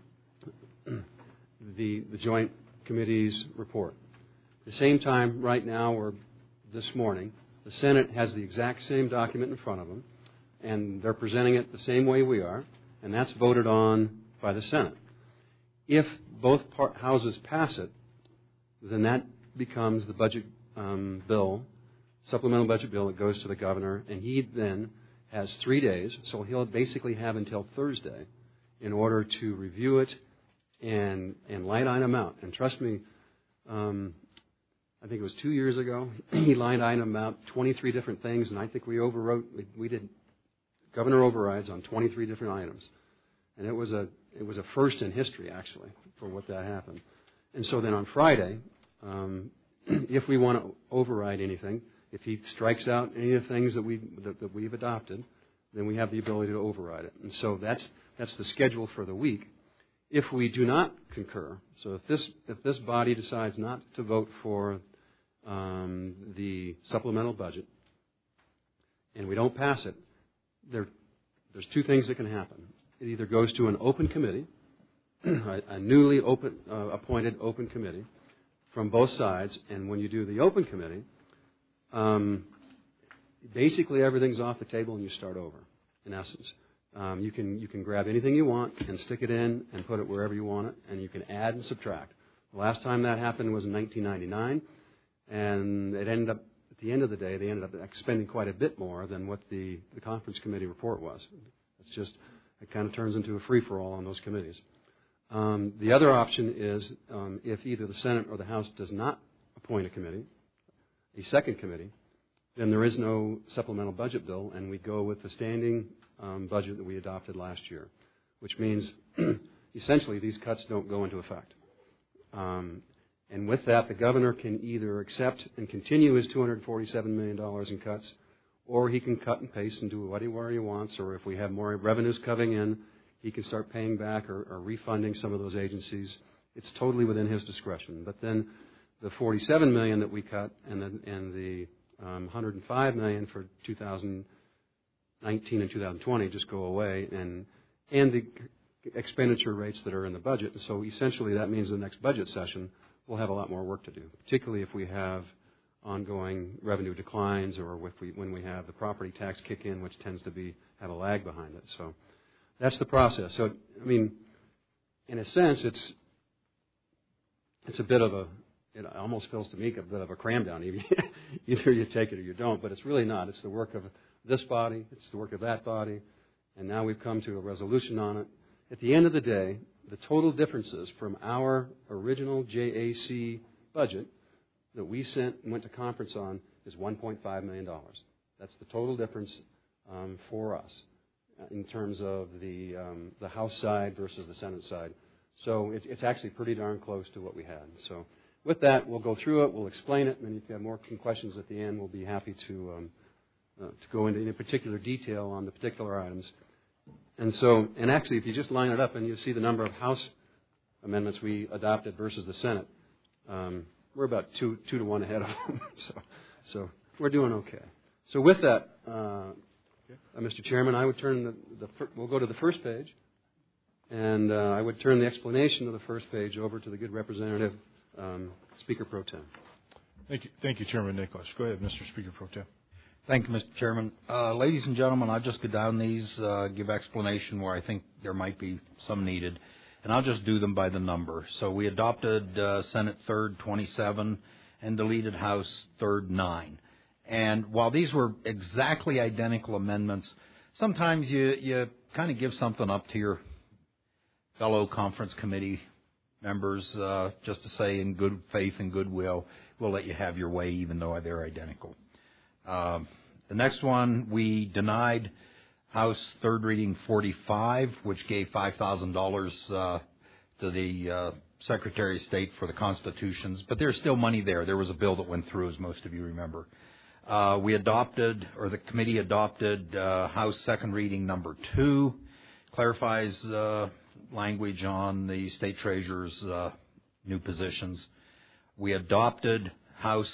Speaker 14: Joint Committee's report. At the same time, right now, or this morning, the Senate has the exact same document in front of them, and they're presenting it the same way we are, and that's voted on by the Senate. If both houses pass it, then that becomes the budget bill, supplemental budget bill that goes to the governor, and he then has 3 days, so he'll basically have until Thursday in order to review it and line item out. And trust me, I think it was 2 years ago, he line item out 23 different things, and I think we did governor overrides on 23 different items. And it was a first in history, actually, for what that happened. And so then on Friday, if we want to override anything, if he strikes out any of the things that we've adopted, then we have the ability to override it. And so that's the schedule for the week. If we do not concur, so if this body decides not to vote for the supplemental budget, and we don't pass it, there's two things that can happen. It either goes to an open committee, a newly appointed open committee from both sides, and when you do the open committee, basically everything's off the table and you start over, in essence. You can grab anything you want and stick it in and put it wherever you want it, and you can add and subtract. The last time that happened was in 1999, and it ended up, at the end of the day, they ended up expending quite a bit more than what the conference committee report was. It's just, it kind of turns into a free-for-all on those committees. The other option is if either the Senate or the House does not appoint a committee, a second committee, then there is no supplemental budget bill, and we go with the standing budget that we adopted last year, which means essentially these cuts don't go into effect. And with that, the governor can either accept and continue his $247 million in cuts, or he can cut and paste and do whatever he wants, or if we have more revenues coming in, he can start paying back or refunding some of those agencies. It's totally within his discretion. But then the $47 million that we cut and the $105 million for 2019 and 2020 just go away, and the expenditure rates that are in the budget. And so essentially that means the next budget session we'll have a lot more work to do, particularly if we have ongoing revenue declines or when we have the property tax kick in, which tends to have a lag behind it. So that's the process. So, I mean, in a sense, it's a bit of it almost feels to me a bit of a cram down. Either you take it or you don't, but it's really not. It's the work of this body, it's the work of that body, and now we've come to a resolution on it. At the end of the day, the total differences from our original JAC budget that we sent and went to conference on is $1.5 million. That's the total difference for us in terms of the House side versus the Senate side. So it's actually pretty darn close to what we had. So with that, we'll go through it, we'll explain it, and if you have more questions at the end, we'll be happy to go into any particular detail on the particular items. And actually, if you just line it up and you see the number of House amendments we adopted versus the Senate, we're about 2 to 1 ahead of them. So we're doing okay. So with that, Mr. Chairman, I would turn we'll go to the first page, and I would turn the explanation of the first page over to the good representative, Speaker Pro Tem.
Speaker 5: Thank you, Chairman Nicholas. Go ahead, Mr. Speaker Pro Tem.
Speaker 19: Thank you, Mr. Chairman. Ladies and gentlemen, I'll just go down these, give explanation where I think there might be some needed, and I'll just do them by the number. So we adopted Senate 3rd 27 and deleted House 3rd 9. And while these were exactly identical amendments, sometimes you kind of give something up to your fellow conference committee members just to say in good faith and goodwill, we'll let you have your way even though they're identical. The next one, we denied House Third Reading 45, which gave $5,000 to the Secretary of State for the Constitutions, but there's still money there. There was a bill that went through, as most of you remember. We adopted, or the committee adopted, House Second Reading number 2, clarifies language on the State Treasurer's new positions. We adopted House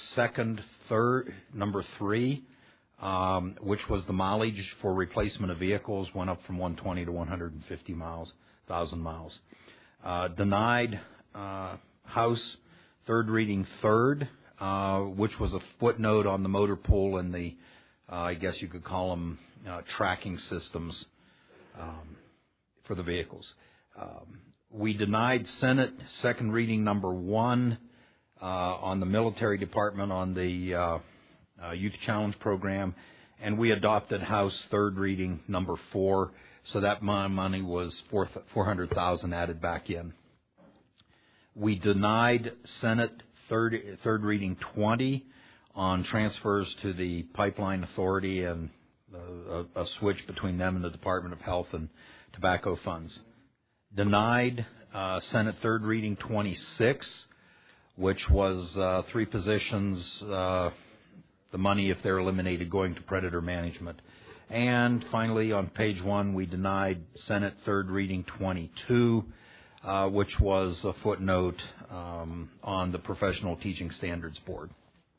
Speaker 19: number 3, which was the mileage for replacement of vehicles, went up from 120 to 150,000 miles. Denied House Third Reading 3rd, which was a footnote on the motor pool and the, I guess you could call them tracking systems for the vehicles. We denied Senate Second Reading number 1 on the military department on the Youth Challenge program, and we adopted House Third Reading number 4, so that money was $400,000 added back in. We denied Senate Third Reading 20 on transfers to the Pipeline Authority and a switch between them and the Department of Health and Tobacco Funds. Denied Senate Third Reading 26, which was 3 positions, the money, if they're eliminated, going to predator management. And finally, on page 1, we denied Senate Third Reading 22, which was a footnote on the Professional Teaching Standards Board.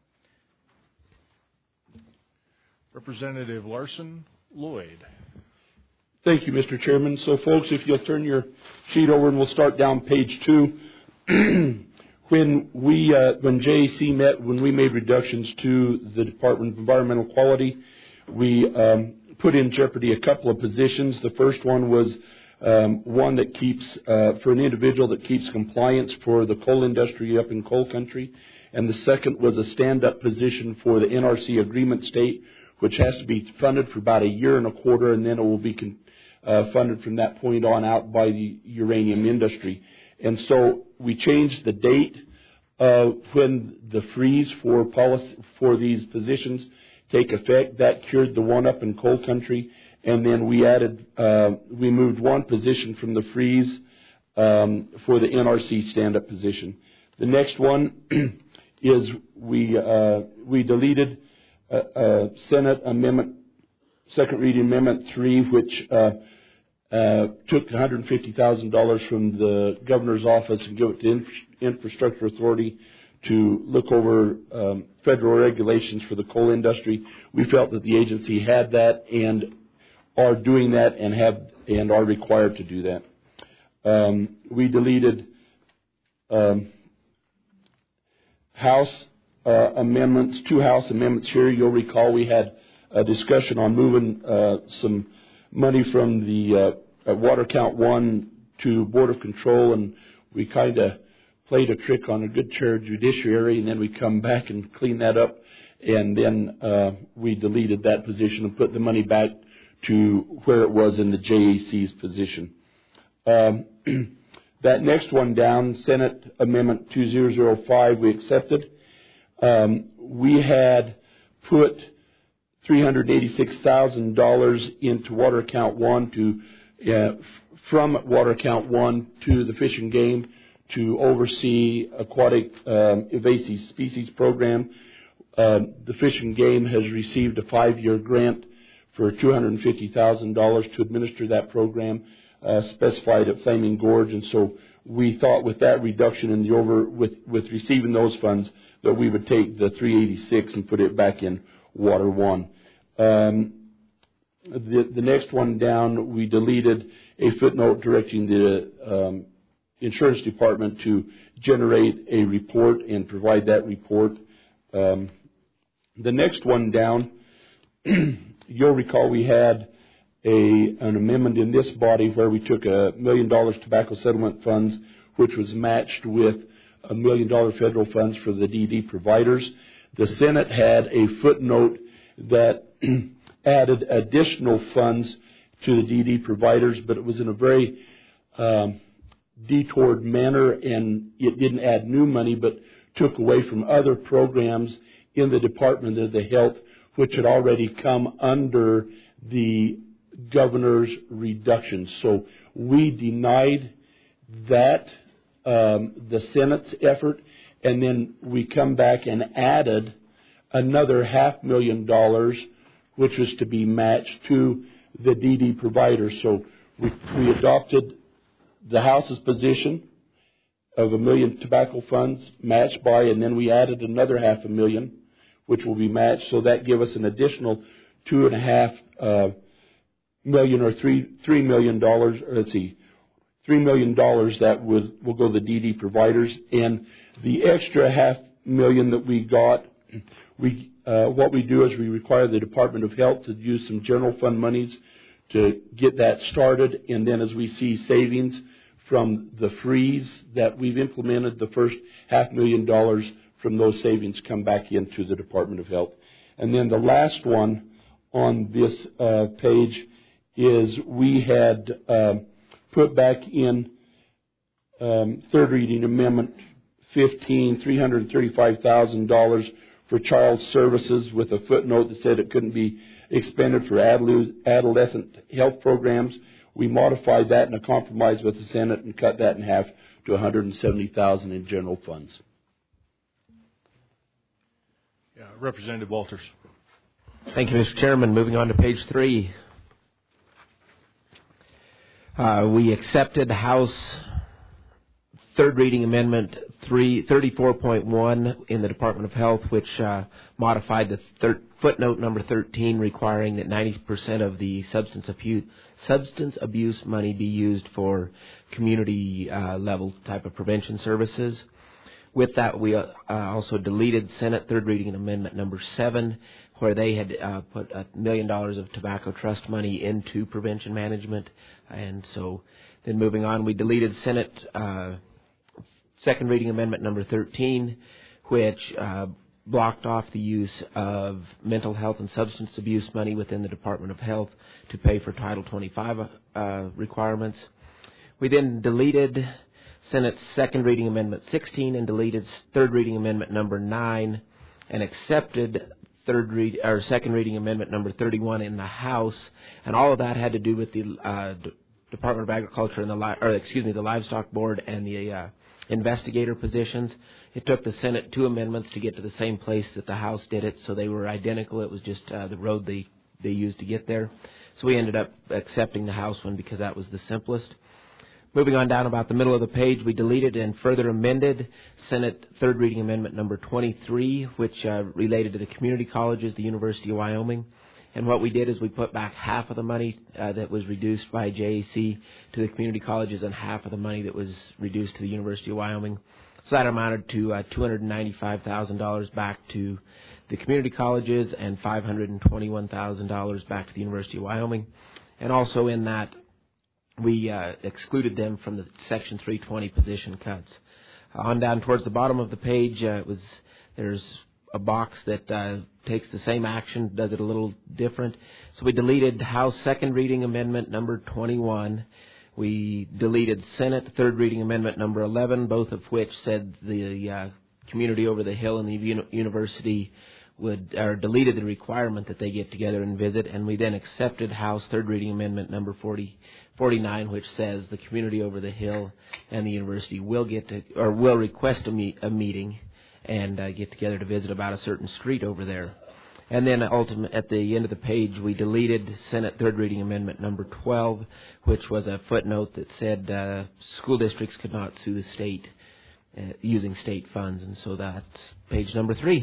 Speaker 5: Representative Larson Lloyd.
Speaker 22: Thank you, Mr. Chairman. So, folks, if you'll turn your sheet over and we'll start down page 2. When JAC met, when we made reductions to the Department of Environmental Quality, we put in jeopardy a couple of positions. The first one was one that keeps, for an individual that keeps compliance for the coal industry up in coal country. And the second was a stand-up position for the NRC agreement state, which has to be funded for about 1.25 years, and then it will be funded from that point on out by the uranium industry. And so we changed the date when the freeze for these positions take effect. That cured the one up in coal country, and then we moved one position from the freeze for the NRC stand-up position. The next one is we deleted Senate Amendment, Second Reading Amendment 3, which took $150,000 from the governor's office and gave it to Infrastructure Authority to look over federal regulations for the coal industry. We felt that the agency had that and are doing that and are required to do that. We deleted House amendments, 2 House amendments here. You'll recall we had a discussion on moving some money from the Water Count 1 to Board of Control, and we kind of played a trick on a good chair judiciary, and then we come back and clean that up, and then we deleted that position and put the money back to where it was in the JAC's position. That next one down, Senate Amendment 2005, we accepted. We had put $386,000 into Water Account 1 from Water Account 1 to the Fish and Game to oversee aquatic invasive species program. The Fish and Game has received a 5-year grant for $250,000 to administer that program, specified at Flaming Gorge, and so we thought with that reduction in with receiving those funds that we would take the $386 and put it back in Water 1. The next one down, we deleted a footnote directing the Insurance Department to generate a report and provide that report. The next one down, you'll recall we had an amendment in this body where we took $1 million tobacco settlement funds, which was matched with $1 million federal funds for the DD providers. The Senate had a footnote that added additional funds to the DD providers, but it was in a very detoured manner, and it didn't add new money, but took away from other programs in the Department of the Health, which had already come under the governor's reductions. So we denied that, the Senate's effort, and then we come back and added another $500,000, which was to be matched to the DD providers. So we adopted the House's position of $1 million tobacco funds matched by, and then we added another $500,000, which will be matched. So that give us an additional $2.5 million or $3 million. Let's see, $3 million that will go to the DD providers, and the extra $500,000 that we got, what we do is we require the Department of Health to use some general fund monies to get that started, and then as we see savings from the freeze that we've implemented, the first $500,000 from those savings come back into the Department of Health. And then the last one on this page is we had put back in third reading amendment 15, $335,000 for child services, with a footnote that said it couldn't be expended for adolescent health programs. We modified that in a compromise with the Senate and cut that in half to $170,000 in general funds.
Speaker 5: Yeah, Representative Walters.
Speaker 15: Thank you, Mr. Chairman. Moving on to page 3. We accepted House third reading amendment 34.1 in the Department of Health, which modified the footnote number 13, requiring that 90% of the substance abuse money be used for community level type of prevention services. With that, we also deleted Senate third reading amendment number 7, where they had put $1 million of tobacco trust money into prevention management. And so then moving on, we deleted Senate second reading amendment number 13, which blocked off the use of mental health and substance abuse money within the Department of Health to pay for Title 25 requirements. We then deleted Senate's second reading amendment 16 and deleted third reading amendment number 9 and accepted second reading amendment number 31 in the House, and all of that had to do with the Department of Agriculture and the Livestock Board and the investigator positions. It took the Senate 2 amendments to get to the same place that the House did it, so they were identical. It was just the road they used to get there. So we ended up accepting the House one because that was the simplest. Moving on down about the middle of the page, we deleted and further amended Senate third reading amendment number 23, which related to the community colleges, the University of Wyoming. And what we did is we put back half of the money that was reduced by JAC to the community colleges and half of the money that was reduced to the University of Wyoming. So that amounted to $295,000 back to the community colleges and $521,000 back to the University of Wyoming. And also in that, we excluded them from the Section 320 position cuts. On down towards the bottom of the page, there's a box that takes the same action, does it a little different. So we deleted House second reading amendment number 21. We deleted Senate third reading amendment number 11, both of which said the community over the hill and the university deleted the requirement that they get together and visit. And we then accepted House third reading amendment number 49, which says the community over the hill and the university will request a meeting and get together to visit about a certain street over there. And then at the end of the page, we deleted Senate third reading amendment number 12, which was a footnote that said school districts could not sue the state using state funds. And so that's page number 3.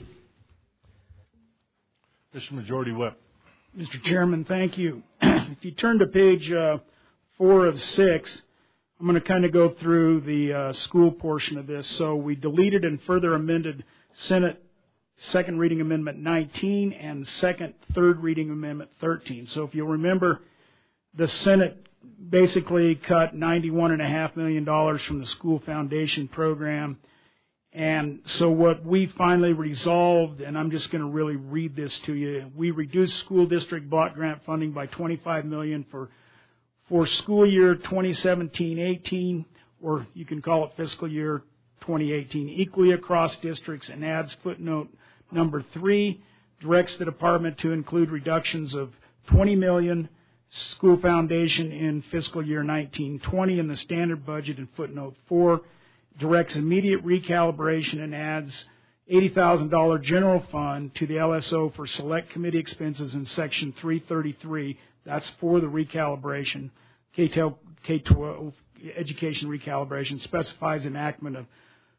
Speaker 5: Mr. Majority Whip.
Speaker 3: Mr. Chairman, thank you. If you turn to page 4 of 6, I'm going to kind of go through the school portion of this. So we deleted and further amended Senate second reading amendment 19, and third reading amendment 13. So if you'll remember, the Senate basically cut $91.5 million from the school foundation program. And so what we finally resolved, and I'm just going to really read this to you, we reduced school district block grant funding by $25 million for school year 2017-18, or you can call it fiscal year 2018, equally across districts, and adds footnote number 3, directs the department to include reductions of $20 million school foundation in fiscal year 19-20 in the standard budget, in footnote 4, directs immediate recalibration and adds $80,000 general fund to the LSO for select committee expenses in section 333. That's for the recalibration. K-12 education recalibration specifies enactment of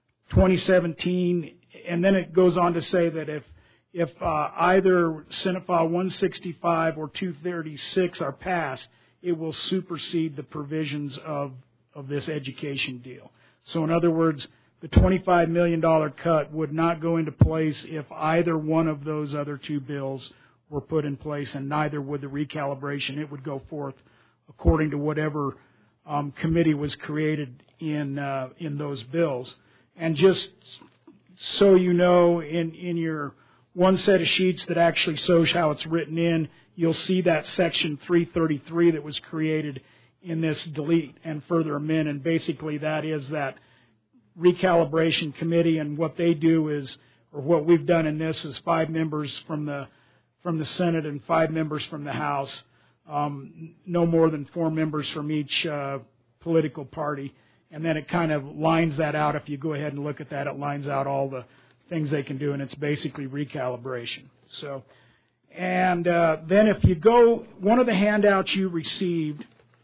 Speaker 3: 2017, and then it goes on to say that if either Senate File 165 or 236 are passed, it will supersede the provisions of this education deal. So in other words, the $25 million cut would not go into place if either one of those other two bills were put in place, and neither would the recalibration. It would go forth according to whatever committee was created in those bills. And just so you know, in your one set of sheets that actually shows how it's written in, you'll see that section 333 that was created in this delete and further amend, and basically that is that recalibration committee, and what they do is, or what we've done in this is 5 members from the Senate and 5 members from the House, no more than 4 members from each political party, and then it kind of lines that out. If you go ahead and look at that, it lines out all the things they can do, and it's basically recalibration. So, and then if you go, one of the handouts you received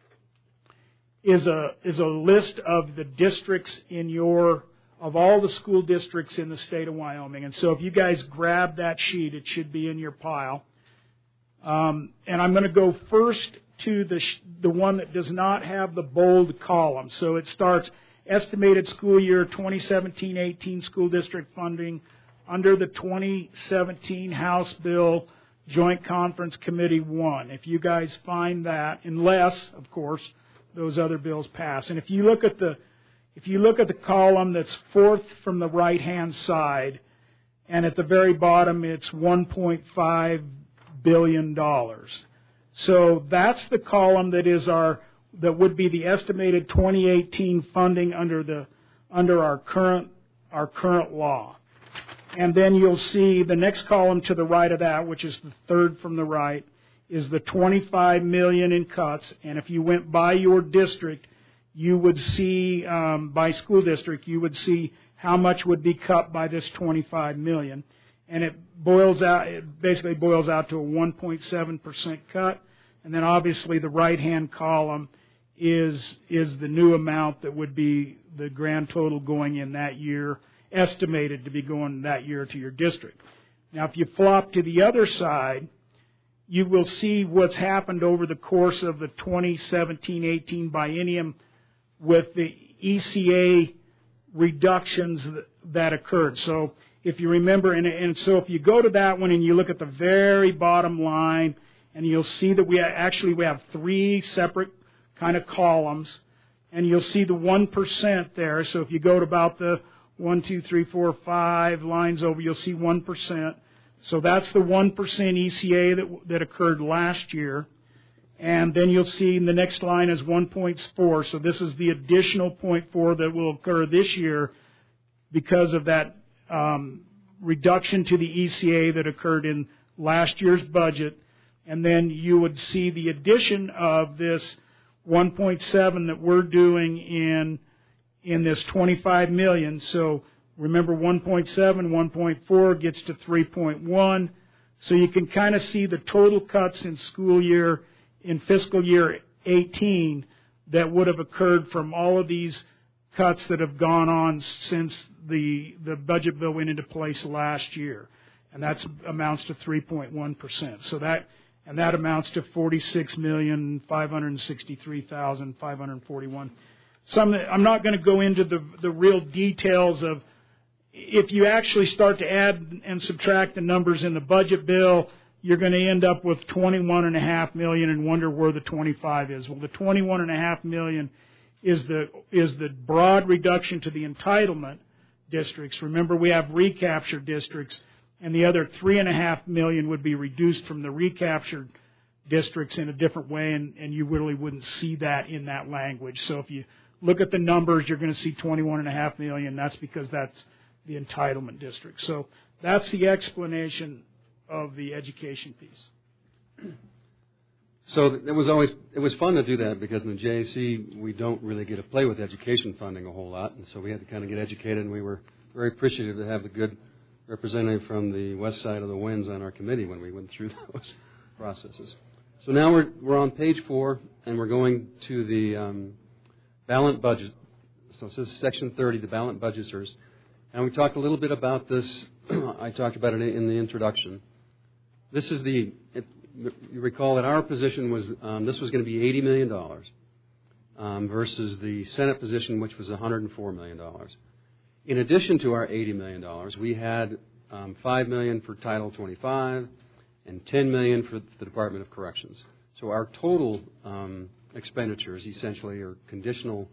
Speaker 3: is a list of the districts of all the school districts in the state of Wyoming. And so if you guys grab that sheet, it should be in your pile. And I'm going to go first to the one that does not have the bold column. So it starts estimated school year 2017-18 school district funding under the 2017 House Bill Joint Conference Committee 1. If you guys find that, unless, of course, those other bills pass. And if you look at the column that's fourth from the right-hand side, and at the very bottom it's $1.5 billion. So that's the column that would be the estimated 2018 funding under our current law. And then you'll see the next column to the right of that, which is the third from the right, is the $25 million in cuts. And if you went by your district, you would see, by school district, you would see how much would be cut by this $25 million. And it basically boils out to a 1.7% cut. And then obviously the right-hand column is the new amount that would be the grand total going in that year, estimated to be going that year to your district. Now, if you flop to the other side, you will see what's happened over the course of the 2017-18 biennium with the ECA reductions that occurred. So if you remember, and so if you go to that one and you look at the very bottom line, and you'll see that we have 3 separate kind of columns, and you'll see the 1% there. So if you go to about the 1, 2, 3, 4, 5 lines over, you'll see 1%. So that's the 1% ECA that occurred last year. And then you'll see the next line is 1.4. So this is the additional 0.4 that will occur this year because of that reduction to the ECA that occurred in last year's budget. And then you would see the addition of this 1.7 that we're doing in this $25 million. So remember, 1.7, 1.4 gets to 3.1. So you can kind of see the total cuts in fiscal year 18 that would have occurred from all of these cuts that have gone on since the budget bill went into place last year. And that amounts to 3.1%. So that amounts to $46,563,541. I'm not going to go into the real details of if you actually start to add and subtract the numbers in the budget bill, you're going to end up with $21.5 million and wonder where the 25 is. Well, the $21.5 million is the broad reduction to the entitlement districts. Remember, we have recapture districts, and the other $3.5 million would be reduced from the recaptured districts in a different way, and you really wouldn't see that in that language. So if you look at the numbers, you're going to see $21.5 million. That's because that's the entitlement district. So that's the explanation of the education piece.
Speaker 14: So it was fun to do that because in the JAC we don't really get to play with education funding a whole lot, and so we had to kind of get educated, and we were very appreciative to have the good representative from the west side of the winds on our committee when we went through those processes. So now we're on page 4, and we're going to the balanced budget. So this is section 30, the balanced budgeters, and we talked a little bit about this. I talked about it in the introduction. This is you recall that our position was this was going to be $80 million versus the Senate position, which was $104 million. In addition to our $80 million, we had $5 million for Title 25 and $10 million for the Department of Corrections. So our total expenditures essentially are conditional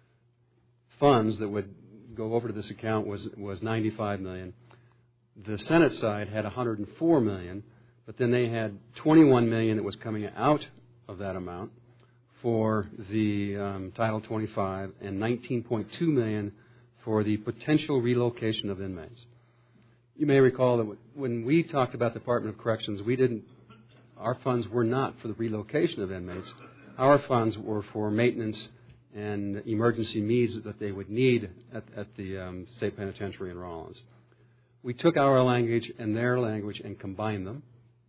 Speaker 14: funds that would go over to this account was $95 million. The Senate side had $104 million. But then they had $21 million that was coming out of that amount for the Title 25 and $19.2 million for the potential relocation of inmates. You may recall that when we talked about the Department of Corrections, our funds were not for the relocation of inmates. Our funds were for maintenance and emergency needs that they would need at the state penitentiary in Rawlins. We took our language and their language and combined them.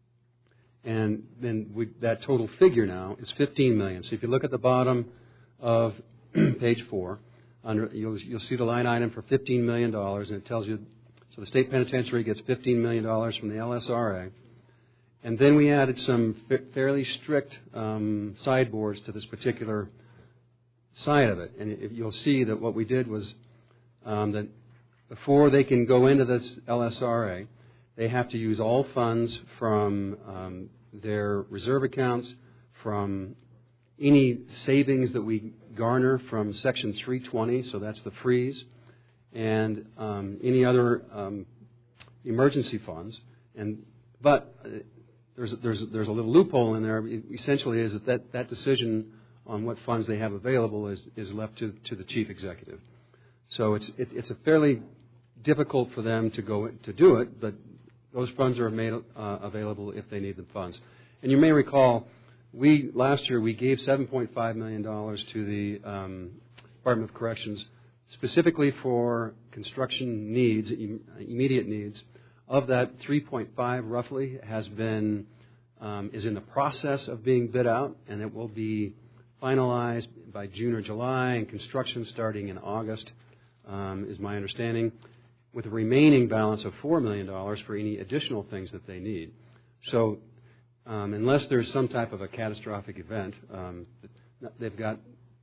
Speaker 14: And then that total figure now is $15 million. So if you look at the bottom of page 4, you'll see the line item for $15 million, and it tells you, so the state penitentiary gets $15 million from the LSRA. And then we added some fairly strict sideboards to this particular side of it. And you'll see that what we did was that before they can go into this LSRA, they have to use all funds from their reserve accounts, from any savings that we garner from Section 320, so that's the freeze, and any other emergency funds. But there's a little loophole in there. It essentially, is that decision on what funds they have available is left to the chief executive. So it's a fairly difficult for them to go to do it, but those funds are made available if they need the funds. And you may recall, last year we gave $7.5 million to the Department of Corrections specifically for construction needs, immediate needs. Of that, 3.5 roughly is in the process of being bid out, and it will be finalized by June or July, and construction starting in August is my understanding, with a remaining balance of $4 million for any additional things that they need. So unless there's some type of a catastrophic event, they've got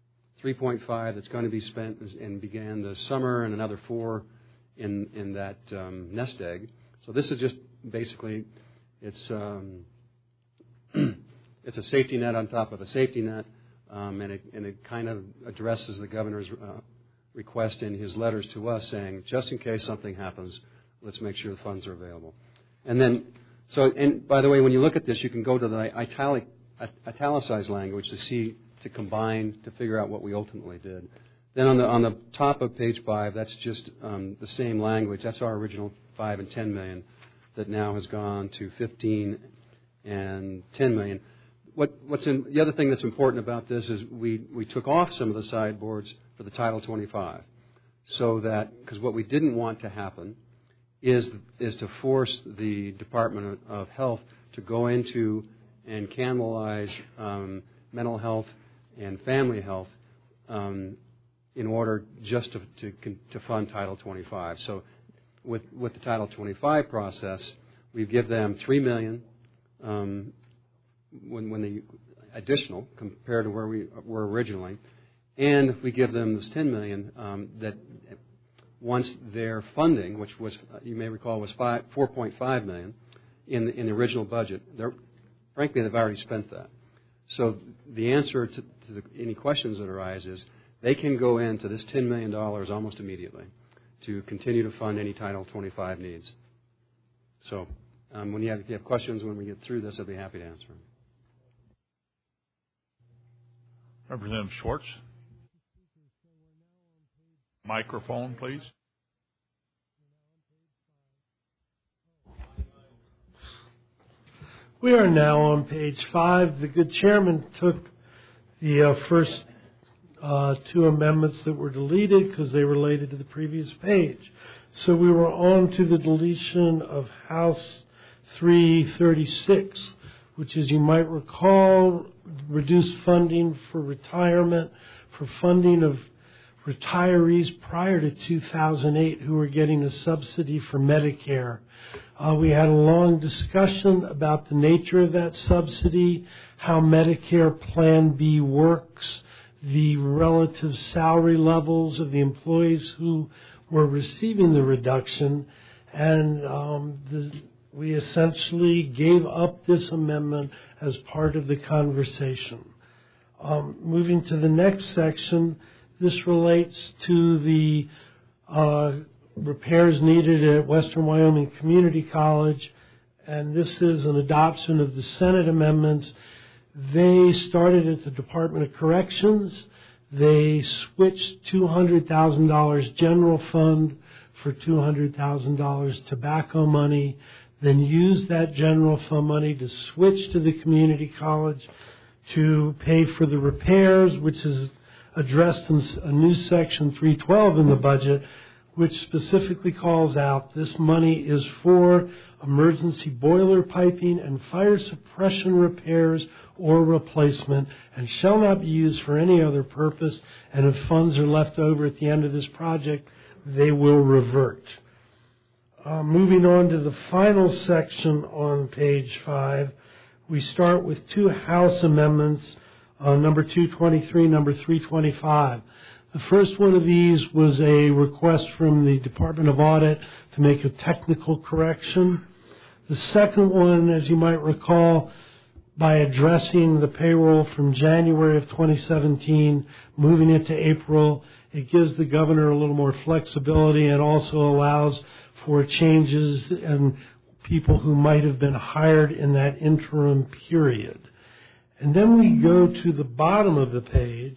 Speaker 14: 3.5 that's going to be spent and began this summer, and another 4 in that nest egg. So this is just basically, it's a safety net on top of a safety net, and it kind of addresses the governor's request in his letters to us, saying just in case something happens, let's make sure the funds are available. And then, and by the way, when you look at this, you can go to the italicized language to combine to figure out what we ultimately did. Then on the top of page 5, that's just the same language. That's our original 5 and 10 million that now has gone to 15 and 10 million. The other thing that's important about this is we took off some of the sideboards for the Title 25, so that, because what we didn't want to happen is to force the Department of Health to go into and cannibalize mental health and family health in order just to fund Title 25. So with the Title 25 process, we give them $3 million when the additional compared to where we were originally, and we give them this $10 million that once their funding, which was, you may recall, was $4.5 million in the original budget. Frankly, they've already spent that. So the answer to any questions that arise is they can go into this $10 million almost immediately to continue to fund any Title 25 needs. So if you have questions when we get through this, I'll be happy to answer them.
Speaker 1: Representative Schwartz. Microphone, please.
Speaker 16: We are now on page 5. The good chairman took the first two amendments that were deleted because they related to the previous page. So we were on to the deletion of House 336, which, as you might recall, reduced funding for retirement, for funding of retirees prior to 2008 who were getting a subsidy for Medicare. We had a long discussion about the nature of that subsidy, how Medicare Plan B works, the relative salary levels of the employees who were receiving the reduction, and we essentially gave up this amendment as part of the conversation. Moving to the next section, this relates to the repairs needed at Western Wyoming Community College, and this is an adoption of the Senate amendments. They started at the Department of Corrections. They switched $200,000 general fund for $200,000 tobacco money, then used that general fund money to switch to the community college to pay for the repairs, which is addressed in a new section 312 in the budget, which specifically calls out this money is for emergency boiler piping and fire suppression repairs or replacement and shall not be used for any other purpose, and if funds are left over at the end of this project, they will revert. Moving on to the final section on page 5, we start with two House amendments, number 223, number 325. The first one of these was a request from the Department of Audit to make a technical correction. The second one, as you might recall, by addressing the payroll from January of 2017, moving it to April, it gives the governor a little more flexibility and also allows for changes in people who might have been hired in that interim period. And then we go to the bottom of the page.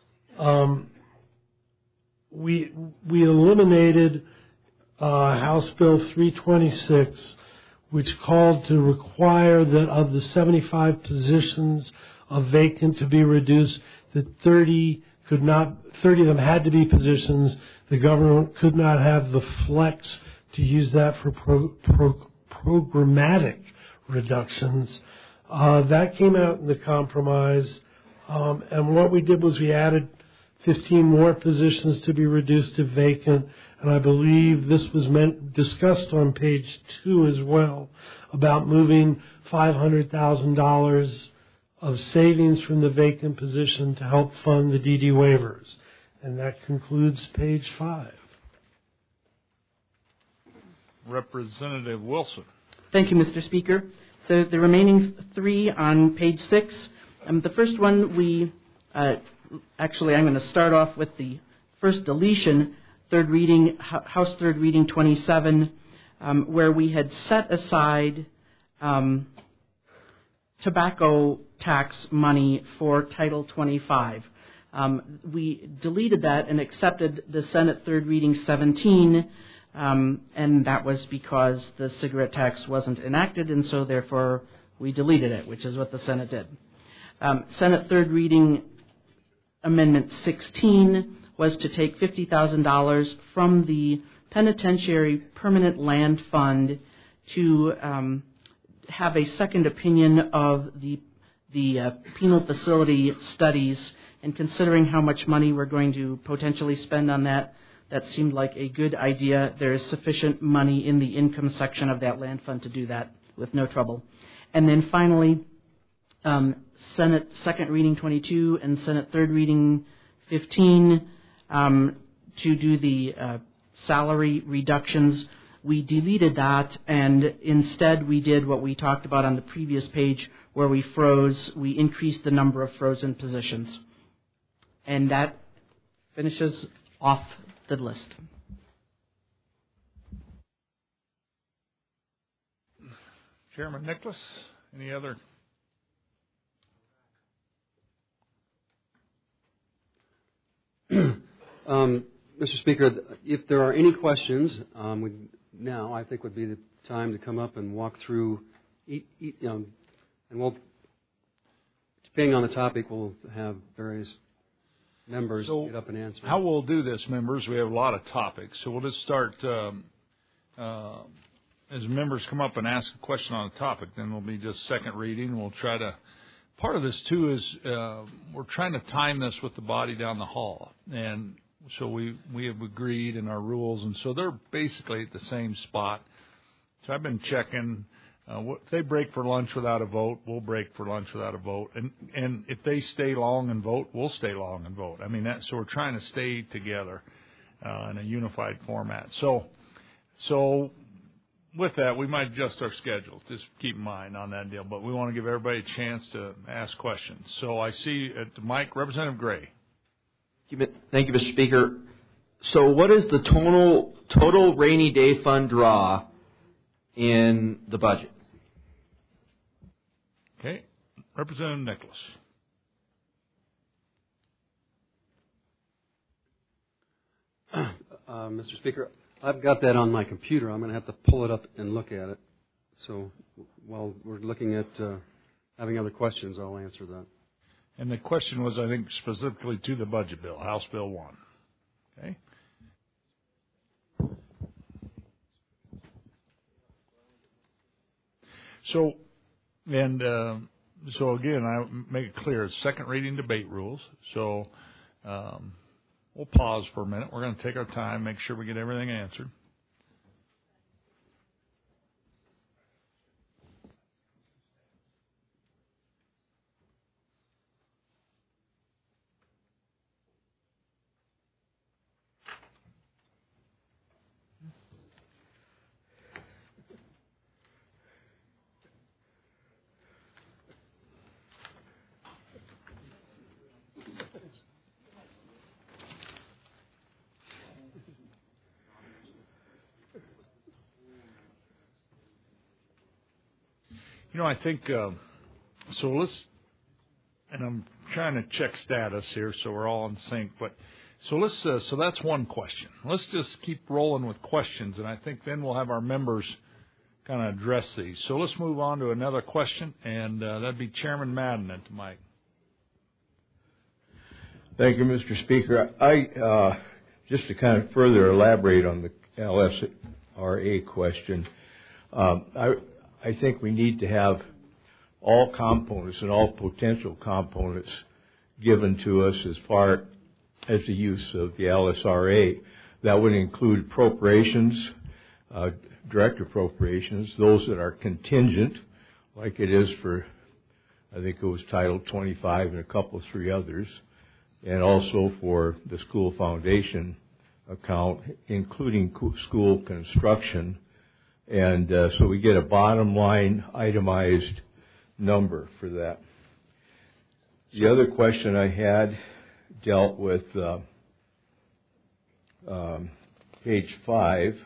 Speaker 16: We eliminated House Bill 326, which called to require that of the 75 positions of vacant to be reduced, that 30 of them had to be positions. The government could not have the flex to use that for programmatic reductions. That came out in the compromise, and what we did was we added 15 more positions to be reduced to vacant, and I believe this was discussed on page 2 as well, about moving $500,000 of savings from the vacant position to help fund the DD waivers. And that concludes page 5.
Speaker 1: Representative Wilson.
Speaker 20: Thank you, Mr. Speaker. So the remaining three on page 6. The first one actually, I'm going to start off with the first deletion, third reading, House third reading 27, where we had set aside tobacco tax money for Title 25. We deleted that and accepted the Senate third reading 17, and that was because the cigarette tax wasn't enacted, and so therefore we deleted it, which is what the Senate did. Senate third reading Amendment 16 was to take $50,000 from the Penitentiary Permanent Land Fund to have a second opinion of the penal facility studies, and considering how much money we're going to potentially spend on that seemed like a good idea. There is sufficient money in the income section of that land fund to do that with no trouble. And then finally, Senate second reading 22 and Senate third reading 15 to do the salary reductions. We deleted that, and instead we did what we talked about on the previous page, where we increased the number of frozen positions. And that finishes off the list.
Speaker 1: Chairman Nicholas, any other?
Speaker 14: Mr. Speaker, if there are any questions, now I think would be the time to come up and walk through, and we'll, depending on the topic, we'll have various members get up and answer.
Speaker 1: How we'll do this, members, we have a lot of topics, so we'll just start as members come up and ask a question on a topic, then we'll be just second reading. We'll try to, part of this too is we're trying to time this with the body down the hall, and so we have agreed in our rules, and so they're basically at the same spot. So I've been checking. If they break for lunch without a vote, we'll break for lunch without a vote. And if they stay long and vote, we'll stay long and vote. I mean, so we're trying to stay together in a unified format. So with that, we might adjust our schedules. Just keep in mind on that deal. But we want to give everybody a chance to ask questions. So I see at the mic, Representative Gray.
Speaker 2: Thank you, Mr. Speaker. So what is the total rainy day fund draw in the budget?
Speaker 1: Okay. Representative Nicholas.
Speaker 14: Mr. Speaker, I've got that on my computer. I'm going to have to pull it up and look at it. So while we're looking at having other questions, I'll answer that.
Speaker 1: And the question was, I think, specifically to the budget bill, House Bill 1. Okay. So again, I make it clear, it's second reading debate rules. So we'll pause for a minute. We're going to take our time, make sure we get everything answered. You know, I think, so let's, and I'm trying to check status here so we're all in sync, but so that's one question. Let's just keep rolling with questions, and I think then we'll have our members kind of address these. So let's move on to another question, and that'd be Chairman Madden at the mic.
Speaker 18: Thank you, Mr. Speaker. I just to kind of further elaborate on the LSRA question, I think we need to have all components and all potential components given to us as far as the use of the LSRA. That would include appropriations, direct appropriations, those that are contingent, like it is for, I think it was Title 25 and a couple of three others, and also for the school foundation account, including school construction. And so we get a bottom line itemized number for that. The other question I had dealt with page 5,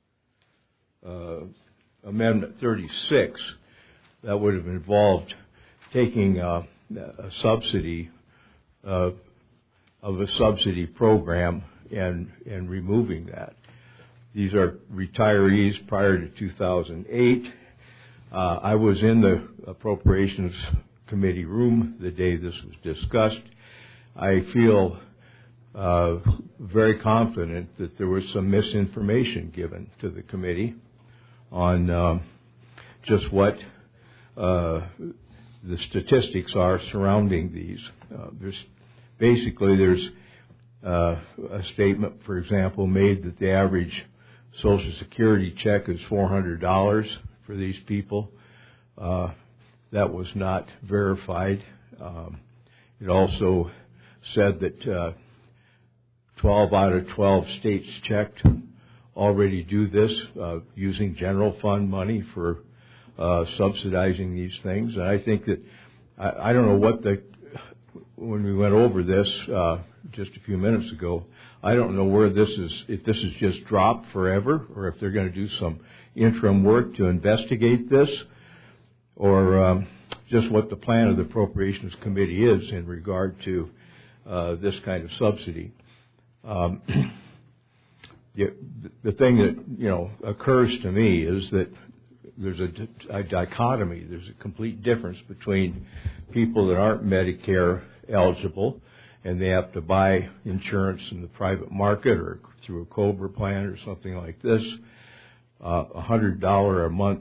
Speaker 18: Amendment 36. That would have involved taking a subsidy of a subsidy program and removing that. These are retirees prior to 2008. I was in the Appropriations Committee room the day this was discussed. I feel very confident that there was some misinformation given to the committee on just what the statistics are surrounding these. There's a statement, for example, made that the average Social Security check is $400 for these people. That was not verified. It also said that 12 out of 12 states checked already do this using general fund money for subsidizing these things. And I think that I don't know what when we went over this just a few minutes ago, I don't know where this is, if this is just dropped forever or if they're going to do some interim work to investigate this, or just what the plan of the Appropriations Committee is in regard to this kind of subsidy. The thing that occurs to me is that there's a dichotomy. There's a complete difference between people that aren't Medicare eligible and they have to buy insurance in the private market or through a COBRA plan or something like this. $100 a month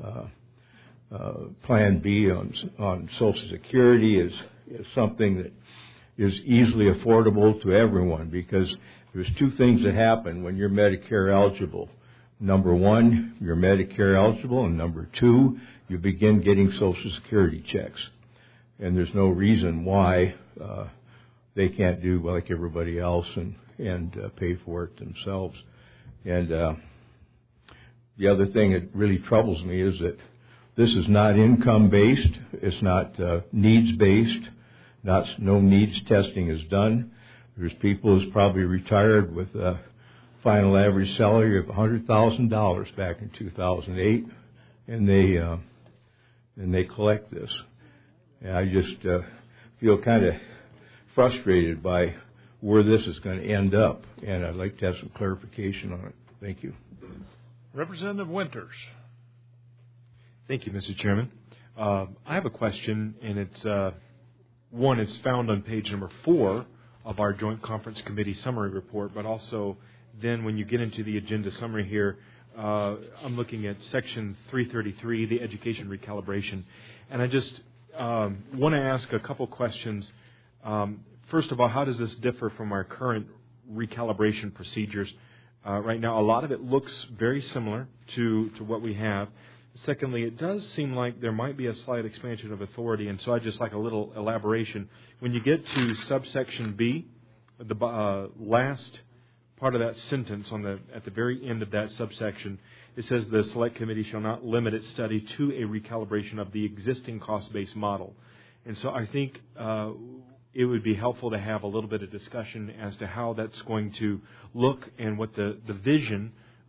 Speaker 18: Plan B on Social Security is something that is easily affordable to everyone, because there's two things that happen when you're Medicare eligible. Number one, you're Medicare eligible, and number two, you begin getting Social Security checks. And there's no reason why they can't do like everybody else and pay for it themselves. And the other thing that really troubles me is that this is not income-based. It's not needs-based. No needs testing is done. There's people who's probably retired with a final average salary of $100,000 back in 2008, and they collect this. And I just feel kind of frustrated by where this is going to end up, and I'd like to have some clarification on it. Thank you.
Speaker 1: Representative Winters.
Speaker 10: Thank you, Mr. Chairman. I have a question, and it's one is found on page number 4 of our Joint Conference Committee summary report, but also then when you get into the agenda summary here, I'm looking at section 333, the education recalibration, and I just want to ask a couple questions. First of all, how does this differ from our current recalibration procedures? Right now, a lot of it looks very similar to what we have. Secondly, it does seem like there might be a slight expansion of authority, and so I'd just like a little elaboration. When you get to subsection B, the last part of that sentence at the very end of that subsection, it says the Select Committee shall not limit its study to a recalibration of the existing cost-based model. And so I think it would be helpful to have a little bit of discussion as to how that's going to look and what the vision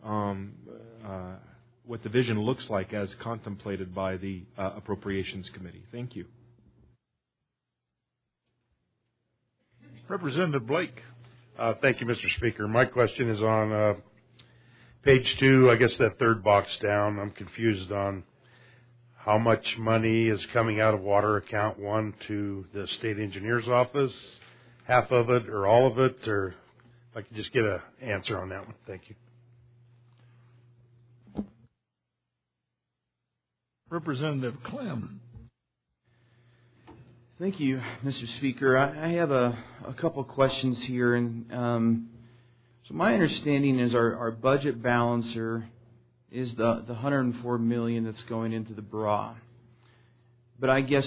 Speaker 10: looks like as contemplated by the Appropriations Committee. Thank you.
Speaker 1: Representative Blake.
Speaker 9: Thank you, Mr. Speaker. My question is on page 2, I guess that third box down. I'm confused on how much money is coming out of water account 1 to the state engineer's office, half of it or all of it, or if I could just get an answer on that one. Thank you.
Speaker 1: Representative Clem.
Speaker 4: Thank you, Mr. Speaker. I have a couple questions here, and so my understanding is our budget balancer is the $104 million that's going into the BRA. But I guess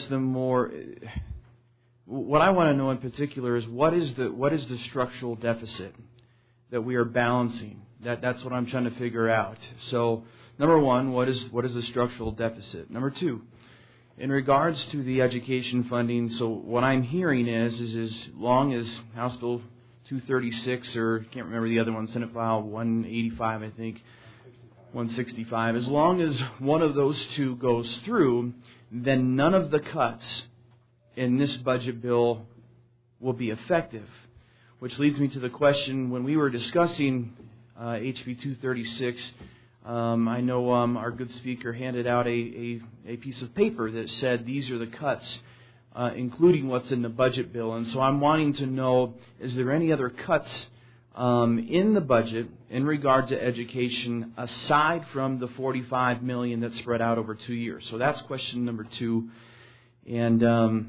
Speaker 4: what I want to know in particular is what is the structural deficit that we are balancing? That's what I'm trying to figure out. So, number one, what is the structural deficit? Number two, in regards to the education funding, so what I'm hearing is as long as House Bill 236, or I can't remember the other one, Senate File 185, I think, 165, as long as one of those two goes through, then none of the cuts in this budget bill will be effective. Which leads me to the question, when we were discussing HB 236, I know our good speaker handed out a piece of paper that said these are the cuts, including what's in the budget bill. And so I'm wanting to know, is there any other cuts in the budget in regard to education aside from the $45 million that's spread out over 2 years? So that's question number 2. And I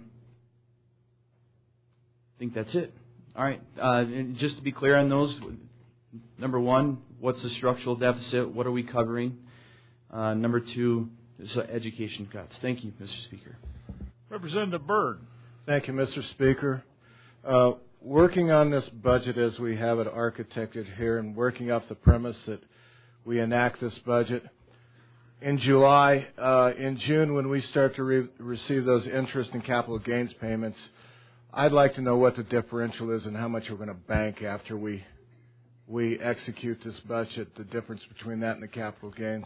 Speaker 4: think that's it. All right. And just to be clear on those, number 1, what's the structural deficit? What are we covering? Number 2 is education cuts. Thank you, Mr. Speaker.
Speaker 1: Representative Byrd.
Speaker 8: Thank you, Mr. Speaker. Working on this budget as we have it architected here and working off the premise that we enact this budget. In June, when we start to receive those interest and capital gains payments, I'd like to know what the differential is and how much we're going to bank after we execute this budget, the difference between that and the capital gains.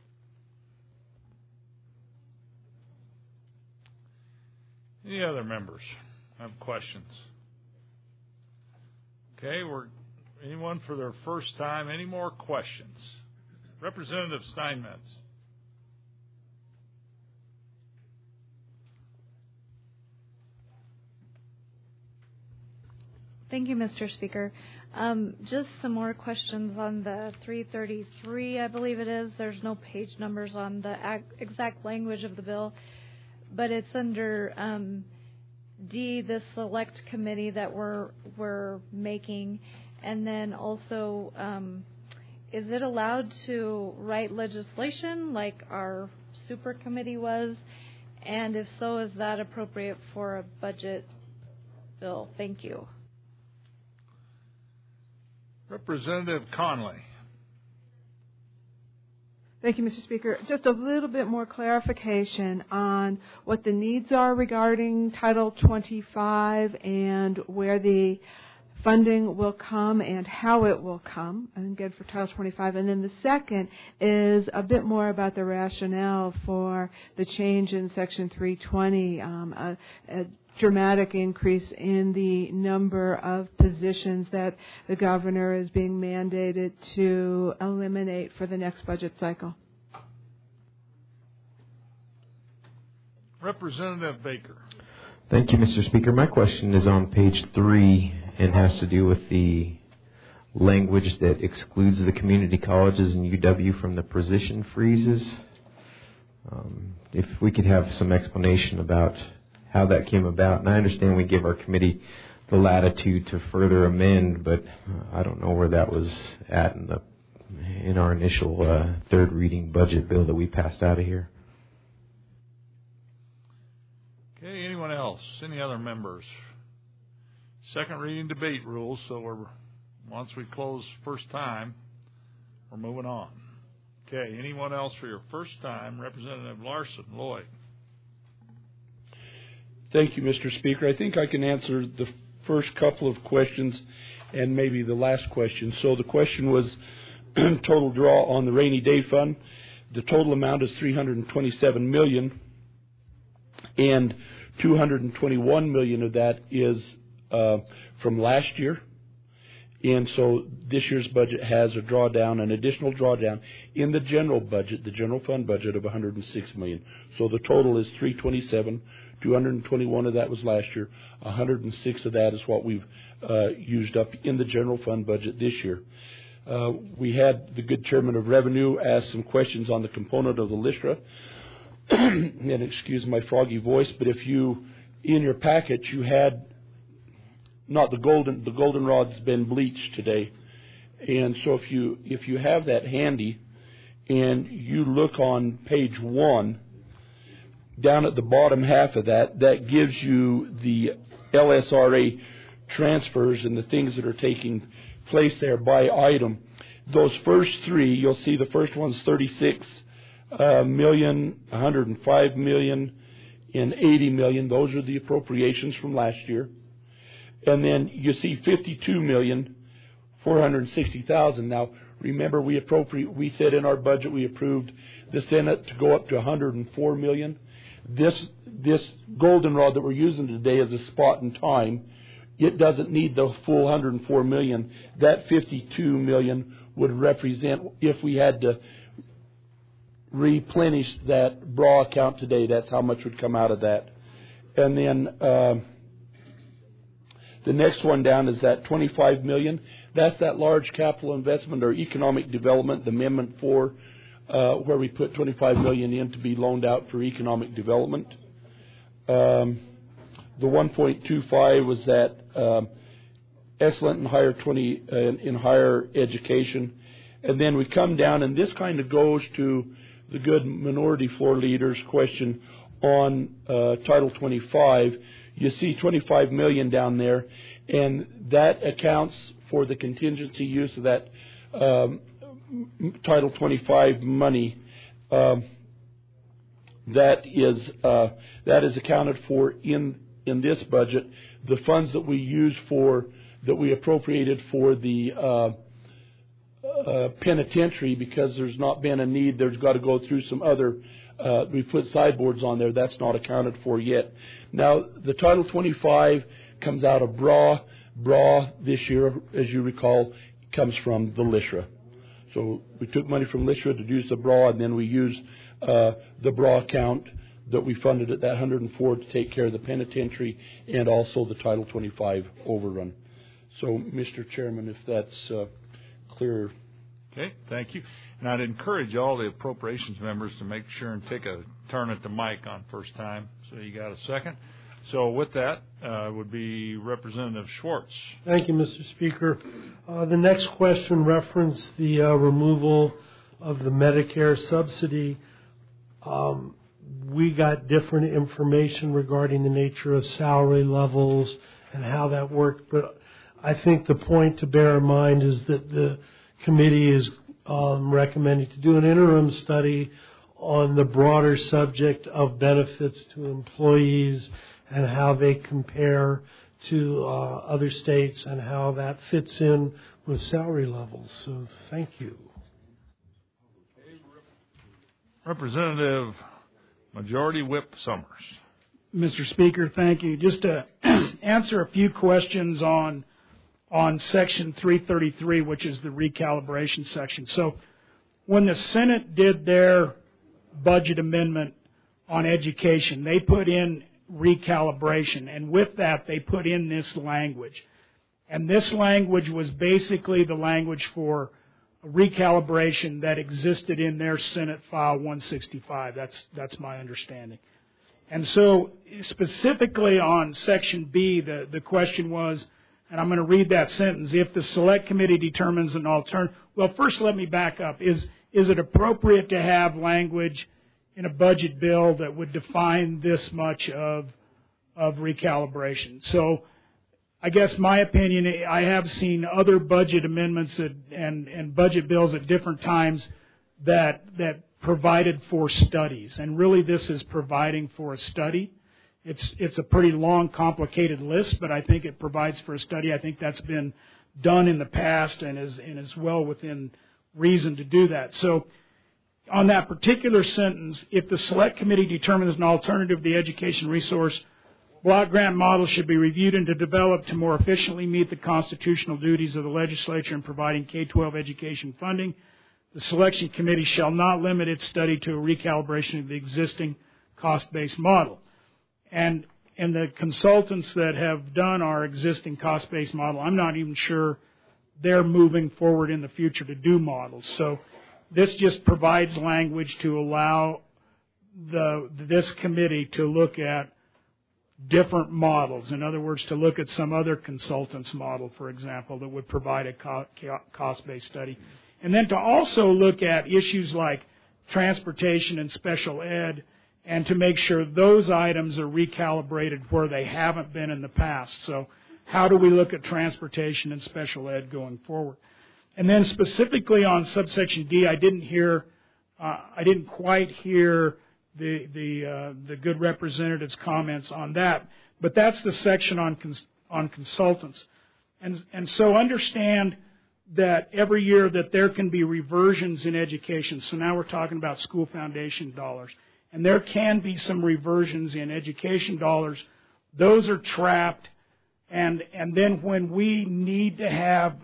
Speaker 1: Any other members have questions? Okay, anyone for their first time? Any more questions? Representative Steinmetz.
Speaker 11: Thank you, Mr. Speaker. Just some more questions on the 333, I believe it is. There's no page numbers on the exact language of the bill, but it's under D, the select committee that we're making, and then also is it allowed to write legislation like our super committee was? And if so, is that appropriate for a budget bill? Thank you.
Speaker 1: Representative Conley.
Speaker 21: Thank you, Mr. Speaker. Just a little bit more clarification on what the needs are regarding Title 25 and where the funding will come and how it will come, and again for Title 25. And then the second is a bit more about the rationale for the change in Section 320, a dramatic increase in the number of positions that the governor is being mandated to eliminate for the next budget cycle.
Speaker 1: Representative Baker.
Speaker 15: Thank you, Mr. Speaker. My question is on page 3 and has to do with the language that excludes the community colleges and UW from the position freezes. If we could have some explanation about how that came about. And I understand we give our committee the latitude to further amend, but I don't know where that was at in our initial third reading budget bill that we passed out of here.
Speaker 1: Okay, anyone else? Any other members? Second reading debate rules, so once we close first time, we're moving on. Okay, anyone else for your first time? Representative Larson, Lloyd.
Speaker 22: Thank you, Mr. Speaker. I think I can answer the first couple of questions and maybe the last question. So the question was total draw on the rainy day fund. The total amount is $327 million, and $221 million of that is from last year. And so this year's budget has a drawdown, an additional drawdown in the general budget, the general fund budget of $106 million. So the total is $327. 221 of that was last year. 106 of that is what we've used up in the general fund budget this year. We had the good chairman of revenue ask some questions on the component of the LSRA. And excuse my froggy voice, but if you, in your package, you had not the goldenrod's been bleached today. And so if you have that handy and you look on page 1, down at the bottom half of that gives you the LSRA transfers and the things that are taking place there by item. Those first three, you'll see the first one's $36 million, $105 million, and $80 million. Those are the appropriations from last year. And then you see $52,460,000. Now, remember, we said in our budget we approved the Senate to go up to $104 million. This goldenrod that we're using today is a spot in time. It doesn't need the full $104 million. That $52 million would represent, if we had to replenish that BRA account today, that's how much would come out of that. And then the next one down is that $25 million. That's that large capital investment or economic development, the Amendment 4, where we put $25 million in to be loaned out for economic development. The 1.25 was that excellent in higher education. And then we come down, and this kind of goes to the good minority floor leader's question on Title 25. You see $25 million down there, and that accounts for the contingency use of that Title 25 money that is accounted for in this budget. The funds that we appropriated for the penitentiary, because there's not been a need, there's got to go through some other. We put sideboards on there. That's not accounted for yet. Now, the Title 25 comes out of BRA. BRA this year, as you recall, comes from the LISHRA. So we took money from LISHRA to use the BRA, and then we used the BRA account that we funded at that 104 to take care of the penitentiary and also the Title 25 overrun. So, Mr. Chairman, if that's clear.
Speaker 1: Okay, thank you. And I'd encourage all the appropriations members to make sure and take a turn at the mic on first time. So you got a second. So with that would be Representative Schwartz.
Speaker 16: Thank you, Mr. Speaker. The next question referenced the removal of the Medicare subsidy. We got different information regarding the nature of salary levels and how that worked, but I think the point to bear in mind is that the committee is recommending to do an interim study on the broader subject of benefits to employees and how they compare to other states and how that fits in with salary levels. So thank you.
Speaker 1: Representative Majority Whip Summers.
Speaker 3: Mr. Speaker, thank you. Just to answer a few questions on Section 333, which is the recalibration section. So when the Senate did their budget amendment on education, they put in recalibration, and with that they put in this language. And this language was basically the language for recalibration that existed in their Senate File 165. That's my understanding. And so specifically on Section B, the question was, and I'm going to read that sentence, if the Select Committee determines an alternative. Well, first let me back up. Is it appropriate to have language in a budget bill that would define this much of recalibration? So I guess my opinion, I have seen other budget amendments and budget bills at different times that provided for studies. And really this is providing for a study. It's a pretty long, complicated list, but I think it provides for a study. I think that's been done in the past and is well within reason to do that. So on that particular sentence, if the Select Committee determines an alternative to the education resource, block grant model should be reviewed and developed to more efficiently meet the constitutional duties of the legislature in providing K-12 education funding. The Selection Committee shall not limit its study to a recalibration of the existing cost-based model. And the consultants that have done our existing cost-based model, I'm not even sure they're moving forward in the future to do models. So this just provides language to allow this committee to look at different models. In other words, to look at some other consultant's model, for example, that would provide a cost-based study. And then to also look at issues like transportation and special ed, and to make sure those items are recalibrated where they haven't been in the past. So how do we look at transportation and special ed going forward? And then specifically on subsection D, I didn't quite hear the good representative's comments on that, but that's the section on consultants. And so understand that every year that there can be reversions in education. So now we're talking about school foundation dollars. And there can be some reversions in education dollars. Those are trapped. And then when we need to have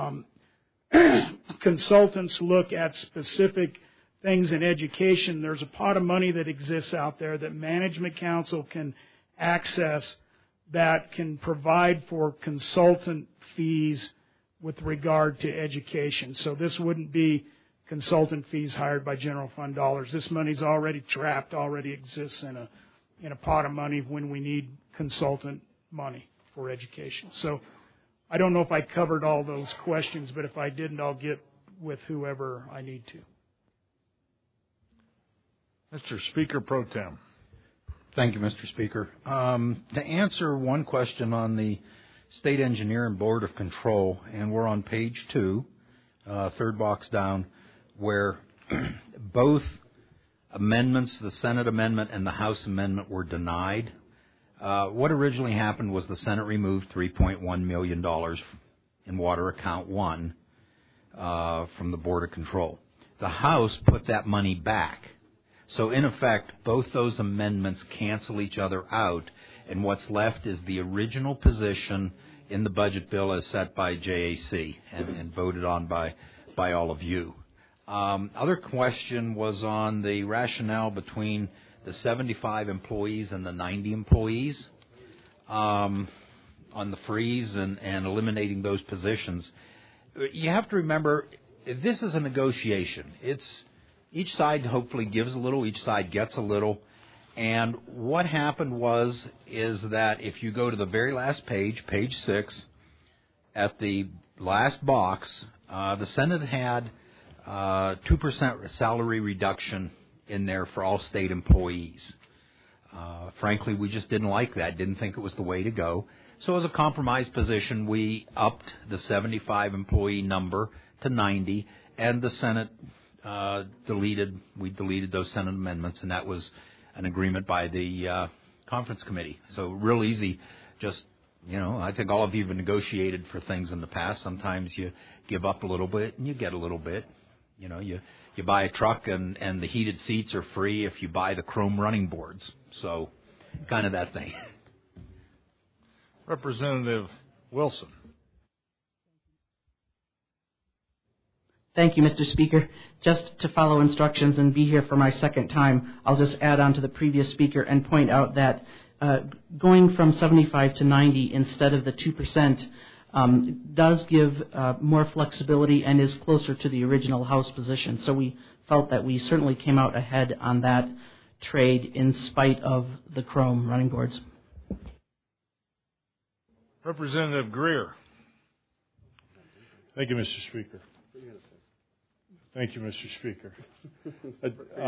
Speaker 3: consultants look at specific things in education, there's a pot of money that exists out there that Management Council can access that can provide for consultant fees with regard to education. So this wouldn't be consultant fees hired by general fund dollars. This money's already trapped, already exists in a pot of money when we need consultant money for education. So I don't know if I covered all those questions, but if I didn't, I'll get with whoever I need to.
Speaker 1: Mr. Speaker Pro Tem.
Speaker 19: Thank you, Mr. Speaker. To answer one question on the State Engineer and Board of Control, and we're on page 2, third box down, where both amendments, the Senate amendment and the House amendment, were denied. What originally happened was the Senate removed $3.1 million in water account 1 from the Board of Control. The House put that money back. So in effect, both those amendments cancel each other out, and what's left is the original position in the budget bill as set by JAC and voted on by all of you. Other question was on the rationale between the 75 employees and the 90 employees on the freeze and eliminating those positions. You have to remember, this is a negotiation. Each side hopefully gives a little, each side gets a little. And what happened is that if you go to the very last page, page 6, at the last box, the Senate had 2% salary reduction in there for all state employees. Frankly, we just didn't like that, didn't think it was the way to go. So as a compromise position, we upped the 75 employee number to 90, and the Senate deleted those Senate amendments, and that was an agreement by the conference committee. So real easy. Just, I think all of you have negotiated for things in the past. Sometimes you give up a little bit and you get a little bit. You buy a truck and the heated seats are free if you buy the chrome running boards. So kind of that thing.
Speaker 1: Representative Wilson.
Speaker 20: Thank you, Mr. Speaker. Just to follow instructions and be here for my second time, I'll just add on to the previous speaker and point out that going from 75 to 90 instead of the 2% does give more flexibility and is closer to the original House position. So we felt that we certainly came out ahead on that trade in spite of the chrome running boards.
Speaker 1: Representative Greer.
Speaker 5: Thank you, Mr. Speaker. Thank you, Mr. Speaker. I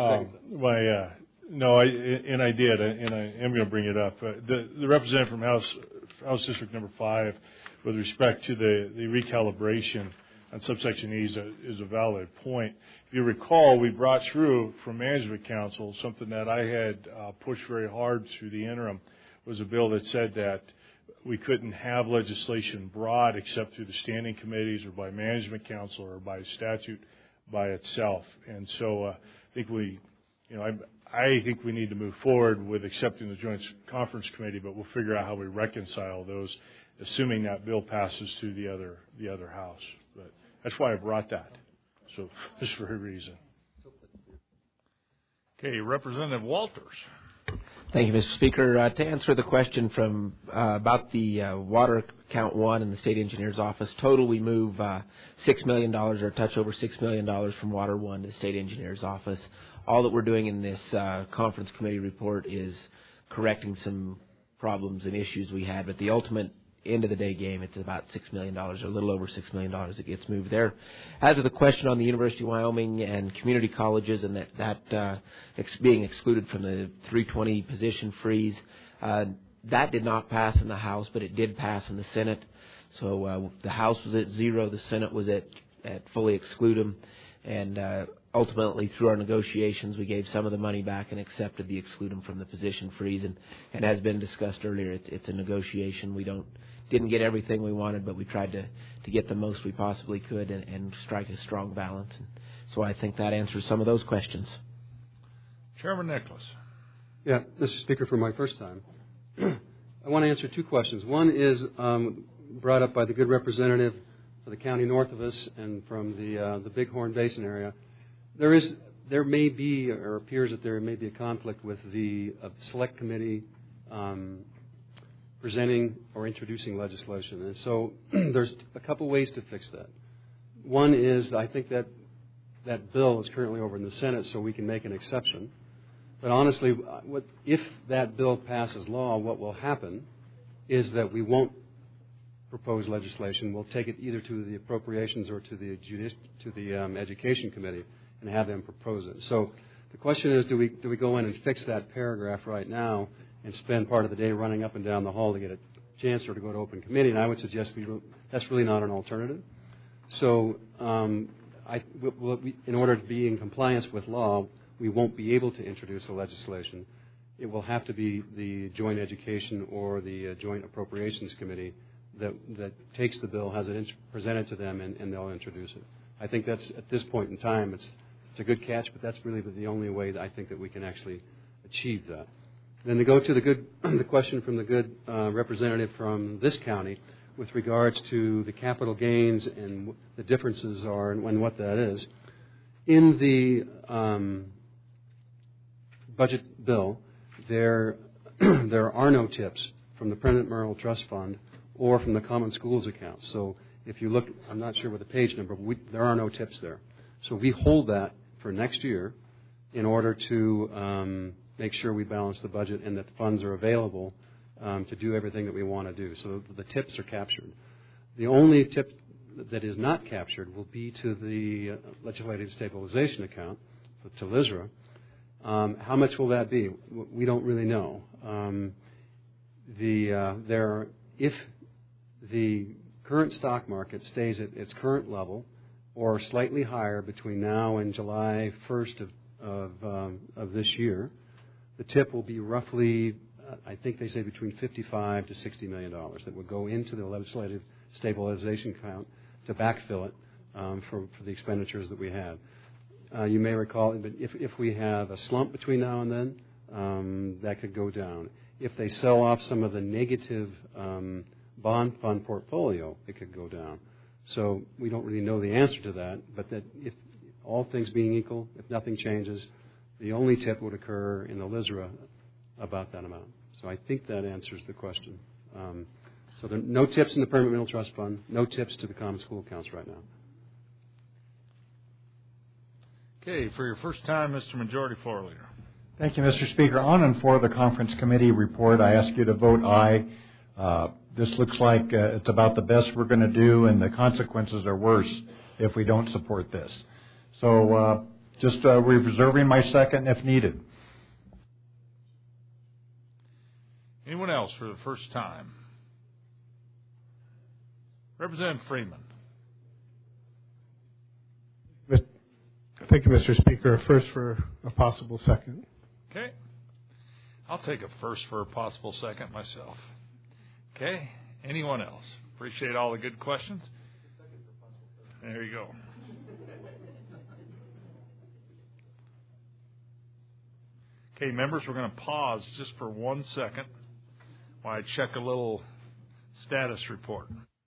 Speaker 5: did, and I am going to bring it up. The representative from House District Number 5, with respect to the recalibration on subsection E, is a valid point. If you recall, we brought through from Management Council something that I had pushed very hard through the interim, was a bill that said that we couldn't have legislation brought except through the standing committees or by Management Council or by statute by itself. And so I think we need to move forward with accepting the Joint Conference Committee, but we'll figure out how we reconcile those, assuming that bill passes through the other House. But that's why I brought that. So this very reason.
Speaker 1: Okay, Representative Walters.
Speaker 15: Thank you, Mr. Speaker. To answer the question from about the water count 1 in the State Engineer's Office, total we move $6 million or a touch over $6 million from Water 1 to the State Engineer's Office. All that we're doing in this conference committee report is correcting some problems and issues we had, but the ultimate end of the day game, it's about $6 million, or a little over $6 million that gets moved there. As to the question on the University of Wyoming and community colleges and that being excluded from the 320 position freeze, that did not pass in the House, but it did pass in the Senate. So the House was at 0, the Senate was at fully exclude them, and ultimately through our negotiations we gave some of the money back and accepted the exclude them from the position freeze. And as been discussed earlier, it's a negotiation. We didn't get everything we wanted, but we tried to get the most we possibly could and strike a strong balance. And so I think that answers some of those questions.
Speaker 1: Chairman Nicholas.
Speaker 14: Yeah, Mr. Speaker, for my first time, I want to answer two questions. One is brought up by the good representative for the county north of us and from the Bighorn Basin area. There may be, or appears that there may be a conflict with the select committee presenting or introducing legislation. And so there's a couple ways to fix that. One is I think that bill is currently over in the Senate, so we can make an exception. But honestly, if that bill passes law, what will happen is that we won't propose legislation. We'll take it either to the Appropriations or to the Education Committee and have them propose it. So the question is, do we go in and fix that paragraph right now and spend part of the day running up and down the hall to get a chance or to go to open committee? And I would suggest that's really not an alternative. So in order to be in compliance with law, we won't be able to introduce the legislation. It will have to be the Joint Education or the Joint Appropriations Committee that takes the bill, has it presented to them, and they'll introduce it. I think that's, at this point in time, it's a good catch, but that's really the only way that I think that we can actually achieve that. Then to go to the question from the good representative from this county with regards to the capital gains and what the differences are and what that is. In the budget bill, there are no tips from the Prudent Merle Trust Fund or from the Common Schools account. So if you look, I'm not sure what the page number, but there are no tips there. So we hold that for next year in order to make sure we balance the budget and that the funds are available to do everything that we want to do. So the tips are captured. The only tip that is not captured will be to the Legislative Stabilization Account, to LISRA. How much will that be? We don't really know. If the current stock market stays at its current level or slightly higher between now and July 1st of this year, the tip will be roughly, I think they say between $55 to $60 million that would go into the Legislative Stabilization Account to backfill it for the expenditures that we had. You may recall, but if we have a slump between now and then, that could go down. If they sell off some of the negative bond fund portfolio, it could go down. So we don't really know the answer to that, but that if all things being equal, if nothing changes, the only tip would occur in the LISRA about that amount. So I think that answers the question. So there are no tips in the Permanent Middle Trust Fund, no tips to the Common School accounts right now.
Speaker 1: Okay, for your first time, Mr. Majority Floor Leader.
Speaker 17: Thank you, Mr. Speaker. On and for the conference committee report, I ask you to vote aye. This looks like it's about the best we're going to do, and the consequences are worse if we don't support this. So just reserving my second if needed.
Speaker 1: Anyone else for the first time? Representative Freeman.
Speaker 7: Thank you, Mr. Speaker. First for a possible second.
Speaker 1: Okay. I'll take a first for a possible second myself. Okay. Anyone else? Appreciate all the good questions. There you go. Okay, members, we're going to pause just for 1 second while I check a little status report.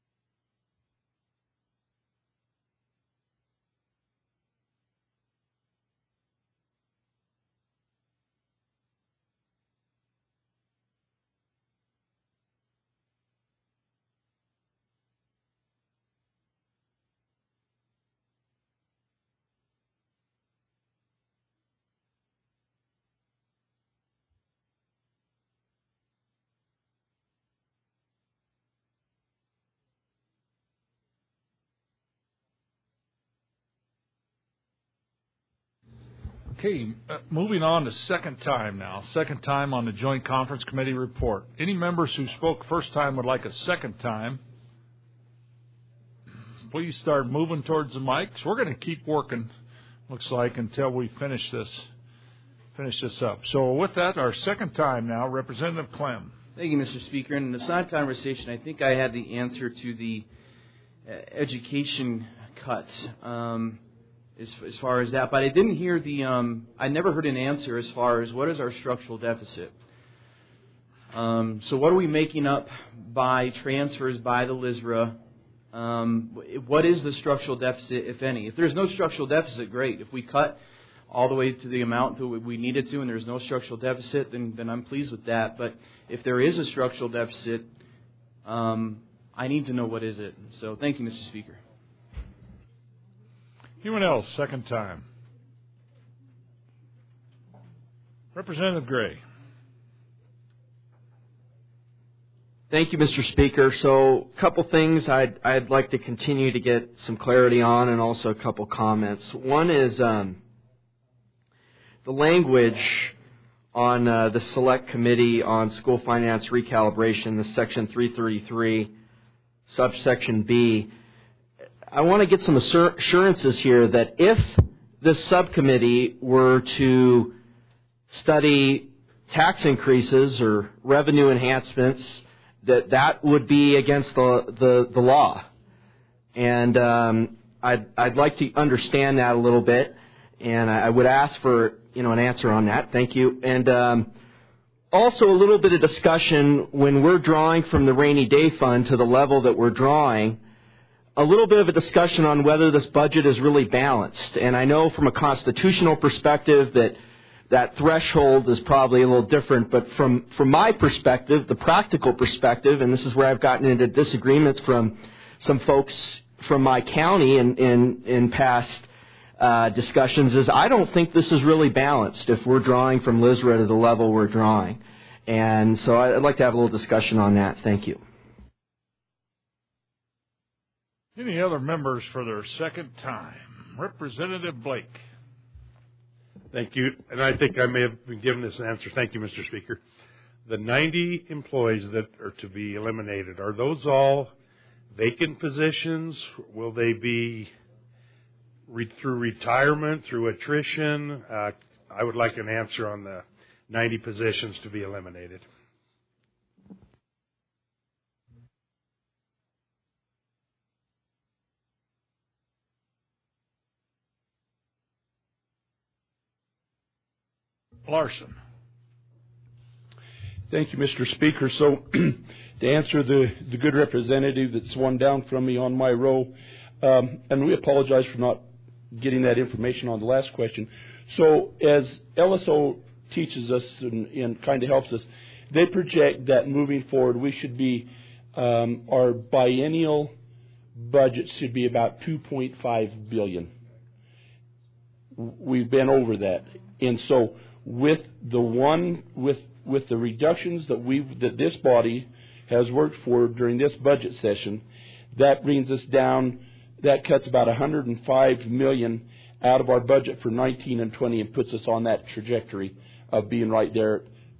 Speaker 1: Okay, moving on to second time now. Second time on the Joint Conference Committee report. Any members who spoke first time would like a second time, please start moving towards the mics. We're going to keep working, looks like, until we finish this up. So with that, our second time now, Representative Clem.
Speaker 4: Thank you, Mr. Speaker. In the side conversation, I think I had the answer to the education cut. As far as that, but I didn't hear I never heard an answer as far as what is our structural deficit. So what are we making up by transfers by the LISRA? What is the structural deficit, if any? If there's no structural deficit, great. If we cut all the way to the amount that we needed to and there's no structural deficit, then I'm pleased with that. But if there is a structural deficit, I need to know what is it. So thank you, Mr. Speaker.
Speaker 1: Anyone else, second time? Representative Gray.
Speaker 2: Thank you, Mr. Speaker. So a couple things I'd like to continue to get some clarity on, and also a couple comments. One is the language on the Select Committee on School Finance Recalibration, the Section 333, subsection B. I want to get some assurances here that if this subcommittee were to study tax increases or revenue enhancements, that would be against the law. And I'd like to understand that a little bit, and I would ask for an answer on that. Thank you. And also a little bit of discussion when we're drawing from the rainy day fund to the level that we're drawing. A little bit of a discussion on whether this budget is really balanced. And I know from a constitutional perspective that threshold is probably a little different, but from my perspective, the practical perspective, and this is where I've gotten into disagreements from some folks from my county in past discussions, is I don't think this is really balanced if we're drawing from LISRA to the level we're drawing. And so I'd like to have a little discussion on that. Thank you.
Speaker 1: Any other members for their second time? Representative Blake.
Speaker 9: Thank you. And I think I may have been given this answer. Thank you, Mr. Speaker. The 90 employees that are to be eliminated, are those all vacant positions? Will they be through retirement, through attrition? I would like an answer on the 90 positions to be eliminated.
Speaker 1: Larson.
Speaker 22: Thank you, Mr. Speaker. So to answer the good representative that's one down from me on my row, and we apologize for not getting that information on the last question. So as LSO teaches us and kind of helps us, they project that moving forward we should be, our biennial budget should be about $2.5 billion. We've been over that. And so with the reductions that this body has worked for during this budget session, that brings us down. That cuts about $105 million out of our budget for 19 and 20, and puts us on that trajectory of being right there.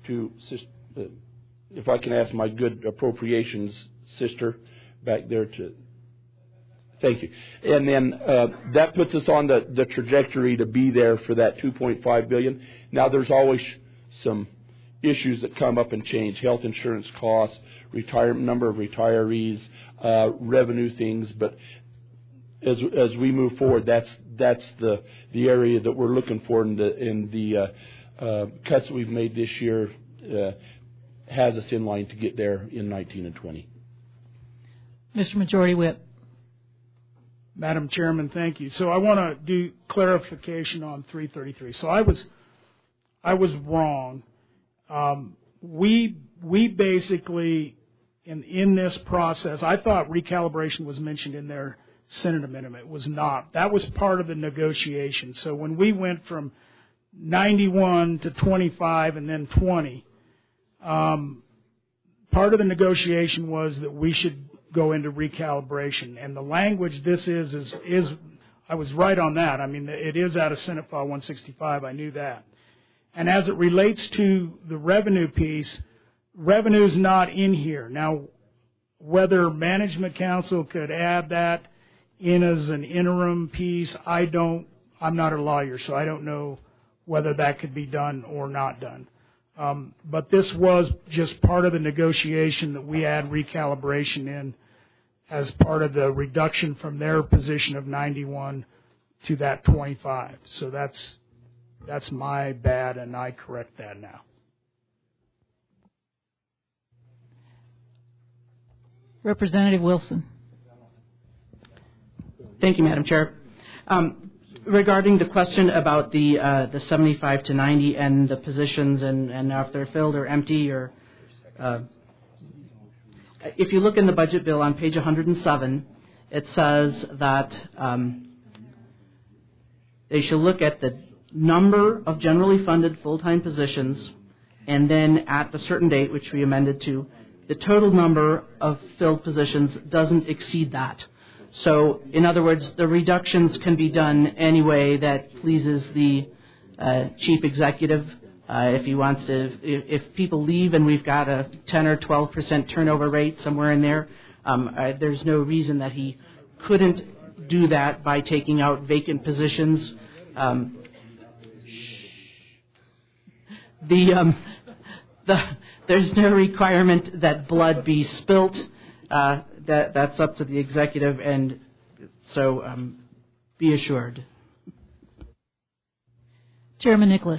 Speaker 22: If I can ask my good appropriations sister back there to. Thank you. And then that puts us on the trajectory to be there for that $2.5 billion. Now, there's always some issues that come up and change: health insurance costs, retirement number of retirees, revenue things. But as we move forward, that's the area that we're looking for, and the cuts that we've made this year has us in line to get there in 19 and 20.
Speaker 6: Mr. Majority Whip.
Speaker 3: Madam Chairman, thank you. So I want to do clarification on 333. So I was wrong. We basically in this process, I thought recalibration was mentioned in their Senate amendment. It was not. That was part of the negotiation. So when we went from 91 to 25 and then 20, part of the negotiation was that we should go into recalibration. And the language this is I was right on that. I mean, it is out of Senate File 165. I knew that. And as it relates to the revenue piece, revenue's not in here. Now, whether Management Council could add that in as an interim piece, I'm not a lawyer, so I don't know whether that could be done or not done. But this was just part of the negotiation that we add recalibration in as part of the reduction from their position of 91 to that 25. So that's my bad, and I correct that now.
Speaker 6: Representative Wilson.
Speaker 20: Thank you, Madam Chair. Regarding the question about the 75 to 90 and the positions and if they're filled or empty, or if you look in the budget bill on page 107, it says that they shall look at the number of generally funded full-time positions, and then at the certain date, which we amended to, the total number of filled positions doesn't exceed that. So, in other words, the reductions can be done any way that pleases the chief executive. If he wants to, if people leave and we've got a 10 or 12% turnover rate somewhere in there, there's no reason that he couldn't do that by taking out vacant positions. There's no requirement that blood be spilt. That's up to the executive, and so be assured.
Speaker 6: Chairman Nicholas.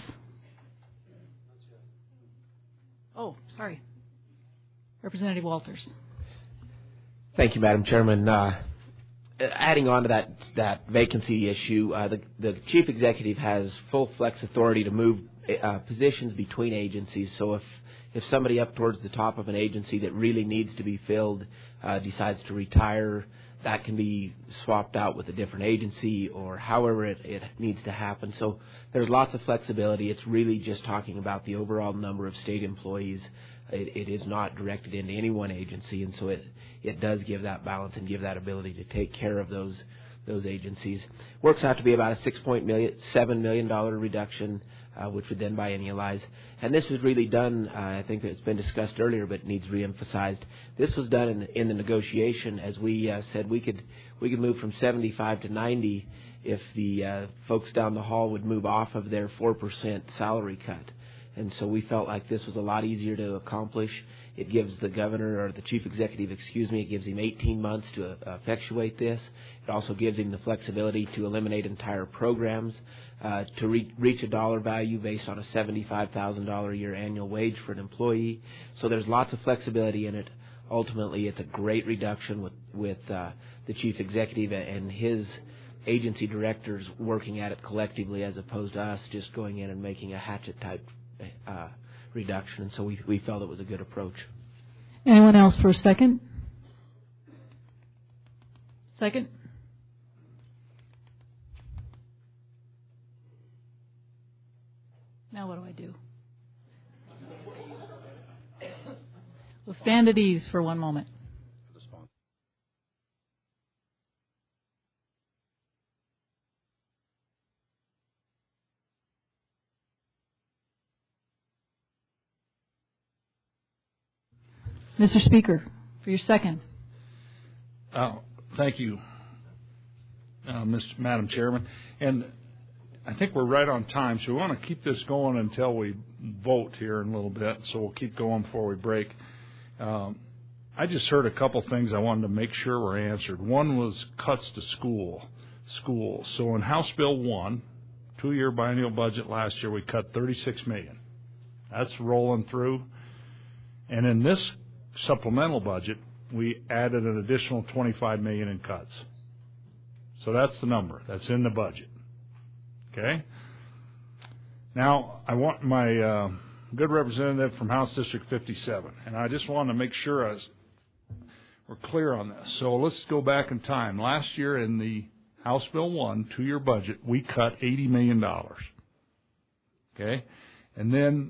Speaker 6: Oh, sorry. Representative Walters.
Speaker 15: Thank you, Madam Chairman. Adding on to that vacancy issue, the chief executive has full flex authority to move positions between agencies. So if somebody up towards the top of an agency that really needs to be filled decides to retire, that can be swapped out with a different agency or however it needs to happen. So there's lots of flexibility. It's really just talking about the overall number of state employees. It is not directed into any one agency, and so it does give that balance and give that ability to take care of those agencies. Works out to be about a $6.7 million reduction, which would then biennialize. And this was really done, I think it's been discussed earlier, but needs reemphasized. This was done in the negotiation, as we said we could move from 75 to 90 if the folks down the hall would move off of their 4% salary cut. And so we felt like this was a lot easier to accomplish. It gives the governor, or the chief executive, it gives him 18 months to effectuate this. It also gives him the flexibility to eliminate entire programs, to reach a dollar value based on a $75,000 a year annual wage for an employee. So there's lots of flexibility in it. Ultimately, it's a great reduction with the chief executive and his agency directors working at it collectively, as opposed to us just going in and making a hatchet-type reduction, and so we felt it was a good approach.
Speaker 6: Anyone else for a second? Second? Now what do? We'll stand at ease for one moment. Mr. Speaker, for your second.
Speaker 1: Thank you, Madam Chairman. And I think we're right on time, so we want to keep this going until we vote here in a little bit, so we'll keep going before we break. I just heard a couple things I wanted to make sure were answered. One was cuts to schools. So in House Bill 1, 2-year biennial budget last year, we cut $36 million. That's rolling through. And in this supplemental budget, we added an additional $25 million in cuts. So that's the number that's in the budget. Okay? Now, I want my good representative from House District 57, and I just want to make sure we're clear on this. So let's go back in time. Last year in the House Bill 1 2-year budget, we cut $80 million. Okay? And then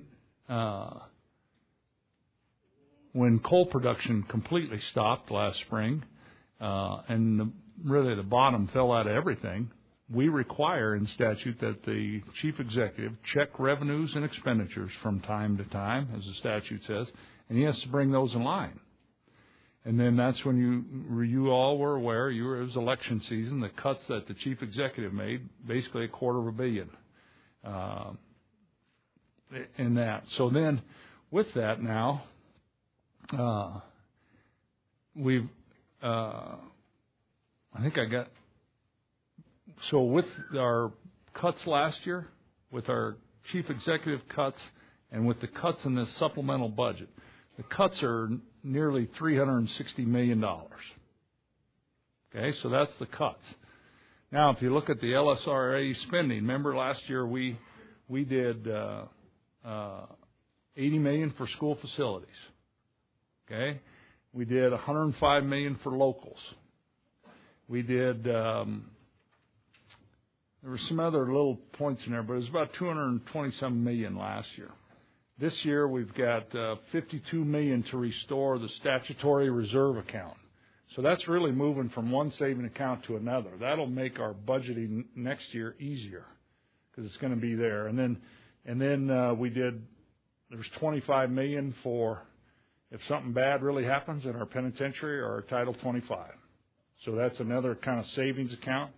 Speaker 1: when coal production completely stopped last spring, and really the bottom fell out of everything, we require in statute that the chief executive check revenues and expenditures from time to time, as the statute says, and he has to bring those in line. And then that's when you all were aware, it was election season, the cuts that the chief executive made, basically $250 million in that. So then with that now, so with our cuts last year, with our chief executive cuts, and with the cuts in this supplemental budget, the cuts are nearly $360 million. Okay, so that's the cuts. Now, if you look at the LSRA spending, remember last year we did $80 million for school facilities. Okay, we did $105 million for locals. We did. There were some other little points in there, but it was about $220 million last year. This year we've got $52 million to restore the statutory reserve account. So that's really moving from one saving account to another. That'll make our budgeting next year easier because it's going to be there. And then there was $25 million for if something bad really happens in our penitentiary or our Title 25. So that's another kind of savings account.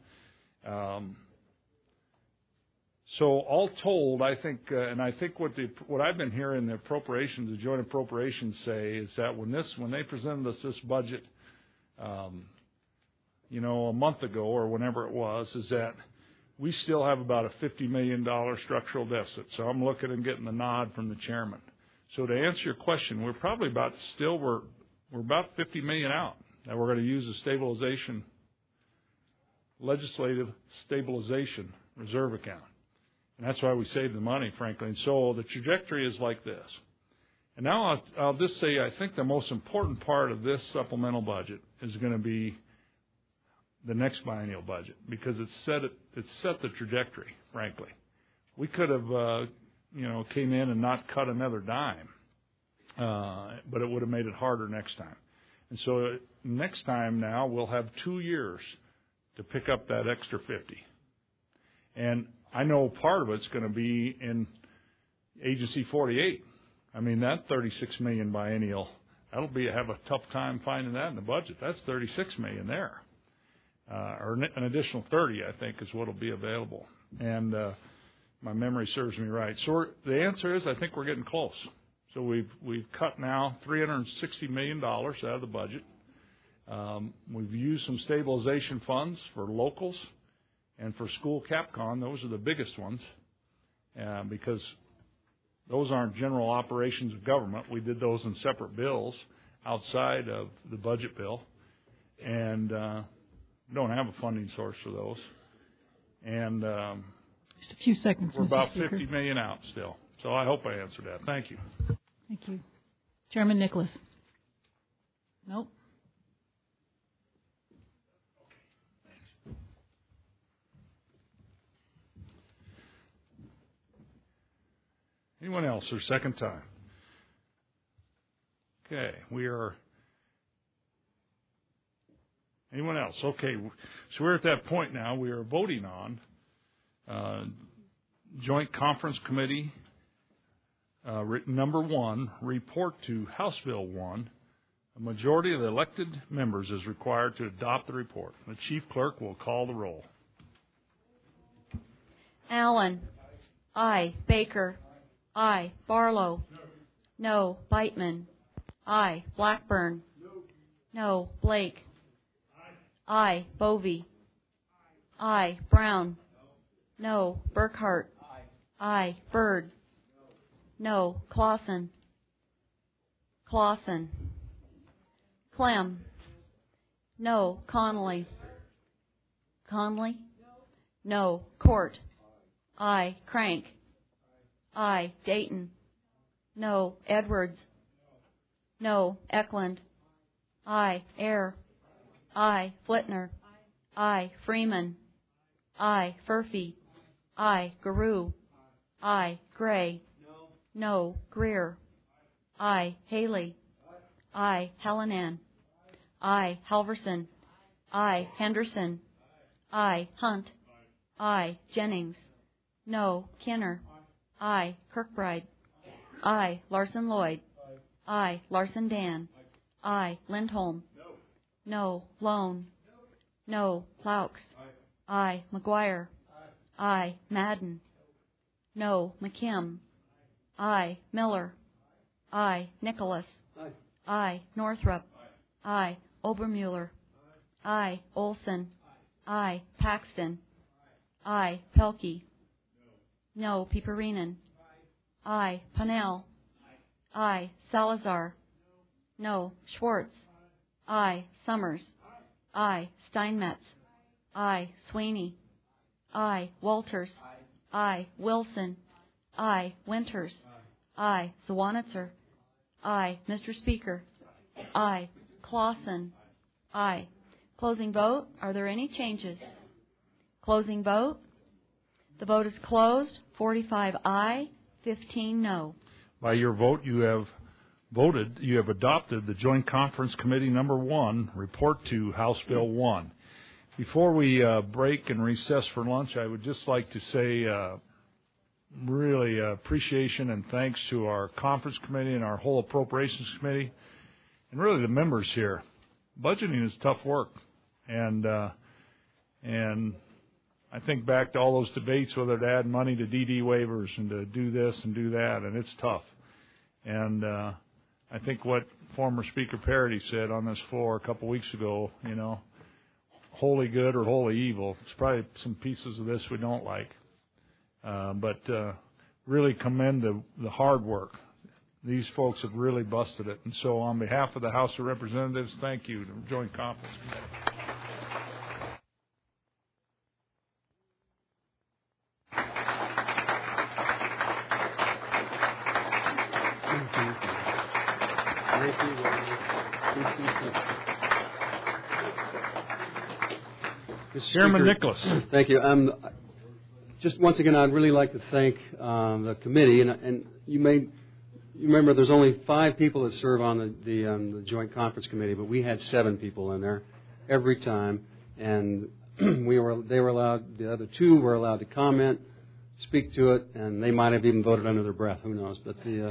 Speaker 1: So all told, I think, and I think what I've been hearing the appropriations, the joint appropriations say is that when they presented us this budget, a month ago or whenever it was, is that we still have about a $50 million structural deficit. So I'm looking and getting the nod from the chairman. So to answer your question, we're probably about we're about $50 million out that we're going to use a legislative stabilization reserve account. And that's why we saved the money, frankly. And so the trajectory is like this. And now I'll just say I think the most important part of this supplemental budget is going to be the next biennial budget because it set the trajectory, frankly. We could have, came in and not cut another dime, but it would have made it harder next time. And so next time now we'll have 2 years to pick up that extra 50. And I know part of it's going to be in Agency 48. I mean, that $36 million biennial, have a tough time finding that in the budget. That's $36 million there. Or an additional 30, I think, is what will be available. And my memory serves me right. So the answer is I think we're getting close. So we've cut now $360 million out of the budget. We've used some stabilization funds for locals and for school CapCon. Those are the biggest ones because those aren't general operations of government. We did those in separate bills outside of the budget bill. And don't have a funding source for those. And
Speaker 6: just a few seconds.
Speaker 1: We're about
Speaker 6: Mr. Speaker.
Speaker 1: $50 million out still. So I hope I answered that. Thank you.
Speaker 6: Thank you. Chairman Nicholas. Nope.
Speaker 1: Anyone else or second time? Okay, anyone else? Okay, so we're at that point now. We are voting on Joint Conference Committee number 1, report to House Bill 1. A majority of the elected members is required to adopt the report. The chief clerk will call the roll.
Speaker 12: Allen. Aye. Baker. Aye. Barlow. No. Beitman. Aye. Blackburn. No. Blake. Aye. Bovee. Aye. Brown. No. Burkhart. Aye. Byrd. No. Clausen. Clem. No. Connolly. No. Court. Aye. Crank. Aye. Dayton. No. Edwards. No. Eklund. Aye. Ayer. Aye. Flitner. Aye. Freeman. Aye. Furphy. Aye. Garou. Aye. Gray. No. Greer. Aye. Haley. Aye. Hallinan. Aye. Halverson. Aye. Henderson. Aye. Hunt. Aye. Jennings. No. Kinner. Aye. Kirkbride. Aye. Larson Lloyd. Aye. Larson Dan. Aye. Lindholm. No. Lone. No. Plaux. Aye. McGuire. Aye. Madden. No. McKim. Aye. Miller. Aye. Nicholas. Aye. Northrup. Aye. Obermuller. Aye. Olson. Aye. Paxton. Aye. Pelkey. No. Piperinen. Aye. Pannell. Aye. Salazar. No. Schwartz. Aye. Summers. Aye. Steinmetz. Aye. Sweeney. Aye. Walters. Aye. Wilson. Aye. Winters. Aye. Zwanitzer. Aye. Mr. Speaker. Aye. Clausen. Aye. Closing vote. Are there any changes? Closing vote. The vote is closed. 45 aye, 15 no.
Speaker 1: By your vote, you have adopted the Joint Conference Committee number 1 report to House Bill 1. Before we break and recess for lunch, I would just like to say really appreciation and thanks to our conference committee and our whole appropriations committee and really the members here. Budgeting is tough work, And I think back to all those debates whether to add money to DD waivers and to do this and do that, and it's tough. And I think what former Speaker Parity said on this floor a couple weeks ago, wholly good or wholly evil. It's probably some pieces of this we don't like. But really commend the hard work. These folks have really busted it. And so on behalf of the House of Representatives, thank you to the Joint Conference Committee. Chairman Nicholas.
Speaker 14: Thank you. Just once again, I'd really like to thank the committee, and you remember there's only 5 people that serve on the Joint Conference Committee, but we had 7 people in there every time, and they were allowed. The other 2 were allowed to comment, speak to it, and they might have even voted under their breath. Who knows? But we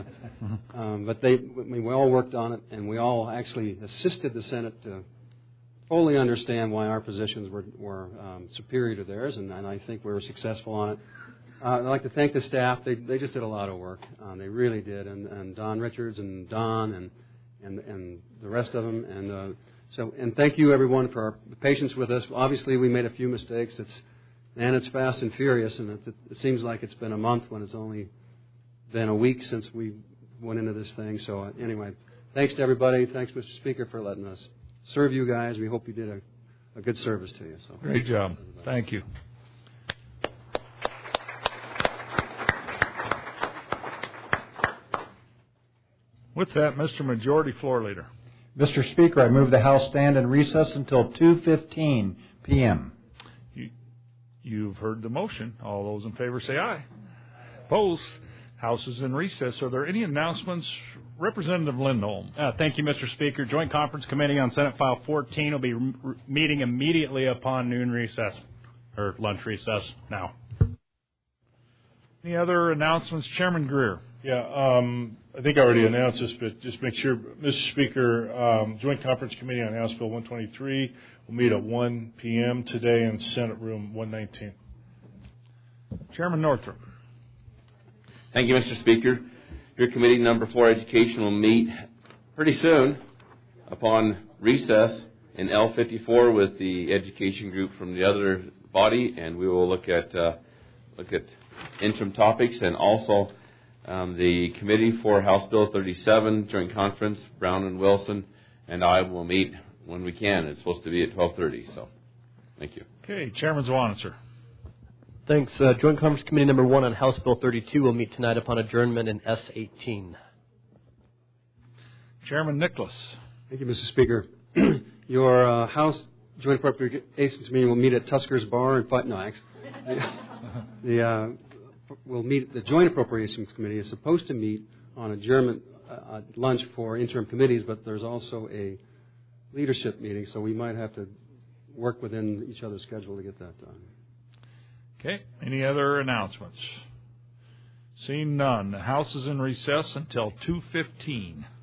Speaker 14: all worked on it, and we all actually assisted the Senate to fully understand why our positions were superior to theirs, and I think we were successful on it. I'd like to thank the staff. They just did a lot of work. They really did, and Don Richards and Don and the rest of them. And thank you everyone for our patience with us. Obviously, we made a few mistakes. It's fast and furious, and it seems like it's been a month when it's only been a week since we went into this thing. So anyway, thanks to everybody. Thanks, Mr. Speaker, for letting us serve you guys. We hope you did a good service to you. So
Speaker 1: great job. Thank you. With that, Mr. Majority Floor Leader.
Speaker 17: Mr. Speaker, I move the House stand in recess until 2:15 p.m.
Speaker 1: You've heard the motion. All those in favor say aye. Opposed? House is in recess. Are there any announcements? Representative Lindholm.
Speaker 13: Thank you, Mr. Speaker. Joint Conference Committee on Senate File 14 will be meeting immediately upon noon recess, or lunch recess now.
Speaker 1: Any other announcements? Chairman Greer.
Speaker 5: Yeah, I think I already announced this, but just make sure, Mr. Speaker, Joint Conference Committee on House Bill 123 will meet at 1 p.m. today in Senate Room 119.
Speaker 1: Chairman Northrup.
Speaker 18: Thank you, Mr. Speaker. Your committee number 4, Education, will meet pretty soon upon recess in L54 with the education group from the other body, and we will look at interim topics, and also the committee for House Bill 37 Joint Conference, Brown and Wilson, and I will meet when we can. It's supposed to be at 12:30. So, thank you.
Speaker 1: Okay, Chairman Zwanitzer.
Speaker 23: Thanks. Joint Conference Committee number 1 on House Bill 32 will meet tonight upon adjournment in S18.
Speaker 1: Chairman Nicholas.
Speaker 14: Thank you, Mr. Speaker. Your House Joint Appropriations Committee will meet at Tusker's Bar and the Joint Appropriations Committee is supposed to meet on adjournment lunch for interim committees, but there's also a leadership meeting, so we might have to work within each other's schedule to get that done.
Speaker 1: Okay. Any other announcements? Seeing none, the House is in recess until 2:15.